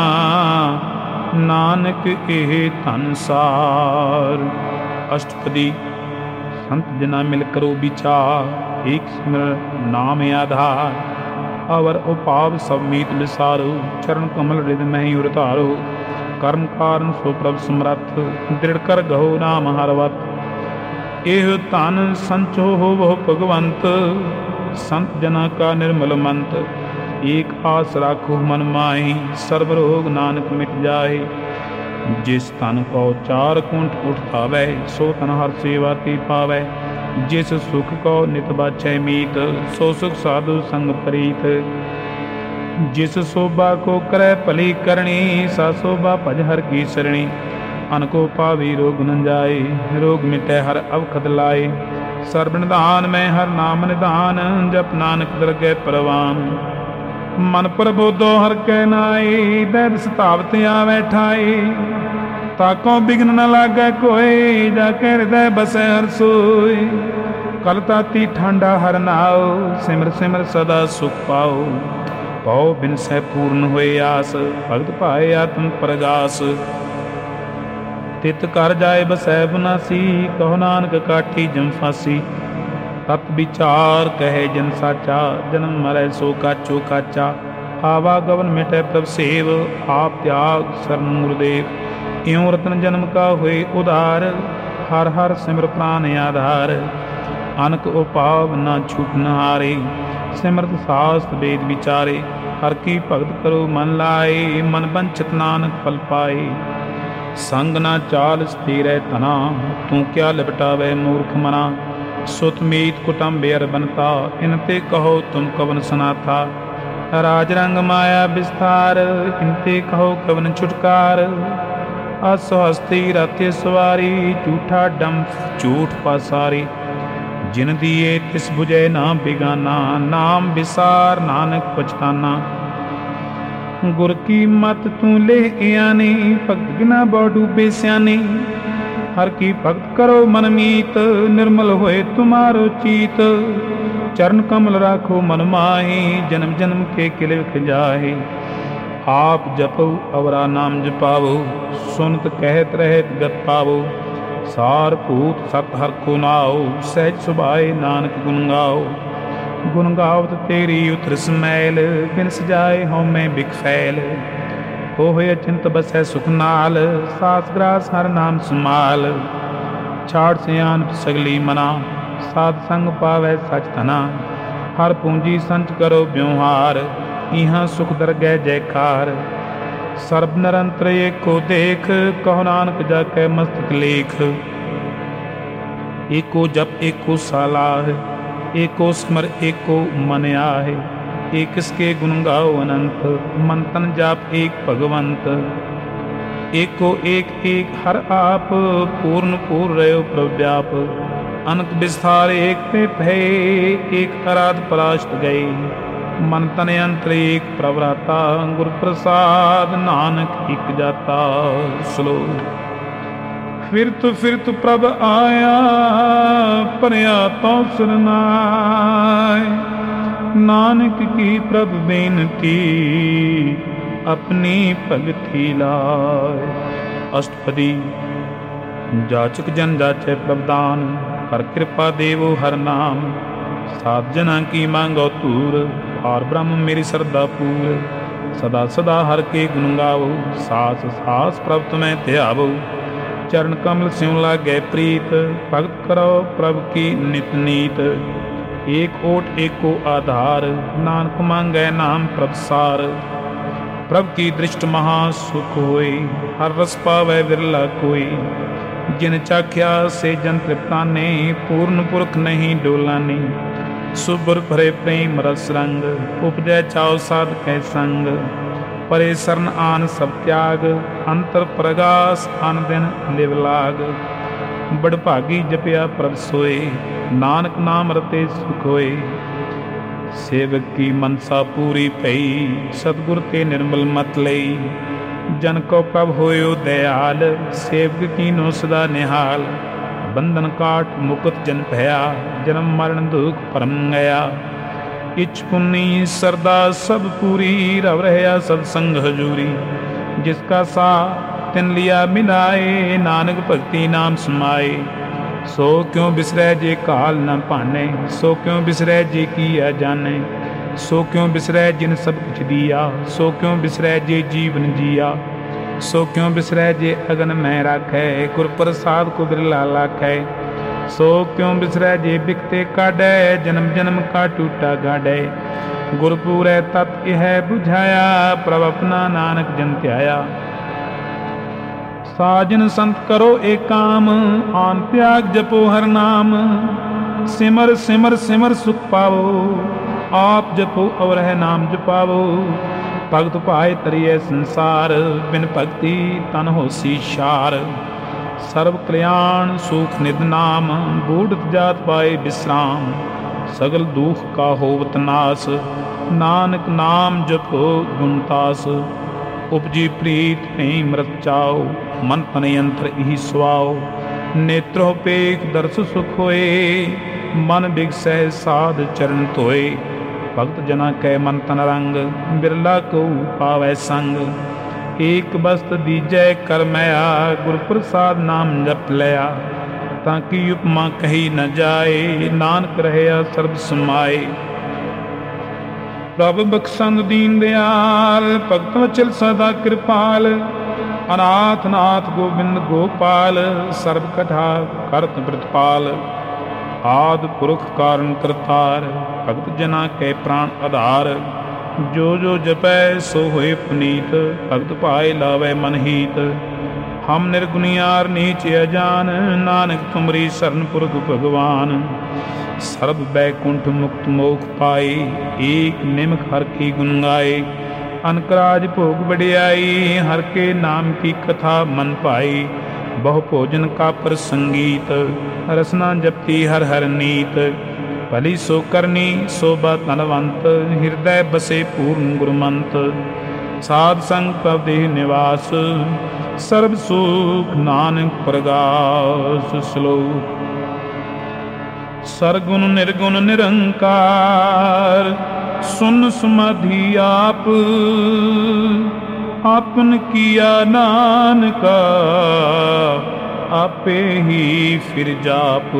Speaker 1: नानक एह धनसार। अष्टपदी। संत जना मिल करो विचार, एक सिमर नाम आधार। अवर उपाव सब मीत विसारो, चरण कमल हृदय में ही उतारो। कर्म कारण सो प्रभ समरथ, दृढ़ कर गहो नाम हरवत। एह धन संचो हो वह भगवंत, संत जना का निर्मल मंत। एक आस राखो मन माही, सर्व रोग नानक मिट जाए। जिस तन को 4 कुंठ उठावै, सो तन हर सेवा ती पावै। जिस सुख को नित बाछै मीत, सो सुख साधु संग प्रीत। जिस शोभा को करे भली करनी, सा शोभा भज हर की सरणी। अनको पावी रोग न जाए, रोग मिटै हर अवखद लाए। सर्वनिधान में हर नाम निधान, जप नानक दरगह परवान। मन प्रबोधो हर कै नाई, दैद सतावत आवे ठाई। ताको बिघ्न न लागै कोई, जाके हृदय बसै हर सोई। कल ताती ठांडा हर नाओ, सिमर सिमर सदा सुख पाओ। भौ बिन सह पूर्ण होए आस, भगत पाए आत्म प्रगास। तित कर जाए बसै बुनासी, कहो नानक काठी जम फांसी। तत् विचार कहे जन साचा, जन्म मरै सो काचो काचा। आवागवन मिटै प्रभ सेव, आप त्याग शरण गुरुदेव। इਉਂ रतन जन्म का हुए उधार, हर हर सिमर प्राण आधार। अनक उपाव न छूट न हारे, सिमरत शास्त्र वेद विचारे। ਹਰ ਕੀ ਭਗਤ ਕਰੋ ਮਨ ਲਾਏ, ਮਨ ਬੰਚਿਤ ਨਾਨਕ ਫਲ ਪਾਏ। ਸੰਗ ਨਾ ਚਾਲ ਸਥਿਰੈ ਤਨਾ, ਤੂੰ ਕਿਆ ਲਿਪਟਾਵੇ ਮੂਰਖ ਮਨਾ। ਸੁਤ ਮੀਤ ਕੁਟੰਬ ਅਰ ਬਨਤਾ, ਇਨ ਤੇ ਕਹੋ ਤੁਮ ਕਵਨ ਸਨਾਥਾ। ਰਾਜ ਰੰਗ ਮਾਇਆ ਵਿਸਥਾਰ, ਇਨ ਤੇ ਕਹੋ ਕਵਨ ਛੁਟਕਾਰ। ਅਸ ਹਸਤੀ ਰਾਤੇ ਸਵਾਰੀ, ਝੂਠਾ ਡੰਫ ਝੂਠ ਪਾਸਾਰੀ। ਜਿਨ ਦੀਏ ਤਿਸ ਬੁਝੈ ਨਾ ਬਿਗਾਨਾ, ਨਾਮ ਵਿਸਾਰ ਨਾਨਕ ਪਛਤਾਨਾ। ਗੁਰ ਕੀ ਮਤ ਤੂੰ ਲੈ ਆਨੀ, ਭਗਤ ਬਿਨਾ ਬਹੁ ਡੂਬੇ ਸਿਆਣੇ। ਹਰ ਕੀ ਭਗਤ ਕਰੋ ਮਨ ਮੀਤ, ਨਿਰਮਲ ਹੋਏ ਤੁਮਾਰੋ ਚੀਤ। ਚਰਨ ਕਮਲ ਰਾਖੋ ਮਨ ਮਾਹੀ, ਜਨਮ ਜਨਮ ਕੇ ਕਿਲ ਵਿਖ ਜਾਹੇ। ਆਪ ਜਪੋ ਅਵਰਾ ਨਾਮ ਜਪਾਵੋ, ਸੁਨਤ ਕਹਿਤ ਰਹਿਤ ਗਤ ਪਾਵੋ। ਸਾਰ ਭੂਤ ਸਤ ਹਰ ਕੋ ਨਾਉ, ਸਹਿਜ ਸੁਭਾਏ ਨਾਨਕ ਗੁਣ ਗਾਓ। ਗੁਣ ਗਾਵਤ ਤੇਰੀ ਉਤਰ ਸਮੈਲ, ਬਿਨ ਸਜਾਏ ਹਉਮੈ ਬਿਖ ਫੈਲ। ਹੋਏ ਅਚਿੰਤ ਬਸੈ ਸੁਖ ਨਾਲ, ਸਾਸ ਗ੍ਰਾਸ ਹਰ ਨਾਮ ਸਮਾਲ। ਛਾੜ ਸਿਆਣਪ ਸਗਲੀ ਮਨਾ, ਸਾਧ ਸੰਗ ਪਾਵੈ ਸਚ ਧਨਾ। ਹਰ ਪੂੰਜੀ ਸੰਚ ਕਰੋ ਬਿਵਹਾਰ, ਇਹਾਂ ਸੁਖ ਦਰਗਹਿ ਜੈਕਾਰ। ਸਰਬ ਨਿਰੰਤਰ ਏਕੋ ਦੇਖ, ਕਹੋ ਨਾਨਕ ਜਾ ਕੈ ਮਸਤਕ ਲੇਖ। ਏਕੋ ਜਪ ਏਕੋ ਸਾਲਾਹ, ਏਕੋ ਸਿਮਰ ਏਕੋ ਮਨ ਆਹੇ। ਏਕ ਕਿਸਕੇ ਗੁਣ ਗਾਓ ਅਨੰਤ, ਮਨ ਤਨ ਜਾਪ ਏਕ ਭਗਵੰਤ। ਏਕੋ ਏਕ ਏਕ ਹਰ ਆਪ, ਪੂਰਨ ਪੂਰ ਰਹਿਓ ਪ੍ਰਭ ਵਿਆਪ। ਅਨੰਤ ਵਿਸਥਾਰ ਏਕ ਤੇ ਭਏ, ਏਕ ਅਰਾਧ ਪਰਾਸ਼ਟ ਗਏ। ਮਨ ਤਨ ਅੰਤਰ ਏਕ ਪ੍ਰਭ ਰਾਤਾ, ਗੁਰ ਪ੍ਰਸਾਦ ਨਾਨਕ ਇਕ ਜਾਤਾ। ਸਲੋਕ। ਫਿਰਤ ਫਿਰਤ ਪ੍ਰਭ ਆਇਆ, ਭਰਿਆ ਤੋ ਸਰਨਾਏ। ਨਾਨਕ ਕੀ ਪ੍ਰਭ ਬੇਨਤੀ, ਆਪਣੀ ਭਗਤੀ ਲਾਏ। ਅਸ਼ਟਪਦੀ। ਜਾਚਕ ਜਨ ਜਾਚੈ ਪ੍ਰਭ ਦਾਨ, ਕਰ ਕਿਰਪਾ ਦੇਵੋ ਹਰ ਨਾਮ। ਸਾਧ ਜਨਾਂ ਕੀ ਮੰਗੋ ਧੂਰ, ਪਾਰ ਬ੍ਰਹਮ ਮੇਰੀ ਸਰਦਾ ਪੂਰ। ਸਦਾ ਸਦਾ ਹਰ ਕੇ ਗੁਣ ਗਾਵੋ, ਸਾਸ ਸਾਸ ਪ੍ਰਭ ਤੁਮੈ ਧਿਆਵੋ। ਚਰਨ ਕਮਲ ਸਿਉ ਲਾਗੈ ਪ੍ਰੀਤ, ਭਗਤ ਕਰੋ ਪ੍ਰਭ ਕੀ ਨਿਤ ਨੀਤ। ਏਕ ਓਟ ਏਕੋ ਆਧਾਰ, ਨਾਨਕ ਮੰਗੈ ਨਾਮ ਪ੍ਰਭ ਸਾਰ। ਪ੍ਰਭ ਕੀ ਦ੍ਰਿਸ਼ਟ ਮਹਾ ਸੁਖ ਹੋਈ, ਹਰ ਰਸ ਪਾਵੈ ਵਿਰਲਾ ਕੋਈ। ਜਿਨ ਚਾਖਿਆ ਸੇ ਜਨ ਤ੍ਰਿਪਤਾਨੇ, ਪੂਰਨ ਪੁਰਖ ਨਹੀਂ ਡੋਲਾਨੀ। ਸੁਬਰ ਭਰੇ ਪ੍ਰੇਮ ਰਸ ਰੰਗ, ਉਪਜੈ ਚਾਉ ਸਾਧਕੈ ਸੰਗ। ਪਰੇ ਸਰਨ ਆਨ ਸਭ ਤਿਆਗ, ਅੰਤਰ ਪ੍ਰਗਾਸ ਅਨ ਦਿਨ ਲਿਵ ਲਾਗ। ਬੜ ਭਾਗੀ ਜਪਿਆ ਪ੍ਰਭ ਸੋਏ, ਨਾਨਕ ਨਾਮ ਰਤੇ ਸੁਖ ਹੋਏ। ਸੇਵਕ ਕੀ ਮਨਸਾ ਪੂਰੀ ਭਈ, ਸਤਿਗੁਰ ਤੇ ਨਿਰਮਲ ਮਤ ਲਈ। ਜਨ ਕੋ ਪ੍ਰਭ ਹੋਇਓ ਦਇਆਲ, ਸੇਵਕ ਕੀਨੋ ਸਦਾ ਨਿਹਾਲ। ਬੰਧਨ ਕਾਟ ਮੁਕਤ ਜਨ ਭਇਆ, ਜਨਮ ਮਰਨ ਦੁਖ ਭਰਮ ਗਿਆ। ਇਛ ਪੁੰਨੀ ਸਰਦਾ ਸਭ ਪੂਰੀ, ਰਵ ਰਹਿਆ ਸਤ ਸੰਗ ਹਜੂਰੀ। ਜਿਸ ਕਾ ਸਾ ਤਿਨ ਲਿਆ ਮਿਲਾਏ, ਨਾਨਕ ਭਗਤੀ ਨਾਮ ਸਮਾਏ। ਸੋ ਕਿਉ ਬਿਸਰੈ ਜੇ ਕਾਲ ਨ ਭਾਨੈ, ਸੋ ਕਿਉ ਬਿਸਰੈ ਜੇ ਕੀਆ ਜਾਣੈ। ਸੋ ਕਿਉ ਬਿਸਰੈ ਜਿਨ ਸਭ ਕੁਛ ਦੀਆ, ਸੋ ਕਿਉ ਬਿਸਰੈ ਜੇ ਜੀਵਨ ਜੀਆ। ਸੋ ਕਿਉ ਬਿਸਰੈ ਜੇ ਅਗਨ ਮੈਂ ਰਾਖੈ, ਗੁਰ ਪ੍ਰਸਾਦ ਕੋ ਬਿਰਲਾ ਲਾਖੈ। ਸੋ ਕਿਉ ਬਿਸਰੈ ਜੇ ਬਿਕਤੇ ਕਾਢੈ, ਜਨਮ ਜਨਮ ਕਾ ਟੂਟਾ ਗਾਢੈ। ਗੁਰ ਪੂਰੈ ਤਤ ਇਹ ਬੁਝਾਇਆ, ਪ੍ਰਭ ਆਪਣਾ ਨਾਨਕ ਜਨ ਧਿਆਇਆ। ਸਾਜਨ ਸੰਤ ਕਰੋ ਏਕ ਕਾਮ, ਆਨ ਤਿਆਗ ਜਪੋ ਹਰ ਨਾਮ। ਸਿਮਰ ਸਿਮਰ ਸਿਮਰ ਸੁਖ ਪਾਵੋ, ਆਪ ਜਪੋ ਅਵਰਹਿ ਨਾਮ ਜਪਾਵੋ। ਭਗਤ ਭਾਏ ਤਰੀਐ ਸੰਸਾਰ, ਬਿਨ ਭਗਤੀ ਤਨ ਹੋਸੀ ਛਾਰ। ਸਰਬ ਕਲਿਆਣ ਸੁਖ ਨਿਧ ਨਾਮ, ਬੂਢਤ ਜਾਤ ਪਾਏ ਬਿਸਰਾਮ। ਸਗਲ ਦੁਖ ਕਾ ਹੋਵਤ ਨਾਸ, ਨਾਨਕ ਨਾਮ ਜਪੋ ਗੁਣ ਤਾਸ। ਉਪਜੀ ਪ੍ਰੀਤ ਨਹੀਂ ਮ੍ਰਿਤ ਚਾਓ, ਮਨ ਤਨ ਅੰਤਰ ਇਹੀ ਸੁਆਓ। ਨੇਤਰੋ ਪੇਖ ਦਰਸ ਸੁਖ ਹੋਏ, ਮਨ ਬਿਗਸੈ ਸਾਧ ਚਰਨ ਧੋਏ। ਭਗਤ ਜਨਾ ਕੈ ਮਨ ਤਨ ਰੰਗ, ਬਿਰਲਾ ਕਉ ਪਾਵੈ ਸੰਗ। ਏਕ ਬਸਤ ਦੀਜੈ ਕਰ ਮਇਆ, ਗੁਰ ਪ੍ਰਸਾਦ ਨਾਮ ਜਪ ਲਿਆ। ਤਾਂ ਕਿ ਉਪਮਾ ਕਹੀ ਨ ਜਾਏ, ਨਾਨਕ ਰਹਿਆ ਸਰਬ ਸਮਾਏ। ਪ੍ਰਭ ਬਖਸ਼ੰਦ ਦੀਨ ਦਿਆਲ, ਭਗਤ ਵਚਲ ਸਦਾ ਕਿਰਪਾਲ। ਅਨਾਥ ਨਾਥ ਗੋਬਿੰਦ ਗੋਪਾਲ, ਸਰਬ ਕਠਾ ਕਰਤ ਪ੍ਰਿਤਪਾਲ। ਆਦਿ ਪੁਰਖ ਕਾਰਨ ਕਰਤਾਰ, ਭਗਤ ਜਨਾ ਕੈ ਪ੍ਰਾਣ ਆਧਾਰ। ਜੋ ਜੋ ਜਪੈ ਸੋ ਹੋਏ ਪੁਨੀਤ, ਭਗਤ ਭਾਏ ਲਾਵੇ ਮਨ ਹੀਤ। ਹਮ ਨਿਰਗੁਣਿਆਰ ਨੀਚ ਅਜਾਨ, ਨਾਨਕ ਤੁਮਰੀ ਸਰਨ ਪੁਰਖ ਭਗਵਾਨ। ਸਰਬ ਬੈਕੁੰਠ ਮੁਕਤ ਮੋਖ ਪਾਏ, ਏਕ ਨਿਮਕ ਹਰ ਕੀ ਗੁਣ ਗਾਏ। ਅਨਕਰਾਜ ਭੋਗ ਵਡਿਆਈ, ਹਰ ਕੇ ਨਾਮ ਕੀ ਕਥਾ ਮਨ ਭਾਈ। ਬਹੁ ਭੋਜਨ ਕਾ ਪ੍ਰਸੰਗੀਤ, ਰਸਨਾ ਜਪਤੀ ਹਰ ਹਰ ਨੀਤ। ਭਲੀ ਸੋ ਕਰਨੀ ਸੋਭਾ ਧਨਵੰਤ, ਹਿਰਦੈ ਬਸੇ ਪੂਰਨ ਗੁਰਮੰਤ। ਸਾਧ ਸੰਗ ਪ੍ਰਭ ਦੇਹ ਨਿਵਾਸ, ਸਰਬ ਸੁਖ ਨਾਨਕ ਪ੍ਰਗਾਸ। ਸ਼ਲੋਕ। ਸਰਗੁਣ ਨਿਰਗੁਣ ਨਿਰੰਕਾਰ, ਸੁਨ ਸਮਾਧੀ ਆਪ। ਆਪਨ ਕੀਆ ਨਾਨਕਾ, ਆਪੇ ਹੀ ਫਿਰ ਜਾਪ।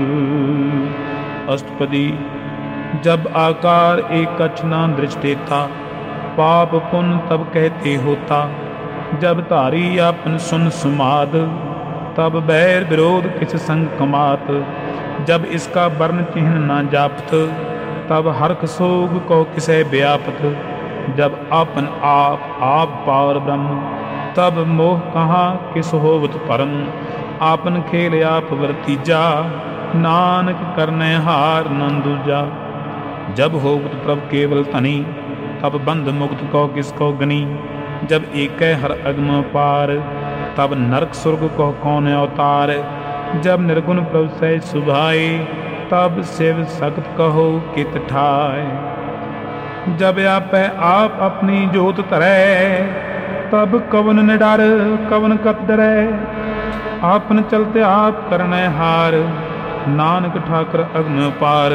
Speaker 1: अष्टपदी। जब आकार एक कछ न दृष्टेता, पाप पुण्य तब कहते होता। जब धारी आपन सुन समाद, तब बैर विरोध किस संग कमात। जब इसका वर्ण चिन्ह न जापत, तब हर्ख सोग को किसे व्यापत। जब आपन आप पार ब्रह्म, तब मोह कहाँ किस होवत परम। आपन खेल आप वर्तीजा, नानक करने हार न दूजा। जब होवत प्रभ केवल तनी, तब बंध मुक्त को किसको गनी। जब एक हर अगम पार, तब नरक सुर्ग को कौन अवतार। जब निर्गुण प्रभ से सुभाए, तब शिव सख्त कहो कित ठाय। जब आप अपनी जोत धरै, तब कवन न डर कवन कत डरै। आपन चलते आप करने हार, नानक ठाकर अग्न पार।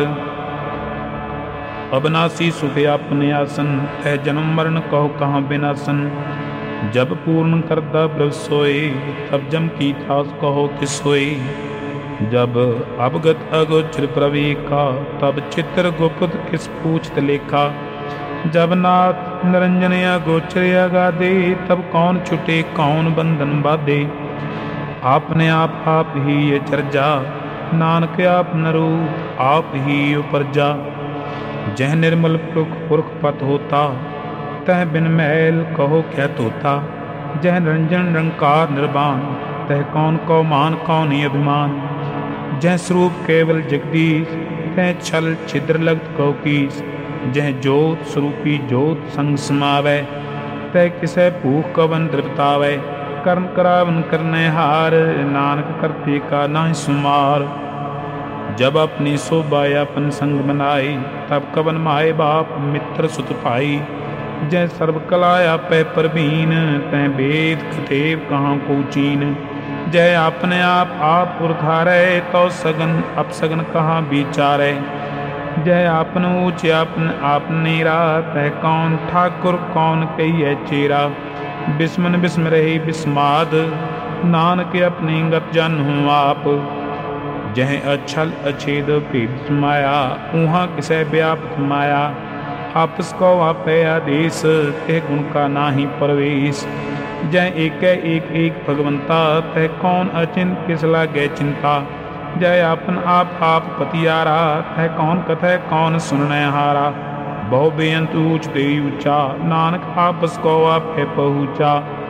Speaker 1: अबनासी सुख अपने आसन, तह जन्म मरण कहो कहाँ बिनासन। जब पूर्ण करदा प्रभ सोए, तब जम की त्रास कहो किस सोए। जब अवगत अगोचर प्रवेका, तब चित्र गुप्त किस पूछत लेखा। जब नाथ निरंजन अगोचर अगाधे, तब कौन छुटे कौन बंधन बाधे। आपने आप ही ये चर्जा, नानक आप नरूप आप ही उपरजा। जह निर्मल पुरख पत होता, तह बिन मैल कहो क्या तोता। जह निरंजन निरंकार निर्वाण, तह कौन को मान कौन ही अभिमान। जह स्वरूप केवल जगदीश, तह छल छिद्र लगत कहो कीस। जह जोत स्वरूपी जोत संग समावै, तह किसे भूख कवन तृप्तावै। कर्म करावन करने हार, नानक करते का नाहि सुमार। जब अपनी शोभा अपन संग बनाई, तब कवन माए बाप मित्र सुत पाई। जय सर्व कलाया पै परवीन, तै वेद खतेव कहाँ को चीन। जय अपने आप पुरखारै, तो सगन अपसगन कहाँ विचारै। जय आपन ऊँच आपन नीरा, तह कौन ठाकुर कौन कहिए चेरा। बिस्मन बिस्म रही बिस्माद, नानक अपनी गत जन हूँ आप। जह अछल अछेद भेद समाया, ऊहाँ किसे व्यापक माया। आपस को आपे आदेश, तह गुण का नाही प्रवेश। जय एक भगवंता, तह कौन अचिंत किस लागे चिंता। जय आपन आप पतियारा, तह कौन कथय कौन सुनने हारा। बहु बेअंत ऊँच ते ऊँचा, नानक आपस को आपे पहुँचा।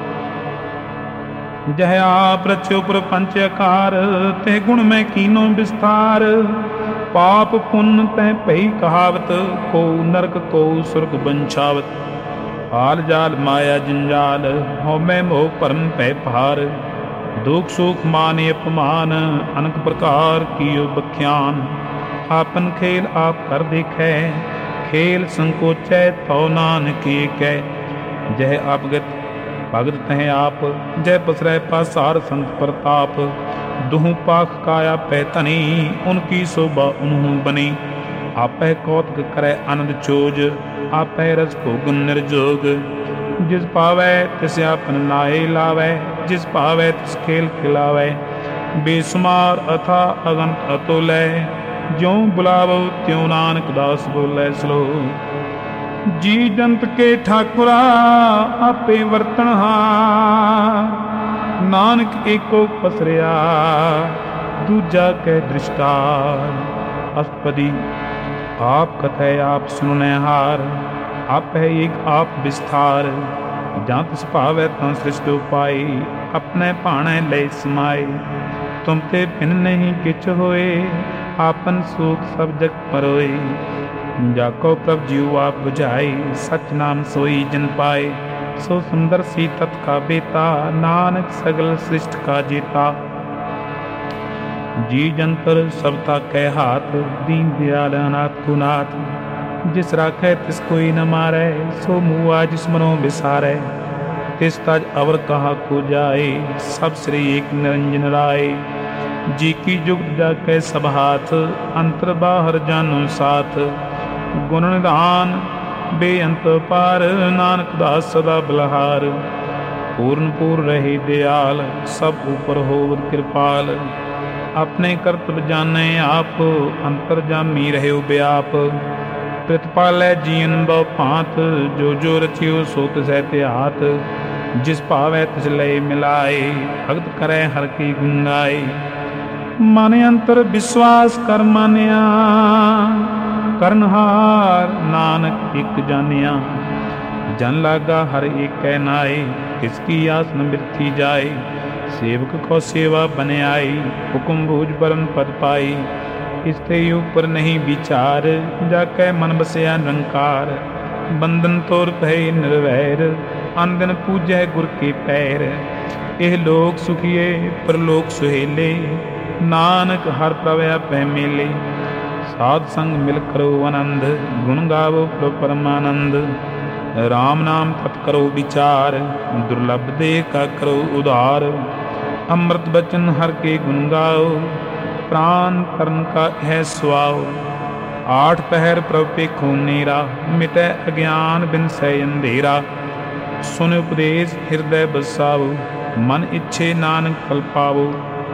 Speaker 1: जह आप रच्यो प्रपंच आकार, तह गुण में कीनो विस्तार। पाप पुण्य तह पही कहावत, को नरक को सुर्ग बंछावत। हाल जाल माया जंजाल, हो मैं मोह परम पै पार। दुख सुख मान अपमान, अनक प्रकार कियो बख्यान। आपन खेल आप कर देखे, खेल संकोचै तो नानक कै। जय आपगत भगत तह आप, जय पसरै पासार संत प्रताप। दुहु पाख काया पै तनी, उनकी शोभा उन्हू बनी। आपै कौतक करे आनंद चोज, आपै रस भोगन निर्जोग। जिस पावै तिस आपन नाए लावै, जिस पावै तिस खेल खिलावै। बेसुमार अथा अगंत अतुलै, ज्यों बुलावो त्यों नानक दास बोलै। श्लोक। जी जंत के ठाकुरा, आपे वर्तनहार। नानक एको पसरिया, दूजा कै दृष्टार। अष्टपदी। आप कथय आप सुनने हार, आप है एक आप विस्तार, ਜਾਂ ਤਿਸ ਭਾਵੈ ਤਾਂ ਸ੍ਰਿਸ਼ਟ ਉਪਾਈ, ਆਪਣੇ ਭਾਣੇ ਲਈ ਸਮਾਏ। ਤੁਮ ਤੇ ਭਿੰਨ ਨਹੀਂ ਕਿਛ ਹੋਏ, ਆਪਨ ਸੂਖ ਸਭ ਜਗ ਪਰੋਏ। ਜਾ ਕੋ ਪ੍ਰਭ ਜੀਉ ਆਪ ਬੁਝਾਈ, ਸਚ ਨਾਮ ਸੋਈ ਜਨ ਪਾਏ। ਸੋ ਸੁੰਦਰ ਸੀ ਤਤ ਕਾ ਬੇਤਾ, ਨਾਨਕ ਸਗਲ ਸ੍ਰਿਸ਼ਟ ਕਾ ਜੀਤਾ। ਜੀ ਜੰਤਰ ਸਭ ਤਾ ਕੈ ਹਾਥ, ਦੀਨ ਦਿਆਲ ਅਨਾਥ ਗੁਨਾਥ। ਜਿਸ ਰਾਖੈ ਤਿਸ ਕੋਈ ਨ ਮਾਰੈ, ਸੋ ਮੂਆ ਜਿਸ ਮਨੋਂ ਵਿਸਾਰੈ। ਤਿਸ ਤਜ ਅਵਰ ਕਹਾ ਕੋ ਜਾਏ, ਸਭ ਸ੍ਰੀ ਏਕ ਨਿਰੰਜਨ ਰਾਏ। ਜੀ ਕੀ ਜੁਗਤ ਜਾ ਕੈ ਸਭ ਹਾਥ, ਅੰਤਰ ਬਾਹਰ ਜਾਨੋ ਸਾਥ। ਗੁਣ ਨਿਧਾਨ ਬੇਅੰਤ ਪਾਰ, ਨਾਨਕ ਦਾਸ ਸਦਾ ਬਲਹਾਰ। ਪੂਰਨ ਪੂਰ ਰਹੇ ਦਿਆਲ, ਸਭ ਉਪਰ ਹੋਵਤ ਕਿਰਪਾਲ। ਆਪਣੇ ਕਰਤਵ ਜਾਣੈ ਆਪ, ਅੰਤਰ ਜਾਮੀ ਰਹਿਓ ਬਿਆਪ। ਪ੍ਰਿਤਪਾਲੈ ਜੀਵਨ ਬਹੁ ਭਾਂਤ, ਜੋ ਜੋ ਰਚਿਓ ਸੋ ਤਿਸੈ ਧਿਆਤ। ਜਿਸ ਭਾਵੈ ਤਿਸ ਲਏ ਮਿਲਾਏ, ਭਗਤ ਕਰੈ ਹਰਿ ਕੀ ਗੁਣ ਗਾਏ। ਮਨ ਅੰਤਰ ਵਿਸ਼ਵਾਸ ਕਰ ਮਾਨਿਆ, ਕਰਨਹਾਰ ਨਾਨਕ ਇਕ ਜਾਣਿਆ। ਜਨ ਲਾਗਾ ਹਰ ਏਕੈ ਨਾਏ, ਕਿਸ ਕੀ ਆਸ ਨ ਬਿਰਥੀ ਜਾਏ। ਸੇਵਕ ਕੋ ਸੇਵਾ ਬਨਿਆਈ, ਹੁਕਮ ਬੂਝ ਬਰਨ ਪਦ ਪਾਈ। ਇਸ ਤੇ ਉਪਰ ਨਹੀਂ ਵਿਚਾਰ, ਜਾ ਕੈ ਮਨ ਬਸਿਆ ਨਿਰੰਕਾਰ। ਬੰਧਨ ਤੋਰ ਭਏ ਨਿਰਵੈਰ, ਅਨ ਦਿਨ ਪੂਜੈ ਗੁਰ ਕੇ ਪੈਰ। ਇਹ ਲੋਕ ਸੁਖੀਏ ਪਰਲੋਕ ਸੁਹੇਲੇ, ਨਾਨਕ ਹਰ ਪ੍ਰਭ ਆਪੈ ਮੇਲੇ। ਸਾਧ ਸੰਗ ਮਿਲ ਕਰੋ ਆਨੰਦ, ਗੁਣ ਗਾਵੋ ਪ੍ਰਭ ਪਰਮਾਨੰਦ। ਰਾਮ ਨਾਮ ਤਤ ਕਰੋ ਵਿਚਾਰ, ਦੁਰਲਭ ਦੇ ਕਾ ਕਰੋ ਉਧਾਰ। ਅੰਮ੍ਰਿਤ ਬਚਨ ਹਰ ਕੇ ਗੁਣ ਗਾਓ, ਪ੍ਰਾਨ ਤਰਨ ਕਾ ਹੈ ਸੁਆਓ। ਆਠ ਪਹਿਰ ਪ੍ਰਭ ਪੇਖੋ ਨੇਰਾ, ਮਿਟੈ ਅਗਿਆਨ ਬਿਨਸੈ ਅੰਧੇਰਾ। ਸੁਨ ਉਪਦੇਸ਼ ਹਿਰਦੈ ਬਸਾਵੋ, ਮਨ ਇੱਛੇ ਨਾਨਕ ਫਲ ਪਾਵੋ।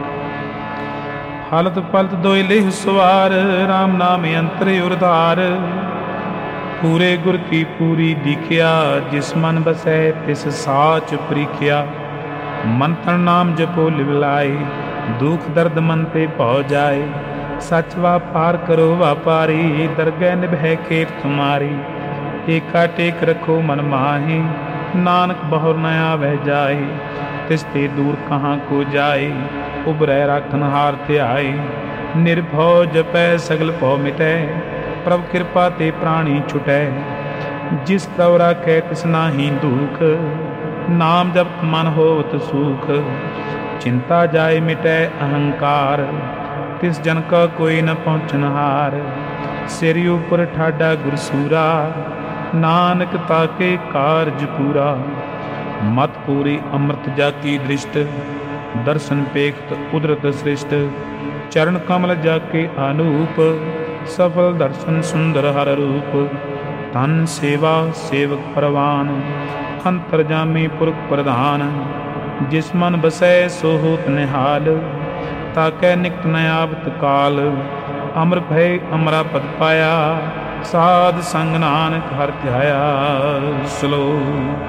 Speaker 1: ਹਾਲਤ ਪਲਤ ਦੋਇ ਲੇਹ ਸਵਾਰ, ਰਾਮ ਨਾਮ ਅੰਤਰ ਉਰਧਾਰ। ਪੂਰੇ ਗੁਰ ਕੀ ਪੂਰੀ ਦੀਖਿਆ, ਜਿਸ ਮਨ ਬਸੈ ਤਿਸ ਸਾਚ ਪ੍ਰੀਖਿਆ। ਮਨ ਤਨ ਨਾਮ ਜਪੋ ਲਿਵ ਲਾਏ, ਦੁਖ ਦਰਦ ਮਨ ਤੇ ਭਉ ਜਾਏ। ਸਚ ਵਾਪਾਰ ਕਰੋ ਵਾਪਾਰੀ, ਦਰਗਹਿ ਨਿਭੈ ਖੇਤ ਤੁਮਾਰੀ। ਏਕਾ ਟੇਕ ਰਖੋ ਮਨ ਮਾਹੀ, ਨਾਨਕ ਬਹੁਰ ਨ ਆਵੈ ਜਾਏ। ਤਿਸ ਤੇ ਦੂਰ ਕਹਾਂ ਕੋ ਜਾਏ, ਉਬਰੈ ਰਾਖਨ ਹਾਰ ਧਿਆਏ। ਨਿਰਭਉ ਜਪੈ ਸਗਲ ਭਉ ਮਿਟੈ, ਪ੍ਰਭ ਕਿਰਪਾ ਤੇ ਪ੍ਰਾਣੀ ਛੁਟੈ। ਜਿਸ ਪ੍ਰਭ ਰਾਖੈ ਤਿਸ ਨਾਹੀ ਦੁਖ, ਨਾਮ ਜਪਤ ਮਨ ਹੋਵਤ ਸੂਖ। ਚਿੰਤਾ ਜਾਏ ਮਿਟੈ ਅਹੰਕਾਰ, ਤਿਸ ਜਨ ਕਾ ਕੋਈ ਨ ਪਹੁੰਚਨਹਾਰ। ਸਿਰ ਉਪਰ ਠਾਡਾ ਗੁਰਸੂਰਾ, ਨਾਨਕ ਤਾਕੇ ਕਾਰਜ ਪੂਰਾ। ਮਤ ਪੂਰੀ ਅੰਮ੍ਰਿਤ ਜਾ ਕੀ ਦ੍ਰਿਸ਼ਟ, ਦਰਸ਼ਨ ਪੇਖਤ ਕੁਦਰਤ ਸ੍ਰਿਸ਼ਟ। ਚਰਨ ਕਮਲ ਜਾ ਕੇ ਅਨੂਪ, ਸਫਲ ਦਰਸ਼ਨ ਸੁੰਦਰ ਹਰ ਰੂਪ। ਤਨ ਸੇਵਾ ਸੇਵਕ ਪਰਵਾਨ, ਅੰਤਰ ਜਾਮੀ ਪੁਰਖ ਪ੍ਰਧਾਨ। ਜਿਸ ਮਨ ਬਸੈ ਸੋ ਹੋਤ ਨਿਹਾਲ, ਤਾਕੈ ਨਿਕਟ ਨ ਆਵਤ ਕਾਲ। ਅਮਰ ਭੈ ਅਮਰਾ ਪਦ ਪਾਇਆ, ਸਾਧ ਸੰਗ ਨਾਨਕ ਹਰਿ ਧਿਆਇਆ। ਸਲੋਕ।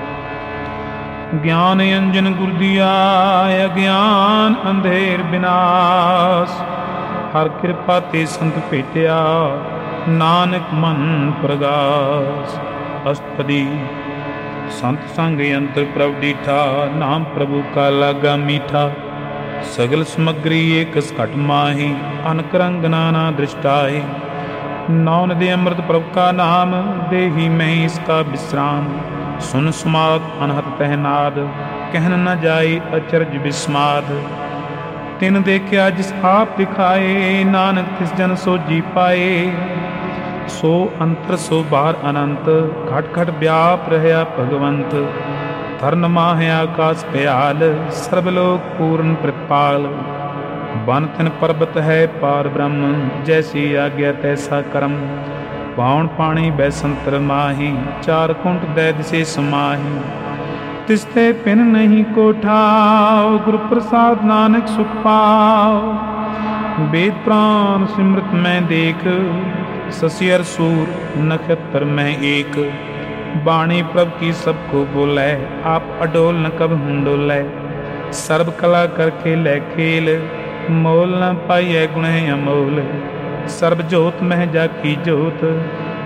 Speaker 1: ਗਿਆਨ ਅੰਜਨ ਗੁਰ ਦੀਆ, ਅਗਿਆਨ ਅੰਧੇਰ ਬਿਨਾਸ਼। ਹਰ ਕਿਰਪਾ ਤੇ ਸੰਤ ਭੇਟਿਆ, ਨਾਨਕ ਮਨ ਪ੍ਰਗਾਸ। ਅਸ਼ਟਪਦੀ। ਸੰਤ ਸੰਗ ਅੰਤਰ ਪ੍ਰਭ ਡੀਠਾ, ਨਾਮ ਪ੍ਰਭੂ ਕਾ ਲਾਗਾ ਮੀਠਾ। ਸਗਲ ਸਮਗਰੀ ਏਕਸ ਘਟ ਮਾਹੀ, ਅਨਕ ਰੰਗ ਨਾਨਾ ਦ੍ਰਿਸ਼ਟਾਏ। ਨੌ ਨਦੀ ਅੰਮ੍ਰਿਤ ਪ੍ਰਭ ਕਾ ਨਾਮ, ਦੇਹੀ ਮੈਂ ਇਸਕਾ ਵਿਸਰਾਮ। ਸੁਨ ਸਮਾਦ ਅਨਹਤ ਤਹਿ ਨਾਦ, ਕਹਿਨ ਨ ਜਾਏ ਅਚਰਜ ਬਿਸਮਾਦ। ਤਿਨ ਦੇਖਿਆ ਜਿਸ ਆਪ ਦਿਖਾਏ, ਨਾਨਕ ਤਿਸ ਜਨ ਸੋਜੀ ਪਾਏ। ਸੋ ਅੰਤਰ ਸੋ ਬਾਹਰ ਅਨੰਤ, ਘਟ ਘਟ ਵਿਆਪ ਰਹਿਆ ਭਗਵੰਤ। ਧਰਨ ਮਾਹਿ ਆਕਾਸ ਪਿਆਲ, ਸਰਬ ਲੋਕ ਪੂਰਨ ਪ੍ਰਿਤਪਾਲ। ਬਨ ਤਿਨ ਪਰਬਤ ਹੈ ਪਾਰ ਬ੍ਰਹਮ, ਜੈਸੀ ਆਗਿਆ ਤੈਸਾ ਕਰਮ। ਪਾਉਣ ਪਾਣੀ ਬੈਸੰਤਰ ਮਾਹੀ, ਚਾਰ ਕੁੰਟ ਦੈ ਦਿਸੇ ਸਮਾਹੀ। ਤਿਸ ਤੇ ਪਿਨ ਨਹੀਂ ਕੋ ਠਾਉ, ਗੁਰ ਪ੍ਰਸਾਦ ਨਾਨਕ ਸੁਖ ਪਾਉ। वेद प्राण सिमृत मैं देख, ससियर सूर नक्षत्र में एक। बाणी प्रभ की सबको बोलै, आप अडोल न कब डोलै। सर्व कला कर खेलै खेल, मोल न पाइयै गुण अमोल। सर्व जोत मह जाकी जोत,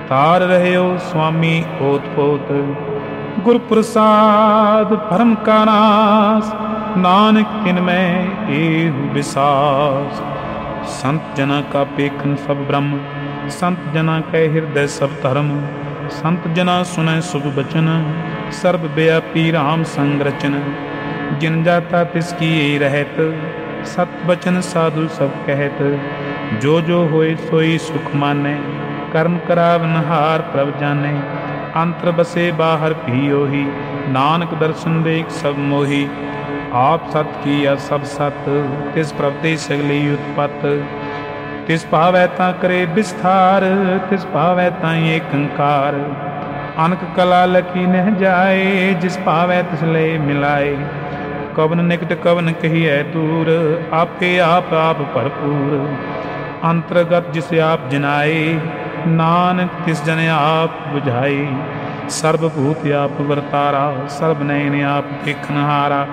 Speaker 1: ਤਾਰ ਰਹਿਓ ਸੁਆਮੀ ਓਤ ਪੋਤ। ਗੁਰ ਪ੍ਰਸਾਦ ਭਰਮ ਕਾ ਨਾਸ, ਨਾਨਕ ਤਿਨ ਮੈਂ ਏਹੁ ਵਿਸਾਸ। ਸੰਤ ਜਨਾਂ ਕਾ ਪੇਖਨ ਸਭ ਬ੍ਰਹਮ, ਸੰਤ ਜਨਾਂ ਕੈ ਹਿਰਦੈ ਸਭ ਧਰਮ। ਸੰਤ ਜਨਾਂ ਸੁਨੈ ਸੁਭ ਬਚਨ, ਸਰਬ ਬਿਆਪੀ ਰਾਮ ਸੰਗ ਰਚਨ। ਜਿਨ ਜਾਤਾ ਤਿਸ ਕੀ ਰਹਿਤ, ਸਤ ਬਚਨ ਸਾਧੂ ਸਭ ਕਹਿਤ। ਜੋ ਜੋ ਹੋਏ ਸੋਈ ਸੁਖ ਮਾਨੈ, ਕਰਮ ਕਰਾਵਨ ਹਾਰ ਪ੍ਰਭ ਜਾਣੈ। ਅੰਤਰ ਬਸੇ ਬਾਹਰ ਭੀ ਓਹੀ, ਨਾਨਕ ਦਰਸ਼ਨ ਦੇਖ ਸਭ ਮੋਹੀ। ਆਪ ਸਤ ਕੀਆ ਸਭ ਸਤ, ਤਿਸ ਪ੍ਰਭ ਤੇ ਸਗਲੀ ਉਤਪਤ। ਤਿਸ ਭਾਵੈ ਤਾਂ ਕਰੇ ਵਿਸਥਾਰ, ਤਿਸ ਭਾਵੈ ਤਾਈ ਏਕੰਕਾਰ। ਅਨਕ ਕਲਾ ਲਖੀ ਨਹਿ ਜਾਏ, ਜਿਸ ਭਾਵੈ ਤਿਸ ਲਏ ਮਿਲਾਏ। ਕਵਨ ਨਿਕਟ ਕਵਨ ਕਹੀਐ ਦੂਰ, ਆਪੇ ਆਪ ਆਪ ਭਰਪੂਰ। ਅੰਤਰਗਤ ਜਿਸ ਆਪ ਜਨਾਏ, ਨਾਨਕ ਤਿਸ ਜਨ ਆਪ ਬੁਝਾਏ। ਸਰਬ ਭੂਤ ਆਪ ਵਰਤਾਰਾ, ਸਰਬ ਨੈਣ ਆਪ ਦੇਖਨਹਾਰਾ।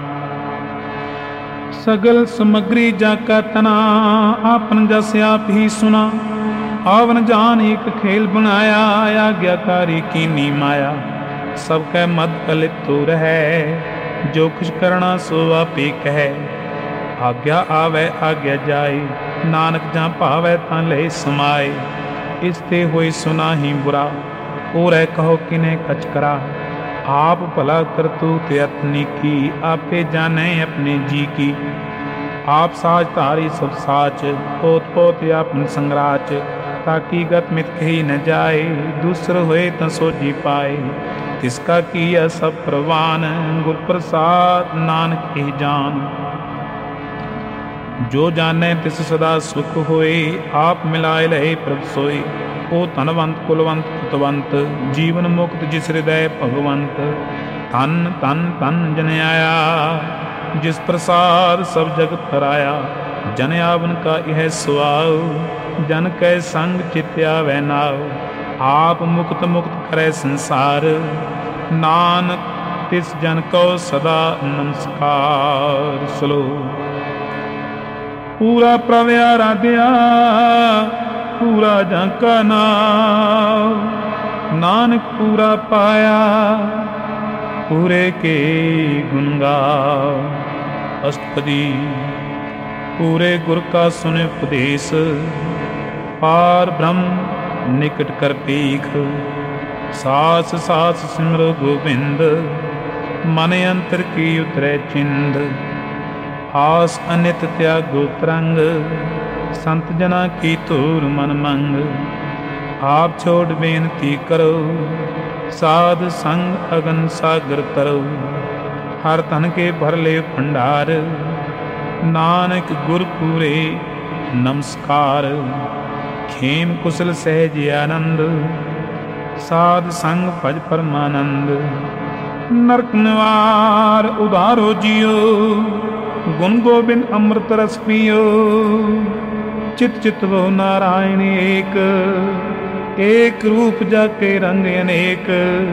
Speaker 1: ਸਗਲ ਸਮਗਰੀ ਜਾ ਕਾ ਤਨਾ, ਆਪਨ ਜਸ ਆਪ ਹੀ ਸੁਨਾ। ਆਵਨ ਜਾਨ ਇੱਕ ਖੇਲ ਬਣਾਇਆ, ਆਗਿਆਕਾਰੀ ਕੀਨੀ ਮਾਇਆ। ਸਭ ਕੈ ਮਦ ਕਲਿਤ ਤੋ ਰਹੈ, ਜੋ ਕੁਛ ਕਰਣਾ ਸੋ ਆਪੇ ਕਹਿ। ਆਗਿਆ ਆਵੈ ਆਗਿਆ ਜਾਏ, ਨਾਨਕ ਜਾਂ ਭਾਵੈ ਤਾਂ ਲੈ ਸਮਾਏ। ਇਸ ਤੇ ਹੋਈ ਸੁਨਾ ਹੀ ਬੁਰਾ, ਔਰੈ ਕਹੋ ਕਿਨੇ ਕਛ ਕਰਾ। ਆਪ ਭਲਾ ਕਰਤੂਤ ਅਤਨੀ ਕੀ, ਆਪੇ ਜਾਣੈ ਆਪਣੇ ਜੀ ਕੀ। ਆਪ ਸਾਜ ਧਾਰੀ ਸਭ ਸਾਚ, ਪੋਤ ਪੋਤ ਆਪਨ ਸੰਗਰਾਚ। ਤਾਕੀ ਗਤ ਮਿਤ ਕਹੀ ਨ ਜਾਏ, ਦੂਸਰ ਹੋਏ ਤਾਂ ਸੋਝੀ ਪਾਏ। ਤਿਸਕਾ ਕੀਆ ਸਭ ਪ੍ਰਵਾਨ, ਗੁਰ ਪ੍ਰਸਾਦ ਨਾਨਕ ਇਹ ਜਾਨ। ਜੋ ਜਾਣੈ ਤਿਸ ਸਦਾ ਸੁਖ ਹੋਏ, ਆਪ ਮਿਲਾਏ ਲਏ ਪ੍ਰਭ ਸੋਏ। ਓ ਧਨਵੰਤ ਕੁਲਵੰਤ ਕੁਤਵੰਤ, ਜੀਵਨ ਮੁਕਤ ਜਿਸ ਹਿਰਦੈ ਭਗਵੰਤ। ਧਨ ਧਨ ਧਨ ਜਨ ਆਇਆ, ਜਿਸ ਪ੍ਰਸਾਦ ਸਭ ਜਗਤ ਹਰਾਇਆ। ਜਨ ਆਵਨ ਕਾ ਇਹ ਸੁਆਉ, ਜਨ ਕੈ ਸੰਗ ਚਿਤ ਆਵੈ ਨਾਉ। ਆਪ ਮੁਕਤ ਮੁਕਤ ਕਰੈ ਸੰਸਾਰ, ਨਾਨਕ ਤਿਸ ਜਨ ਕੋ ਸਦਾ ਨਮਸਕਾਰ। ਸਲੋਕ। ਪੂਰਾ ਪ੍ਰਭ ਆਰਾਧਿਆ, ਪੂਰਾ ਜਾਂ ਕਾ ਨਾਮ। ਨਾਨਕ ਪੂਰਾ ਪਾਇਆ, ਪੂਰੇ ਕੇ ਗੁਣ ਗਾਓ। ਅਸ਼ਟਪਦੀ। ਪੂਰੇ ਗੁਰ ਕਾ ਸੁਨੇ ਉਪਦੇਸ਼, ਪਾਰ ਬ੍ਰਹਮ ਨਿਕਟ ਕਰ ਪੀਖ। ਸਾਸ ਸਾਸ ਸਿਮਰੋ ਗੋਬਿੰਦ, ਮਨ ਅੰਤਰ ਕੀ ਉਤਰੈ ਚਿੰਦ। ਆਸ ਅਨਿਤ ਤਿਆਗੋ ਤਰੰਗ, ਸੰਤ ਜਨਾ ਕੀ ਧੂਰ ਮਨ ਮੰਗ। ਆਪ ਛੋੜ ਬੇਨਤੀ ਕਰੋ, ਸਾਧ ਸੰਗ ਅਗਨ ਸਾਗਰ ਤਰੋ। ਹਰ ਧਨ ਕੇ ਭਰ ਲੈ ਭੰਡਾਰ, ਨਾਨਕ ਗੁਰ ਪੂਰੇ ਨਮਸਕਾਰ। ਖੇਮ ਕੁਸਲ ਸਹਿਜ ਆਨੰਦ, ਸਾਧ ਸੰਗ ਭਜ ਪਰਮਾਨੰਦ। ਨਰਕ ਨਿਵਾਰ ਉਧਾਰੋ ਜੀਓ, ਗੁਣ ਗੋਬਿੰਦ ਅੰਮ੍ਰਿਤ ਰਸ ਪੀਓ। ਚਿਤ ਚਿਤਵੋ ਨਾਰਾਇਣ ਏਕ, ਏਕ ਰੂਪ ਜਾ ਕੇ ਰੰਗ ਅਨੇਕ।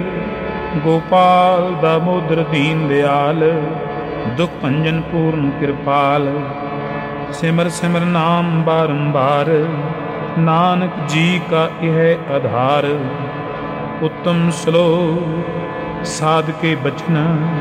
Speaker 1: ਗੋਪਾਲ ਦਾਮੋਦਰ ਦੀਨ ਦਿਆਲ, ਦੁਖ ਭੰਜਨ ਪੂਰਨ ਕਿਰਪਾਲ। ਸਿਮਰ ਸਿਮਰ ਨਾਮ ਬਾਰੰਬਾਰ, ਨਾਨਕ ਜੀ ਕਾ ਇਹ ਆਧਾਰ। ਉੱਤਮ ਸਲੋਕ। ਸਾਧ ਕੇ ਬਚਨ,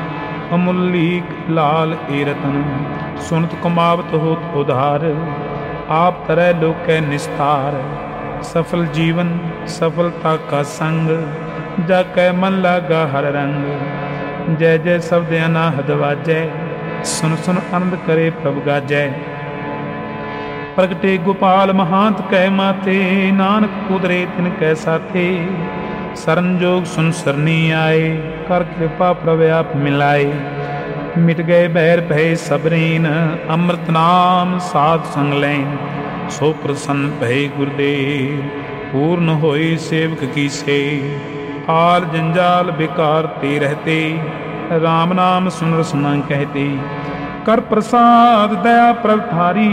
Speaker 1: ਅਮੁੱਲੀਕ ਲਾਲ ਏ ਰਤਨ। ਸੁਨਤ ਕਮਾਵਤ ਹੋਤ ਉਧਾਰ, ਆਪ ਤਰੈ ਲੋਕੈ ਨਿਸਤਾਰ। ਸਫਲ ਜੀਵਨ ਸਫਲਤਾ ਕਾ ਸੰਗ, ਜਾ ਕੈ ਮਨ ਲਾਗਾ ਹਰ ਰੰਗ। ਜੈ ਜੈ ਸ਼ਬਦ ਅਨਾਹਦ ਵਾਜੈ, ਸੁਨ ਸੁਨ ਆਨੰਦ ਕਰੇ ਪ੍ਰਭ ਗਾਜੈ। ਪ੍ਰਗਟੇ ਗੋਪਾਲ ਮਹਾਂਤ ਕੈ ਮਾਥੇ, ਨਾਨਕ ਕੁਦਰੇ ਤਿਨ ਕੈ ਸਾਥੇ। ਸਰਨ ਜੋਗ ਸੁਨ ਸਰਨੀ ਆਏ, ਕਰ ਕਿਰਪਾ ਪ੍ਰਭ ਆਪ ਮਿਲਾਏ। ਮਿਟ ਗਏ ਬੈਰ ਭੈ ਸਬਰੀਨ, ਅੰਮ੍ਰਿਤ ਨਾਮ ਸਾਧ ਸੰਗ ਲੈਨ। ਸੋ ਪ੍ਰਸੰਨ ਭੈ ਗੁਰਦੇਵ, ਪੂਰਨ ਹੋਈ ਸੇਵਕ ਕੀ ਸੇ। ਆਲ ਜੰਜਾਲ ਬੇਕਾਰ ਤੇ ਰਹਤੇ, ਰਾਮ ਨਾਮ ਸੁਨ ਰਸਨਾ ਕਹਤੇ। ਕਰ ਪ੍ਰਸਾਦ ਦਇਆ ਪ੍ਰਭ ਧਾਰੀ,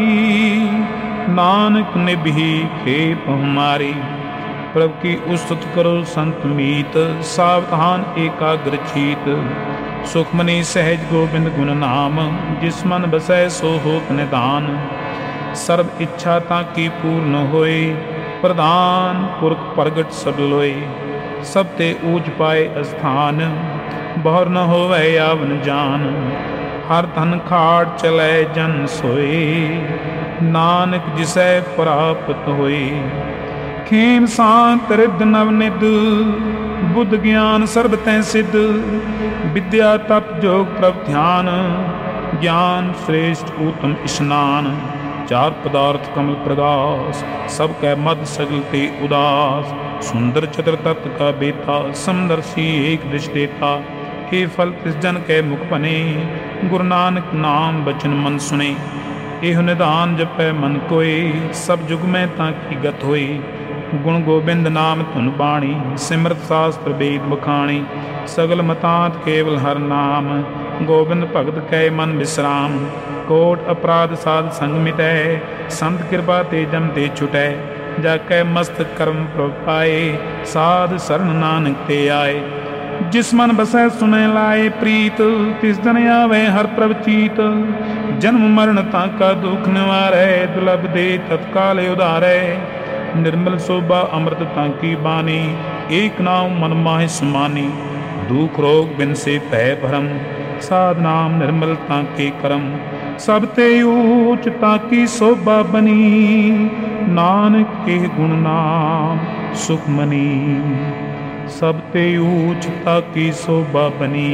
Speaker 1: ਨਾਨਕ ਨਿਭੀ ਖੇਪ ਹਮਾਰੀ। ਪ੍ਰਭ ਕੀ ਉਸਤਤ ਕਰੋ ਸੰਤ ਮੀਤ, ਸਾਵਧਾਨ ਏਕਾਗ੍ਰ ਚੀਤ। ਸੁਖਮਨੀ ਸਹਿਜ ਗੋਬਿੰਦ ਗੁਣ ਨਾਮ, ਜਿਸ ਮਨ ਬਸੈ ਸੋ ਹੋਤ ਨਿਦਾਨ। ਸਰਬ ਇੱਛਾ ਤਾਂ ਕੀ ਪੂਰਨ ਹੋਏ, ਪ੍ਰਧਾਨ ਪੁਰਖ ਪ੍ਰਗਟ ਸਭ ਲੋਏ। ਸਭ ਤੇ ਊਚ ਪਾਏ ਅਸਥਾਨ, ਬਹੁਰ ਨ ਹੋਵੇ ਆਵਨ ਜਾਨ। ਹਰ ਧਨ ਖਾੜ ਚਲੈ ਜਨ ਸੋਏ, ਨਾਨਕ ਜਿਸੈ ਪ੍ਰਾਪਤ ਹੋਏ। ਖੇਮ ਸਾਂਤ ਰਿੱਧ ਨਵ ਨਿਧ, ਬੁੱਧ ਗਿਆਨ ਸਰਬ ਤੈ ਸਿੱਧ। ਵਿਦਿਆ ਤਪ ਜੋਗ ਪ੍ਰਭ ਧਿਆਨ, ਗਿਆਨ ਸ੍ਰੇਸ਼ਟ ਊਤਮ ਇਸ਼ਨਾਨ। ਚਾਰ ਪਦਾਰਥ ਕਮਲ ਪ੍ਰਗਾਸ, ਸਭ ਕੈ ਮਦ ਸਗਲ ਤੇ ਉਦਾਸ। ਸੁੰਦਰ ਚਤੁਰ ਤਤ ਕਾ ਬੇਤਾ, ਸਮਦਰਸ਼ੀ ਏਕ ਦ੍ਰਿਸ਼ ਦੇਤਾ। ਇਹ ਫਲ ਤਿਸ ਜਨ ਕੈ ਮੁਖ ਭਨੇ, ਗੁਰੂ ਨਾਨਕ ਨਾਮ ਬਚਨ ਮਨ ਸੁਨੇ। ਇਹੋ ਨਿਧਾਨ ਜਪੈ ਮਨ ਕੋਏ, ਸਭ ਜੁਗ ਮੈਂ ਤਾਂ ਕੀ ਗਤ ਹੋਈ। ਗੁਣ ਗੋਬਿੰਦ ਨਾਮ ਧੁਨ ਬਾਣੀ, ਸਿਮਰਤ ਸਾਸਤਰ ਵੇਦ ਬਖਾਣੀ। ਸਗਲ ਮਤਾਂਤ ਕੇਵਲ ਹਰ ਨਾਮ, ਗੋਬਿੰਦ ਭਗਤ ਕੈ ਮਨ ਵਿਸਰਾਮ। ਕੋਟ ਅਪਰਾਧ ਸਾਧ ਸੰਗ ਮਿਟੈ, ਸੰਤ ਕਿਰਪਾ ਤੇ ਜਮ ਤੇ ਛੁਟੈ। ਜਾ ਕੈ ਮਸਤਕ ਕਰਮ ਪ੍ਰਭ ਪਾਏ, ਸਾਧ ਸਰਣ ਨਾਨਕ ਤੇ ਆਏ। ਜਿਸ ਮਨ ਬਸੈ ਸੁਨੈ ਲਾਏ ਪ੍ਰੀਤ, ਤਿਸ ਦਿਨ ਆਵੇ ਹਰ ਪ੍ਰਭ ਚੀਤ। ਜਨਮ ਮਰਨ ਤਾਂ ਕਾ ਦੁਖ ਨਿਵਾਰੈ, ਦੁਲਭ ਦੇ ਤਤਕਾਲ ਉਧਾਰੈ। ਨਿਰਮਲ ਸੋਭਾ ਅੰਮ੍ਰਿਤ ਤਾਂ ਕੀ ਬਾਣੀ, ਏਕ ਨਾਮ ਮਨ ਮਾਹਿ ਸਮਾਨੀ। ਦੁਖ ਰੋਗ ਬਿਨ ਸੇ ਭੈ ਭਰਮ, ਸਾਧ ਨਾਮ ਨਿਰਮਲ ਤਾਂ ਕੇ ਕਰਮ। ਸਭ ਤੇ ਊਚ ਤਾਂ ਕੀ ਸੋਭਾ ਬਨੀ, ਨਾਨਕ ਇਹ ਗੁਣ ਨਾਮ ਸੁਖ ਮਨੀ। ਸਭ ਤੇ ਊਚ ਤਾਂ ਕੀ ਸੋਭਾ ਬਨੀ,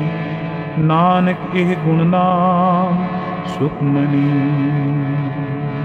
Speaker 1: ਨਾਨਕ ਇਹ ਗੁਣ ਨਾਮ ਸੁਖ ਮਨੀ।